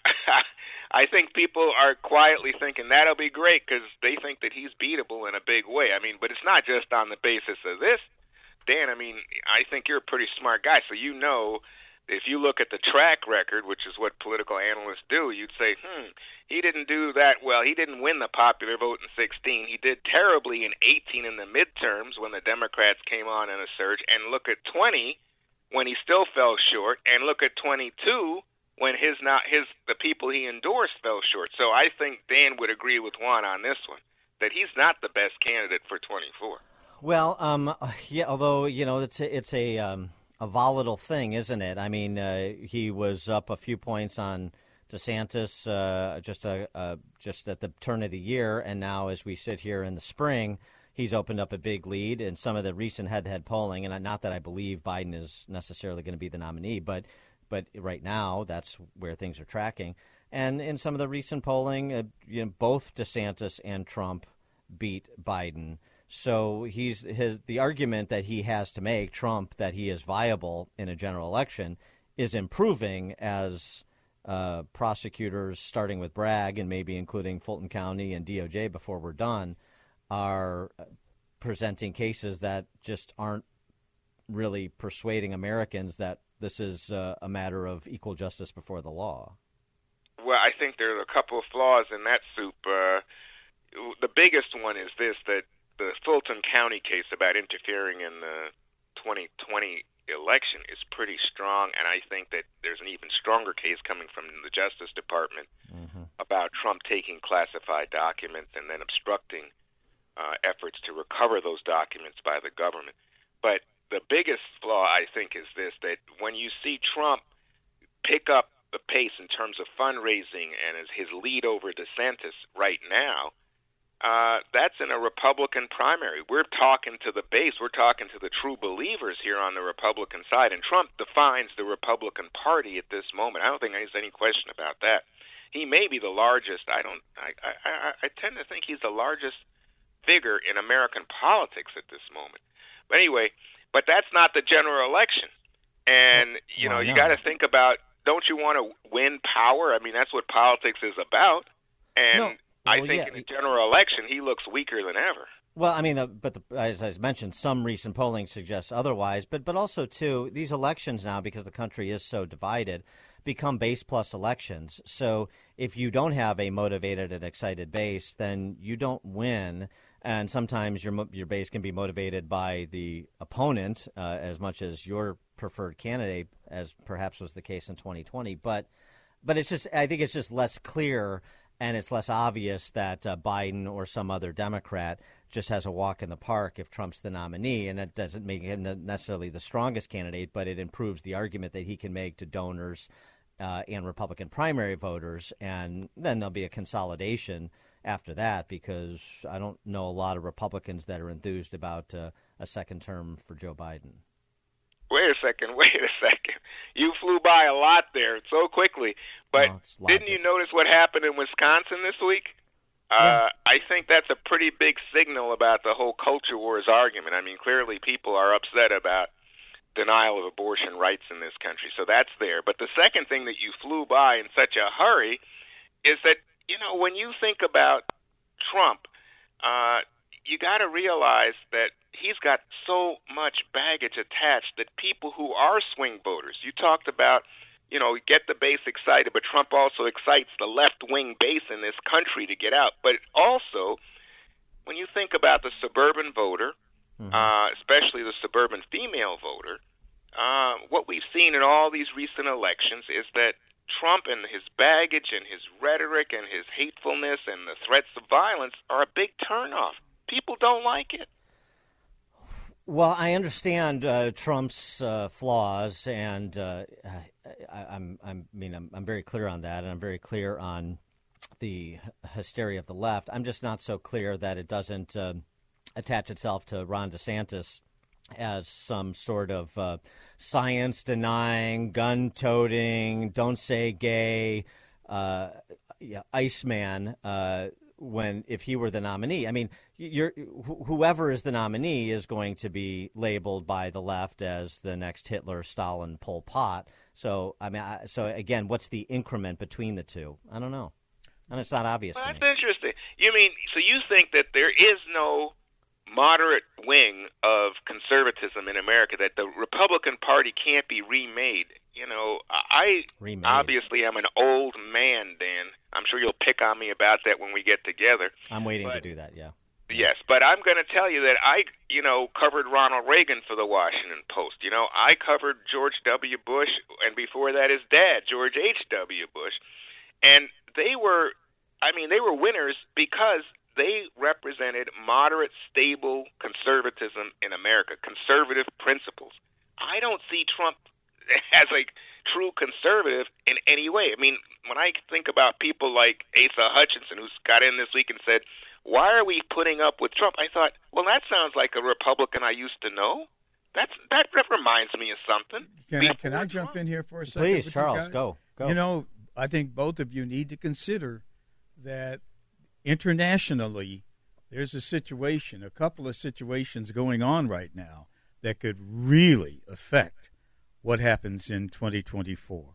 I think people are quietly thinking that'll be great because they think that he's beatable in a big way. I mean, but it's not just on the basis of this. Dan, I mean, I think you're a pretty smart guy, so you know if you look at the track record, which is what political analysts do, you'd say, hmm, he didn't do that well. He didn't win the popular vote in sixteen. He did terribly in eighteen in the midterms when the Democrats came on in a surge. And look at twenty when he still fell short. And look at twenty-two when his not his the people he endorsed fell short. So I think Dan would agree with Juan on this one, that he's not the best candidate for twenty-four. Well, um, yeah. Although you know, it's a, it's a um, a volatile thing, isn't it? I mean, uh, he was up a few points on DeSantis uh, just a, uh, just at the turn of the year, and now as we sit here in the spring, he's opened up a big lead in some of the recent head-to-head polling. And not that I believe Biden is necessarily going to be the nominee, but but right now that's where things are tracking. And in some of the recent polling, uh, you know, both DeSantis and Trump beat Biden. So he's his the argument that he has to make, Trump, that he is viable in a general election is improving as uh, prosecutors, starting with Bragg and maybe including Fulton County and D O J before we're done, are presenting cases that just aren't really persuading Americans that this is uh, a matter of equal justice before the law. Well, I think there are a couple of flaws in that soup. Uh, the biggest one is this, that the Fulton County case about interfering in the twenty twenty election is pretty strong, and I think that there's an even stronger case coming from the Justice Department mm-hmm. about Trump taking classified documents and then obstructing uh, efforts to recover those documents by the government. But the biggest flaw, I think, is this, that when you see Trump pick up the pace in terms of fundraising and his lead over DeSantis right now, Uh, that's in a Republican primary. We're talking to the base. We're talking to the true believers here on the Republican side. And Trump defines the Republican Party at this moment. I don't think there's any question about that. He may be the largest. I don't. I, I, I tend to think he's the largest figure in American politics at this moment. But anyway, but that's not the general election. And, you know, well, you got to think about, don't you want to win power? I mean, that's what politics is about. And no. I well, think yeah. in the general election, he looks weaker than ever. Well, I mean, the, but the, as I mentioned, some recent polling suggests otherwise. But but also, too, these elections now, because the country is so divided, become base plus elections. So if you don't have a motivated and excited base, then you don't win. And sometimes your your base can be motivated by the opponent uh, as much as your preferred candidate, as perhaps was the case in twenty twenty. But but it's just I think it's just less clear. And it's less obvious that uh, Biden or some other Democrat just has a walk in the park if Trump's the nominee, and it doesn't make him necessarily the strongest candidate, but it improves the argument that he can make to donors uh, and Republican primary voters, and then there'll be a consolidation after that, because I don't know a lot of Republicans that are enthused about uh, a second term for Joe Biden. Wait a second, wait a second. You flew by a lot there so quickly, but no, didn't you notice what happened in Wisconsin this week? Uh, I think that's a pretty big signal about the whole culture wars argument. I mean, clearly people are upset about denial of abortion rights in this country, so that's there. But the second thing that you flew by in such a hurry is that, you know, when you think about Trump, uh, you got to realize that he's got so much baggage attached that people who are swing voters, you talked about, you know, get the base excited, but Trump also excites the left-wing base in this country to get out. But also, when you think about the suburban voter, mm-hmm. uh, especially the suburban female voter, uh, what we've seen in all these recent elections is that Trump and his baggage and his rhetoric and his hatefulness and the threats of violence are a big turnoff. People don't like it. Well, I understand uh, Trump's uh, flaws, and uh, I, I'm, I'm, I mean, I'm, I'm very clear on that, and I'm very clear on the hysteria of the left. I'm just not so clear that it doesn't uh, attach itself to Ron DeSantis as some sort of uh, science-denying, gun-toting, don't-say-gay uh, yeah, Iceman. Uh, when if he were the nominee, I mean, you're, wh- whoever is the nominee is going to be labeled by the left as the next Hitler, Stalin, Pol Pot. So, I mean, I, so again, what's the increment between the two? I don't know. And it's not obvious well, to that's me. Interesting. You mean, so you think that there is no moderate wing of conservatism in America, that the Republican Party can't be remade? You know, I remade. obviously am an old man, Dan. I'm sure you'll pick on me about that when we get together. I'm waiting but, to do that, yeah. Yes, but I'm going to tell you that I, you know, covered Ronald Reagan for the Washington Post. You know, I covered George W. Bush, and before that his dad, George H W. Bush. And they were, I mean, they were winners because they represented moderate, stable conservatism in America, conservative principles. I don't see Trump as a true conservative in any way. I mean, when I think about people like Asa Hutchinson, who's got in this week and said, why are we putting up with Trump? I thought, well, that sounds like a Republican I used to know. That's, that reminds me of something. Can I, can I jump in here for a second? Please, Charles, go, go. You know, I think both of you need to consider that internationally there's a situation, a couple of situations going on right now that could really affect what happens in twenty twenty-four.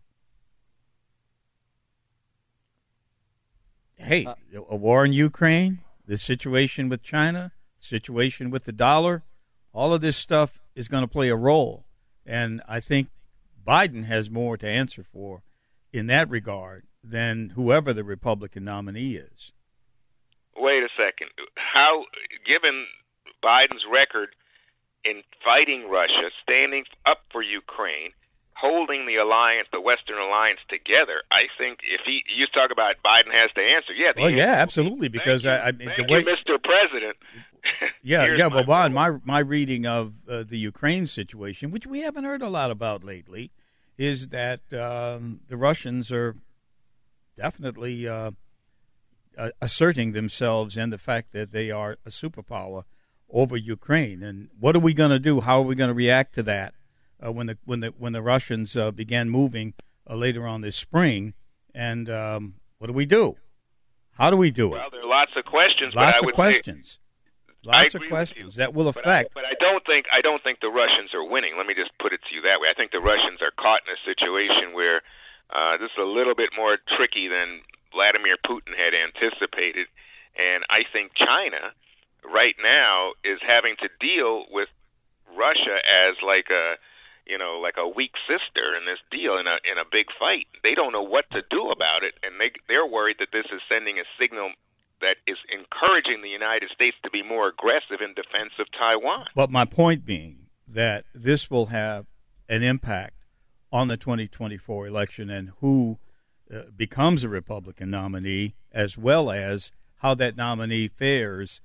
Hey, uh, a war in Ukraine, the situation with China, situation with the dollar, all of this stuff is going to play a role. And I think Biden has more to answer for in that regard than whoever the Republican nominee is. Wait a second. How, given Biden's record in fighting Russia, standing up for Ukraine, holding the alliance, the Western alliance together, I think if he, you talk about Biden has to answer, yeah. Well, yeah, absolutely, because I, I mean, Thank the way, you, Mister President. yeah, yeah. Well, Bon, my my reading of uh, the Ukraine situation, which we haven't heard a lot about lately, is that um, the Russians are definitely uh, uh, asserting themselves and the fact that they are a superpower over Ukraine. And what are we going to do? How are we going to react to that uh, when the when the when the Russians uh, began moving uh, later on this spring? And um, what do we do? How do we do it? Well, there are lots of questions. Lots but I of would questions. Say, lots of questions that will affect. But I, but I don't think I don't think the Russians are winning. Let me just put it to you that way. I think the Russians are caught in a situation where uh, this is a little bit more tricky than Vladimir Putin had anticipated, and I think China right now is having to deal with Russia as like a, you know, like a weak sister in this deal in a in a big fight. They don't know what to do about it, and they they're worried that this is sending a signal that is encouraging the United States to be more aggressive in defense of Taiwan. But my point being that this will have an impact on the twenty twenty-four election and who uh, becomes a Republican nominee, as well as how that nominee fares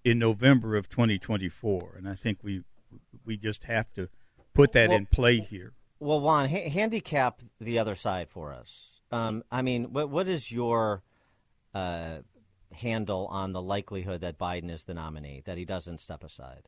in November of twenty twenty-four, and I think we we just have to put that well, in play here. Well, Juan, ha- handicap the other side for us. Um, I mean, what what is your uh, handle on the likelihood that Biden is the nominee, that he doesn't step aside?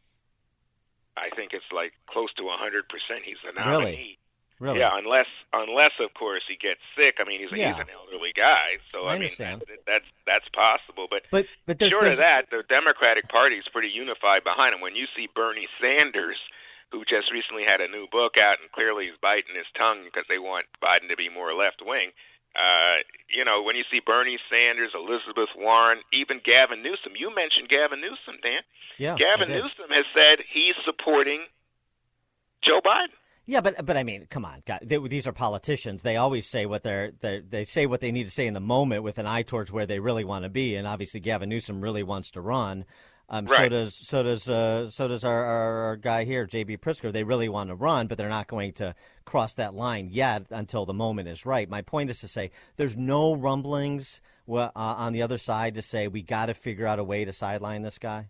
I think it's like close to one hundred percent he's the Really? nominee. Really? Yeah, unless, unless of course, he gets sick. I mean, he's, Yeah. he's an elderly guy, so I I, mean, understand. that, that's that's possible. But, But but there's, short there's, of that, the Democratic Party is pretty unified behind him. When you see Bernie Sanders, who just recently had a new book out, and clearly he's biting his tongue because they want Biden to be more left wing. Uh, you know, when you see Bernie Sanders, Elizabeth Warren, even Gavin Newsom. You mentioned Gavin Newsom, Dan. Yeah, Gavin I did. Newsom has said he's supporting Joe Biden. Yeah, but but I mean, come on, God, they, these are politicians. They always say what they're, they're they say what they need to say in the moment with an eye towards where they really want to be. And obviously, Gavin Newsom really wants to run. Um, So Right. does so does uh, so does our, our, our guy here, J B Pritzker. They really want to run, but they're not going to cross that line yet until the moment is right. My point is to say there's no rumblings uh, on the other side to say we got to figure out a way to sideline this guy.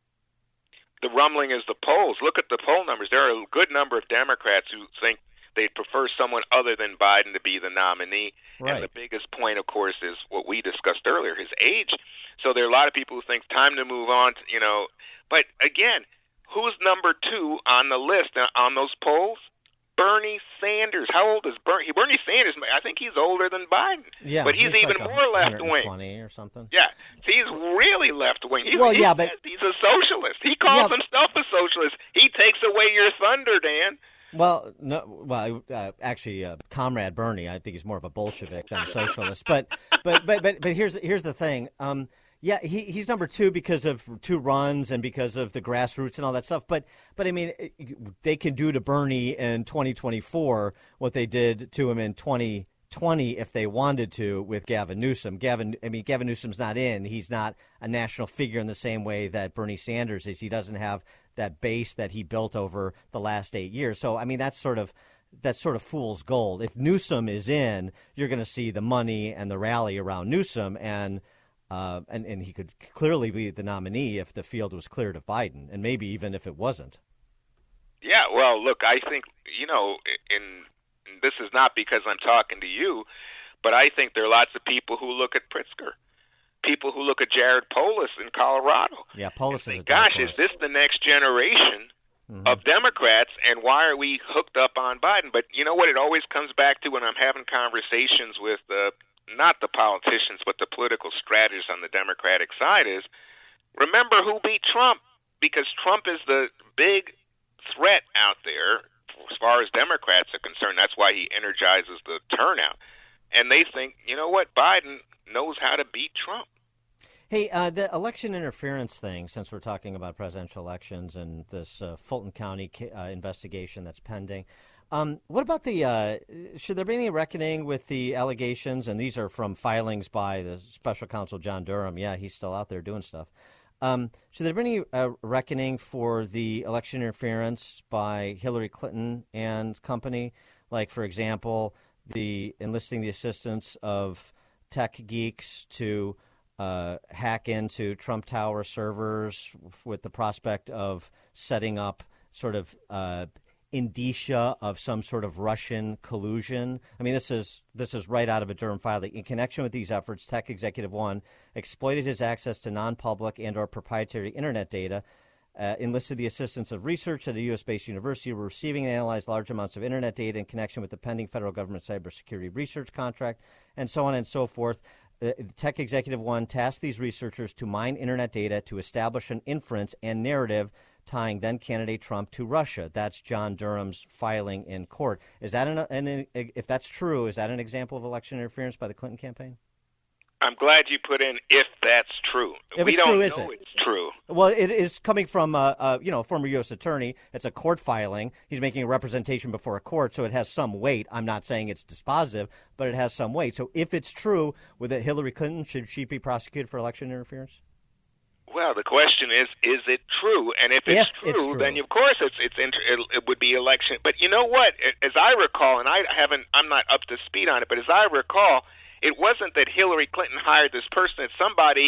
The rumbling is the polls. Look at the poll numbers. There are a good number of Democrats who think they'd prefer someone other than Biden to be the nominee. Right. And the biggest point, of course, is what we discussed earlier, his age. So there are a lot of people who think time to move on, to, you know. But, again, who's number two on the list on those polls? Bernie Sanders. How old is Bernie? Bernie Sanders, I think he's older than Biden. Yeah, but he's, even like more left wing. one twenty or something. Yeah, he's really left wing. He's, Well, he yeah, says but- he's a socialist. He calls Yeah. himself a socialist. He takes away your thunder, Dan. Well, no. Well, uh, actually, uh, Comrade Bernie, I think he's more of a Bolshevik than a socialist. But, but, but, but, but here's here's the thing. Um, yeah, he he's number two because of two runs and because of the grassroots and all that stuff. But, but I mean, they can do to Bernie in twenty twenty-four what they did to him in twenty twenty if they wanted to with Gavin Newsom. Gavin, I mean, Gavin Newsom's not in. He's not a national figure in the same way that Bernie Sanders is. He doesn't have that base that he built over the last eight years. So, I mean, that's sort of that's sort of fool's gold. If Newsom is in, you're going to see the money and the rally around Newsom, and uh, and and he could clearly be the nominee if the field was cleared of Biden, and maybe even if it wasn't. Yeah, well, look, I think, you know, in this is not because I'm talking to you, but I think there are lots of people who look at Pritzker, people who look at Jared Polis in Colorado. Yeah, Polis and is say, a dark gosh, is horse. this the next generation Mhm. of Democrats, and why are we hooked up on Biden? But you know what? It always comes back to when I'm having conversations with the, not the politicians, but the political strategists on the Democratic side is, remember who beat Trump, because Trump is the big threat out there as far as Democrats are concerned. That's why he energizes the turnout. And they think, you know what, Biden knows how to beat Trump. Hey, uh, the election interference thing, since we're talking about presidential elections and this uh, Fulton County ca- uh, investigation that's pending, um, what about the, uh, should there be any reckoning with the allegations, and these are from filings by the special counsel John Durham, yeah, he's still out there doing stuff, um, should there be any uh, reckoning for the election interference by Hillary Clinton and company, like, for example, the enlisting the assistance of tech geeks to Uh, hack into Trump Tower servers with the prospect of setting up sort of uh, indicia of some sort of Russian collusion. I mean, this is this is right out of a Durham filing. In connection with these efforts, Tech Executive One exploited his access to non-public and or proprietary Internet data, uh, enlisted the assistance of research at a U S-based university, were receiving and analyzed large amounts of Internet data in connection with the pending federal government cybersecurity research contract, and so on and so forth. Uh, Tech Executive One tasked these researchers to mine Internet data to establish an inference and narrative tying then-candidate Trump to Russia. That's John Durham's filing in court. Is that an, an if that's true, is that an example of election interference by the Clinton campaign? I'm glad you put in if that's true. If we it's don't true, know is it? it's true. Well, it is coming from a, a you know former U S attorney. It's a court filing. He's making a representation before a court, so it has some weight. I'm not saying it's dispositive, but it has some weight. So if it's true, with it, Hillary Clinton, should she be prosecuted for election interference? Well, the question is, is it true? And if it's, If true, it's true. then of course it's it's inter- it, it would be election. But you know what? As I recall, and I haven't, I'm not up to speed on it, but as I recall, it wasn't that Hillary Clinton hired this person. It's somebody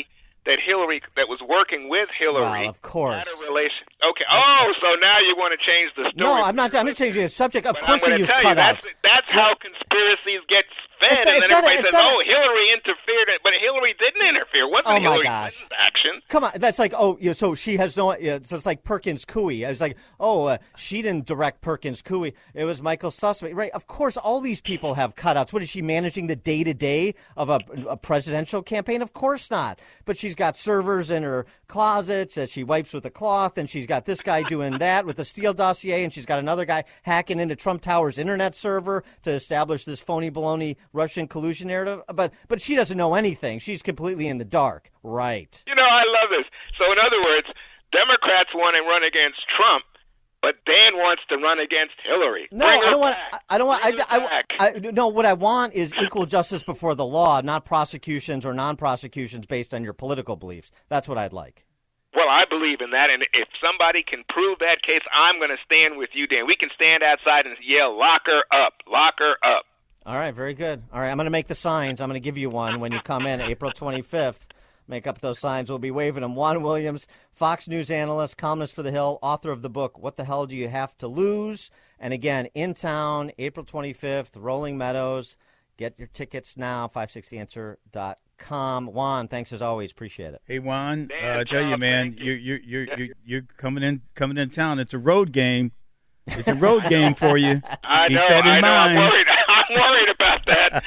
that Hillary, that was working with Hillary, well, of course, had a relation. Okay. Oh, so now you want to change the story? No, I'm not. I'm not changing the subject. Of but course, they use tell you, cutouts. That's, that's how conspiracies get fed, It's- and it's then not a- everybody it's says, not a- "Oh, Hillary interfered," but Hillary didn't interfere. It wasn't Oh, my Hillary gosh. Clinton's action. Come on, that's like, oh, yeah, so she has no, yeah, so it's like Perkins Coie. I was like, oh, uh, she didn't direct Perkins Coie. It was Michael Sussman. Right, of course, all these people have cutouts. What, is she managing the day-to-day of a, a presidential campaign? Of course not. But she's got servers in her closets that she wipes with a cloth, and she's got this guy doing that with the Steele dossier, and she's got another guy hacking into Trump Tower's internet server to establish this phony baloney Russian collusion narrative. But, but she doesn't know anything. She's completely in the dark. Right. You know, I love this. So, in other words, Democrats want to run against Trump, but Dan wants to run against Hillary. No, Bring I her don't want. back. I don't want. I, Bring her I, back. I, I, no, what I want is equal justice before the law, not prosecutions or non-prosecutions based on your political beliefs. That's what I'd like. Well, I believe in that, and if somebody can prove that case, I'm going to stand with you, Dan. We can stand outside and yell, "Lock her up! Lock her up!" All right, very good. All right, I'm going to make the signs. I'm going to give you one when you come in April twenty-fifth. Make up those signs. We'll be waving them. Juan Williams, Fox News analyst, columnist for The Hill, author of the book, What the Hell Do You Have to Lose? And again, in town, April twenty-fifth, Rolling Meadows. Get your tickets now, five sixty answer dot com. Juan, thanks as always. Appreciate it. Hey, Juan, Dan, uh, I tell you, Tom, man, thank you're you're you're you're, you're coming in coming in town. It's a road game. It's a road game for you. I Keep know, that in I know. mind. I'm worried. I'm worried about that.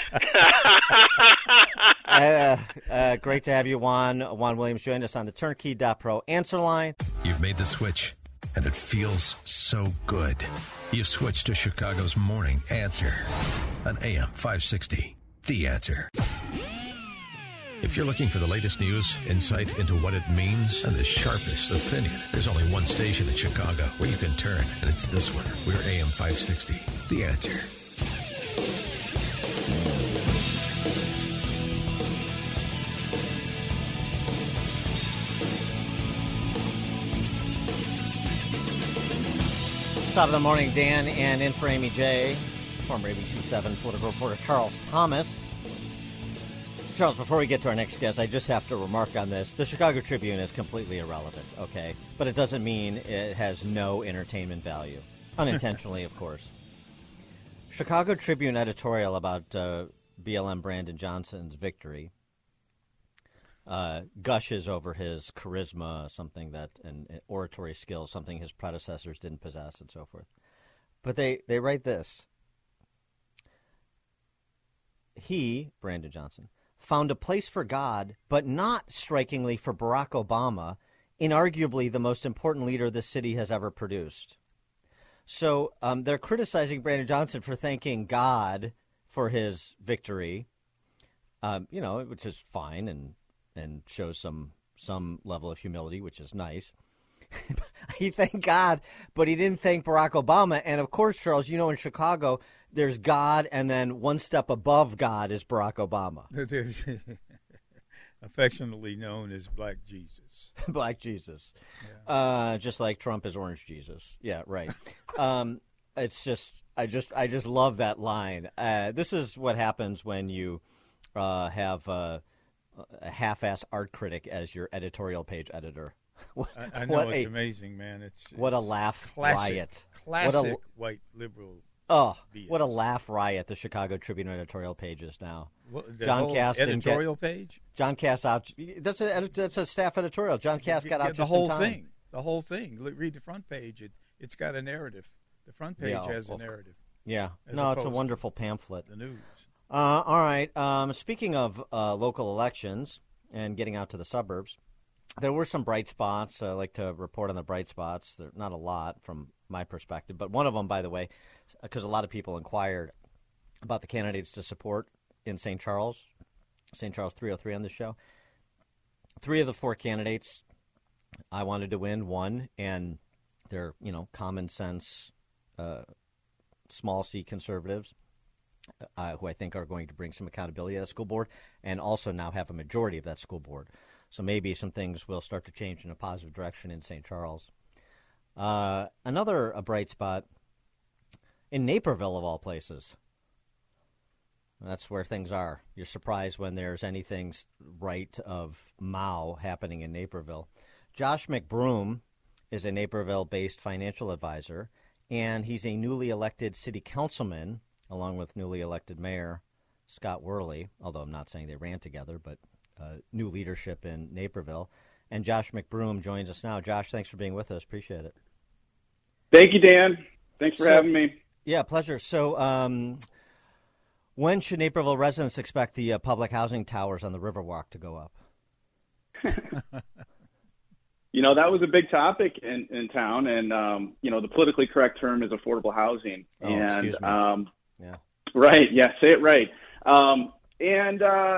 uh, uh, great to have you, Juan. Juan Williams joined us on the Turnkey dot pro answer line. You've made the switch, and it feels so good. You've switched to Chicago's Morning Answer on A M five sixty. The Answer. If you're looking for the latest news, insight into what it means, and the sharpest opinion, there's only one station in Chicago where you can turn, and it's this one. We're A M five sixty. The Answer. Top of the morning, Dan, and in for Amy J, former A B C seven political reporter Charles Thomas. Charles, before we get to our next guest, I just have to remark on this. The Chicago Tribune is completely irrelevant, okay? But it doesn't mean it has no entertainment value. Unintentionally, of course. Chicago Tribune editorial about uh, B L M Brandon Johnson's victory uh, gushes over his charisma, something that, and, and oratory skills, something his predecessors didn't possess, and so forth. But they, they write this. He, Brandon Johnson, found a place for God, but not strikingly for Barack Obama, inarguably the most important leader this city has ever produced. So um, they're criticizing Brandon Johnson for thanking God for his victory, um, you know, which is fine and and shows some some level of humility, which is nice. He thanked God, but he didn't thank Barack Obama. And, of course, Charles, you know, in Chicago, there's God, and then one step above God is Barack Obama. Affectionately known as Black Jesus. Black Jesus. Yeah. Uh, just like Trump is Orange Jesus. Yeah, right. um, it's just, I just, I just love that line. Uh, this is what happens when you uh, have uh, a half-ass art critic as your editorial page editor. What, I, I know it's a, amazing, man. It's what it's a laugh classic, riot. Classic what a, white liberal. Oh, B S. What a laugh riot the Chicago Tribune editorial page is now. What, the John Cass editorial get, page? John Cass out. That's a that's a staff editorial. John Cass got out the just whole in time. thing. The whole thing. Read the front page. It it's got a narrative. The front page yeah, has well, a narrative. Yeah. No, it's a wonderful pamphlet. The news. Uh, all right. Um, speaking of uh, local elections and getting out to the suburbs, there were some bright spots. I like to report on the bright spots. There not a lot from my perspective, but one of them, by the way, because a lot of people inquired about the candidates to support in Saint Charles, Saint Charles three oh three on the show. Three of the four candidates I wanted to win won, and they're, you know, common sense, uh, small C conservatives uh, who I think are going to bring some accountability to the school board and also now have a majority of that school board. So maybe some things will start to change in a positive direction in Saint Charles. Uh, another a bright spot in Naperville, of all places. That's where things are. You're surprised when there's anything right of Mao happening in Naperville. Josh McBroom is a Naperville-based financial advisor, and he's a newly elected city councilman, along with newly elected mayor Scott Worley, although I'm not saying they ran together, but uh, new leadership in Naperville. And Josh McBroom joins us now. Josh, thanks for being with us. Appreciate it. Thank you, Dan. Thanks for so, having me. Yeah, pleasure. So um, when should Naperville residents expect the uh, public housing towers on the Riverwalk to go up? You know, that was a big topic in, in town, and, um, you know, the politically correct term is affordable housing. Oh, and, excuse me. Um, yeah. Right, yeah, say it right. Um, and uh,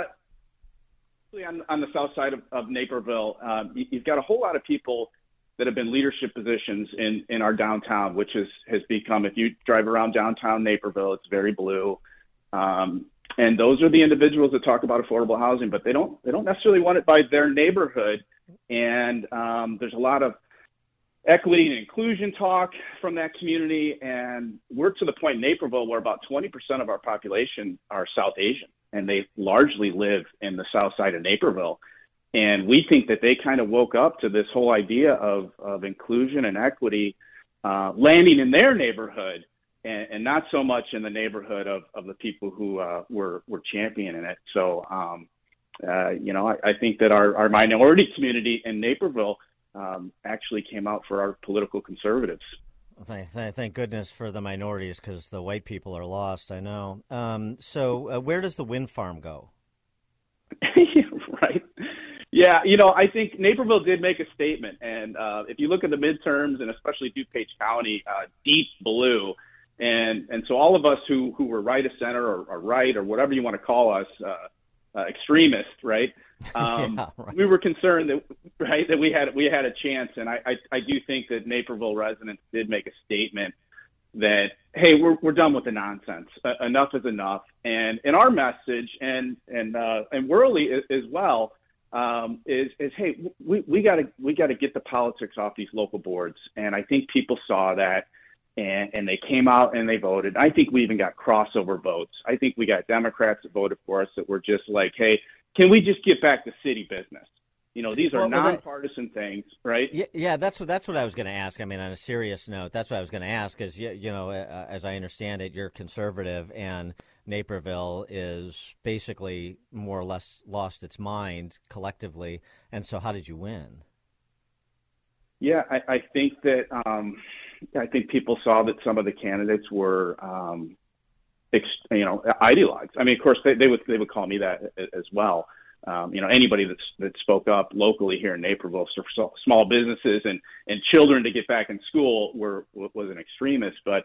on, on the south side of, of Naperville, um, you, you've got a whole lot of people that have been leadership positions in, in our downtown, which is, has become, if you drive around downtown Naperville, it's very blue. Um, and those are the individuals that talk about affordable housing, but they don't they don't necessarily want it by their neighborhood. And um, there's a lot of equity and inclusion talk from that community. And we're to the point in Naperville where about twenty percent of our population are South Asian, and they largely live in the south side of Naperville. And we think that they kind of woke up to this whole idea of, of inclusion and equity uh, landing in their neighborhood, and, and not so much in the neighborhood of, of the people who uh, were, were championing it. So, um, uh, you know, I, I think that our, our minority community in Naperville um, actually came out for our political conservatives. Thank, thank goodness for the minorities, because the white people are lost, I know. Um, so uh, where does the wind farm go? Right. Yeah, you know, I think Naperville did make a statement. And uh, if you look at the midterms, and especially DuPage County, uh, deep blue. And and so all of us who, who were right of center or, or right or whatever you want to call us, uh, uh, extremists, right? Um, yeah, right. We were concerned that right that we had we had a chance, and I, I, I do think that Naperville residents did make a statement that, hey, we're we're done with the nonsense. Uh, enough is enough. And and our message, and and uh, and Worley as well, um, is is hey, we we got to we got to get the politics off these local boards. And I think people saw that. And, and they came out and they voted. I think we even got crossover votes. I think we got Democrats that voted for us that were just like, hey, can we just get back to city business? You know, these are well, well, nonpartisan that, things, right? Yeah, yeah, that's what that's what I was going to ask. I mean, on a serious note, that's what I was going to ask. Is you, you know, uh, as I understand it, you're conservative, and Naperville is basically more or less lost its mind collectively. And so, how did you win? Yeah, I, I think that. Um, I think people saw that some of the candidates were, um, ex, you know, ideologues. I mean, of course, they, they would they would call me that as well. Um, you know, anybody that's, that spoke up locally here in Naperville, so, so small businesses and, and children to get back in school were was an extremist. But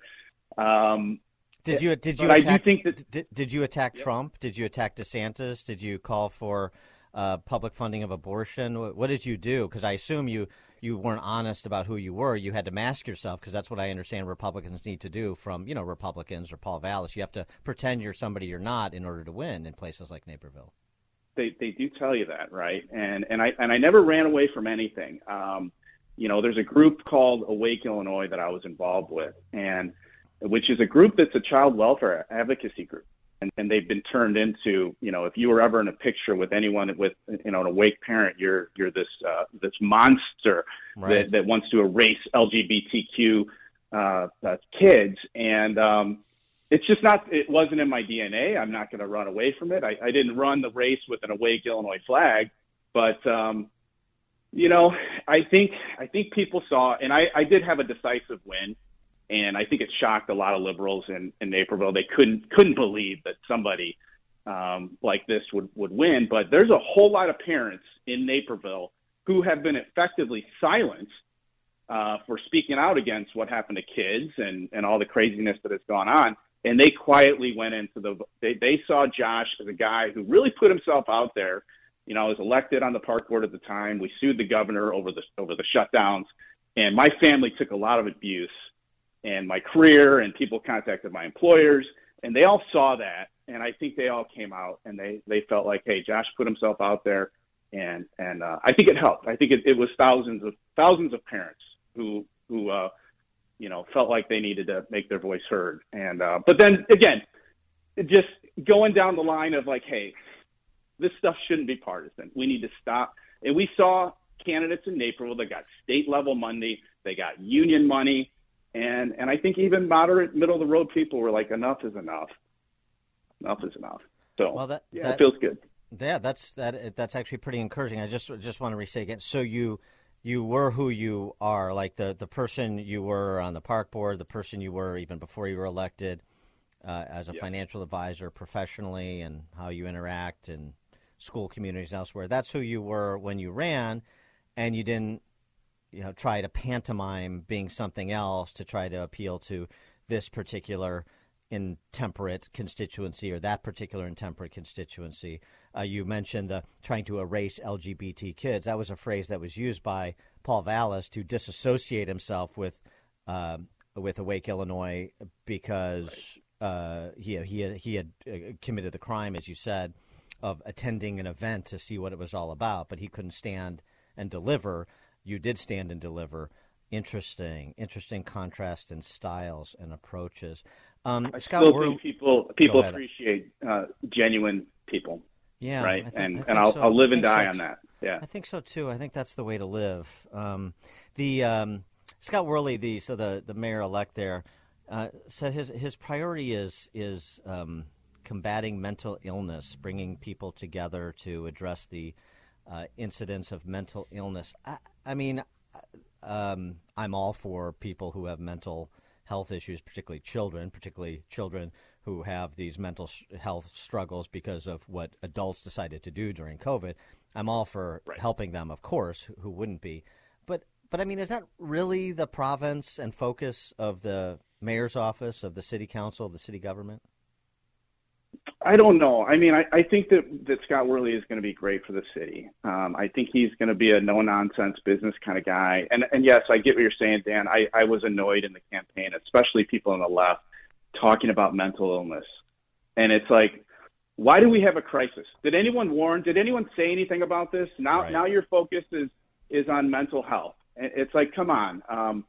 um, did you did you but attack, I do think that did, did you attack yeah. Trump? Did you attack DeSantis? Did you call for uh, public funding of abortion? What, what did you do? Because I assume you. You weren't honest about who you were. You had to mask yourself, because that's what I understand Republicans need to do from, you know, Republicans or Paul Vallas. You have to pretend you're somebody you're not in order to win in places like Naperville. They they do tell you that, right? And and I and I never ran away from anything. Um, you know, there's a group called Awake Illinois that I was involved with, and which is a group that's a child welfare advocacy group. And, and they've been turned into, you know, if you were ever in a picture with anyone with, you know, an awake parent, you're you're this uh, this monster right. that, that wants to erase L G B T Q uh, uh, kids. And um, it's just not, it wasn't in my D N A. I'm not going to run away from it. I, I didn't run the race with an Awake Illinois flag. But, um, you know, I think I think people saw, and I, I did have a decisive win. And I think it shocked a lot of liberals in, in Naperville. They couldn't couldn't believe that somebody um, like this would, would win. But there's a whole lot of parents in Naperville who have been effectively silenced uh, for speaking out against what happened to kids and, and all the craziness that has gone on. And they quietly went into the they, – they saw Josh as a guy who really put himself out there. You know, I was elected on the park board at the time. We sued the governor over the over the shutdowns. And my family took a lot of abuse. And my career, and people contacted my employers, and they all saw that. And I think they all came out and they, they felt like, hey, Josh put himself out there. And, and, uh, I think it helped. I think it, it was thousands of thousands of parents who, who, uh, you know, felt like they needed to make their voice heard. And, uh, but then again, it just, going down the line of like, hey, this stuff shouldn't be partisan. We need to stop. And we saw candidates in Naperville that got state level money, they got union money, and and I think even moderate, middle of the road people were like, enough is enough. Enough is enough. So well, that, yeah, that, it feels good. Yeah, that's that. That's actually pretty encouraging. I just just want to restate again. So you you were who you are, like the the person you were on the park board, the person you were even before you were elected, uh, as a yeah. financial advisor, professionally, and how you interact in school communities elsewhere. That's who you were when you ran, and you didn't, you know, try to pantomime being something else to try to appeal to this particular intemperate constituency or that particular intemperate constituency. Uh, you mentioned the trying to erase L G B T kids. That was a phrase that was used by Paul Vallas to disassociate himself with uh, with Awake Illinois because uh, he he had, he had uh, committed the crime, as you said, of attending an event to see what it was all about, but he couldn't stand and deliver. You did stand and deliver. Interesting, interesting contrast in styles and approaches. Um, I Scott, still we're, think people people appreciate uh, genuine people. Yeah, right, I th- and I think and I'll so. I'll live and I die so on that. Yeah, I think so too. I think that's the way to live. Um, the um, Scott Worley, the so the, the mayor elect there, uh, said his his priority is is um, combating mental illness, bringing people together to address the uh, incidence of mental illness. I, I mean, um, I'm all for people who have mental health issues, particularly children, particularly children who have these mental sh- health struggles because of what adults decided to do during COVID. I'm all for right. helping them, of course, who, who wouldn't be. But, but I mean, is that really the province and focus of the mayor's office, of the city council, of the city government? I don't know. I mean, I, I think that, that Scott Worley is going to be great for the city. Um, I think he's going to be a no-nonsense business kind of guy. And, and yes, I get what you're saying, Dan. I, I was annoyed in the campaign, especially people on the left, talking about mental illness. And it's like, why do we have a crisis? Did anyone warn? Did anyone say anything about this? Now, right. now your focus is, is on mental health. It's like, come on. Um,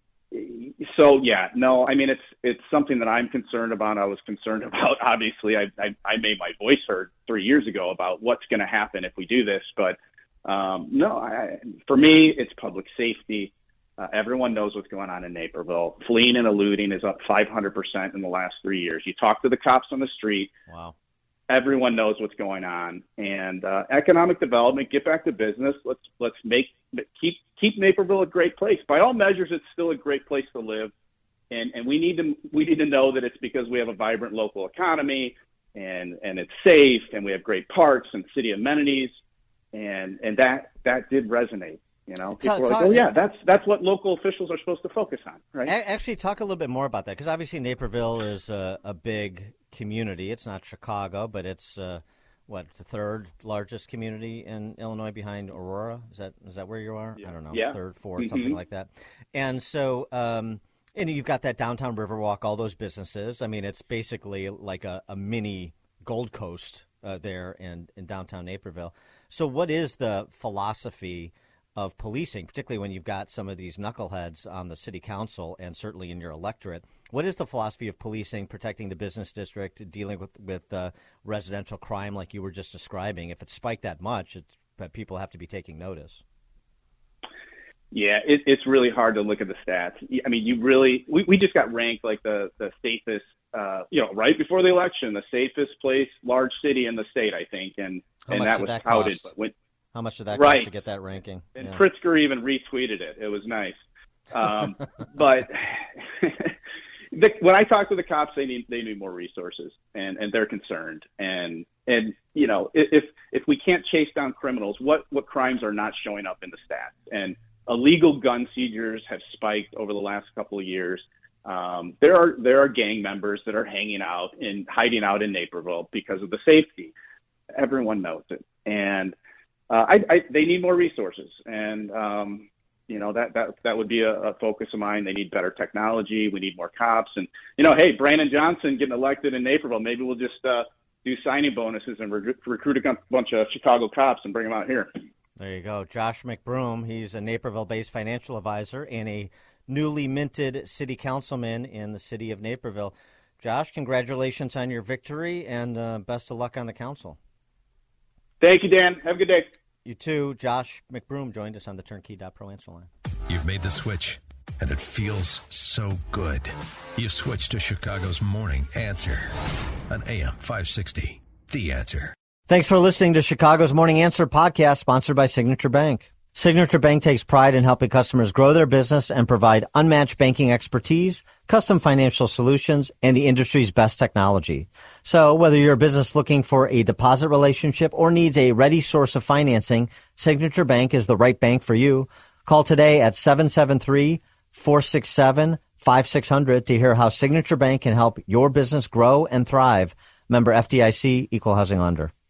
So yeah, no, I mean it's it's something that I'm concerned about. I was concerned about. Obviously, I I, I made my voice heard three years ago about what's going to happen if we do this. But um, no, I, for me, it's public safety. Uh, everyone knows what's going on in Naperville. Fleeing and eluding is up five hundred percent in the last three years. You talk to the cops on the street. Wow. Everyone knows what's going on. And uh, economic development, get back to business. Let's let's make keep keep Naperville a great place. By all measures, it's still a great place to live. And and we need to we need to know that it's because we have a vibrant local economy and and it's safe and we have great parks and city amenities. And and that that did resonate. You know, people talk, are like, talk, oh yeah, that's that's what local officials are supposed to focus on, right? Actually, talk a little bit more about that, because obviously Naperville is a, a big community. It's not Chicago, but it's uh, what the third largest community in Illinois behind Aurora. Is that is that where you are? Yeah. I don't know, yeah. third, fourth, mm-hmm. something like that. And so, um, and you've got that downtown Riverwalk, all those businesses. I mean, it's basically like a, a mini Gold Coast uh, there in, in downtown Naperville. So, what is the philosophy of policing, particularly when you've got some of these knuckleheads on the city council and certainly in your electorate? What is the philosophy of policing, protecting the business district, dealing with, with uh, residential crime like you were just describing? If it's spiked that much, it's, that people have to be taking notice. Yeah, it, it's really hard to look at the stats. I mean, you really, we, we just got ranked like the, the safest, uh, you know, right before the election, the safest place, large city in the state, I think. And, How and much that did was that touted. cost? But when, How much did that right. cost to get that ranking? And yeah. Pritzker even retweeted it. It was nice. Um, but the, when I talk to the cops, they need they need more resources, and, and they're concerned. And and you know, if if we can't chase down criminals, what what crimes are not showing up in the stats? And illegal gun seizures have spiked over the last couple of years. Um, there are there are gang members that are hanging out and hiding out in Naperville because of the safety. Everyone knows it, and uh, I, I, they need more resources, and um, you know that that that would be a, a focus of mine. They need better technology. We need more cops, and you know, hey, Brandon Johnson getting elected in Naperville. Maybe we'll just uh, do signing bonuses and re- recruit a bunch of Chicago cops and bring them out here. There you go, Josh McBroom. He's a Naperville-based financial advisor and a newly minted city councilman in the city of Naperville. Josh, congratulations on your victory, and uh, best of luck on the council. Thank you, Dan. Have a good day. You too. Josh McBroom joined us on the turnkey dot pro answer line. You've made the switch, and it feels so good. You've switched to Chicago's Morning Answer on A M five sixty, The Answer. Thanks for listening to Chicago's Morning Answer podcast, sponsored by Signature Bank. Signature Bank takes pride in helping customers grow their business and provide unmatched banking expertise, custom financial solutions, and the industry's best technology. So whether you're a business looking for a deposit relationship or needs a ready source of financing, Signature Bank is the right bank for you. Call today at seven seven three, four six seven, five six zero zero to hear how Signature Bank can help your business grow and thrive. Member F D I C, Equal Housing Lender.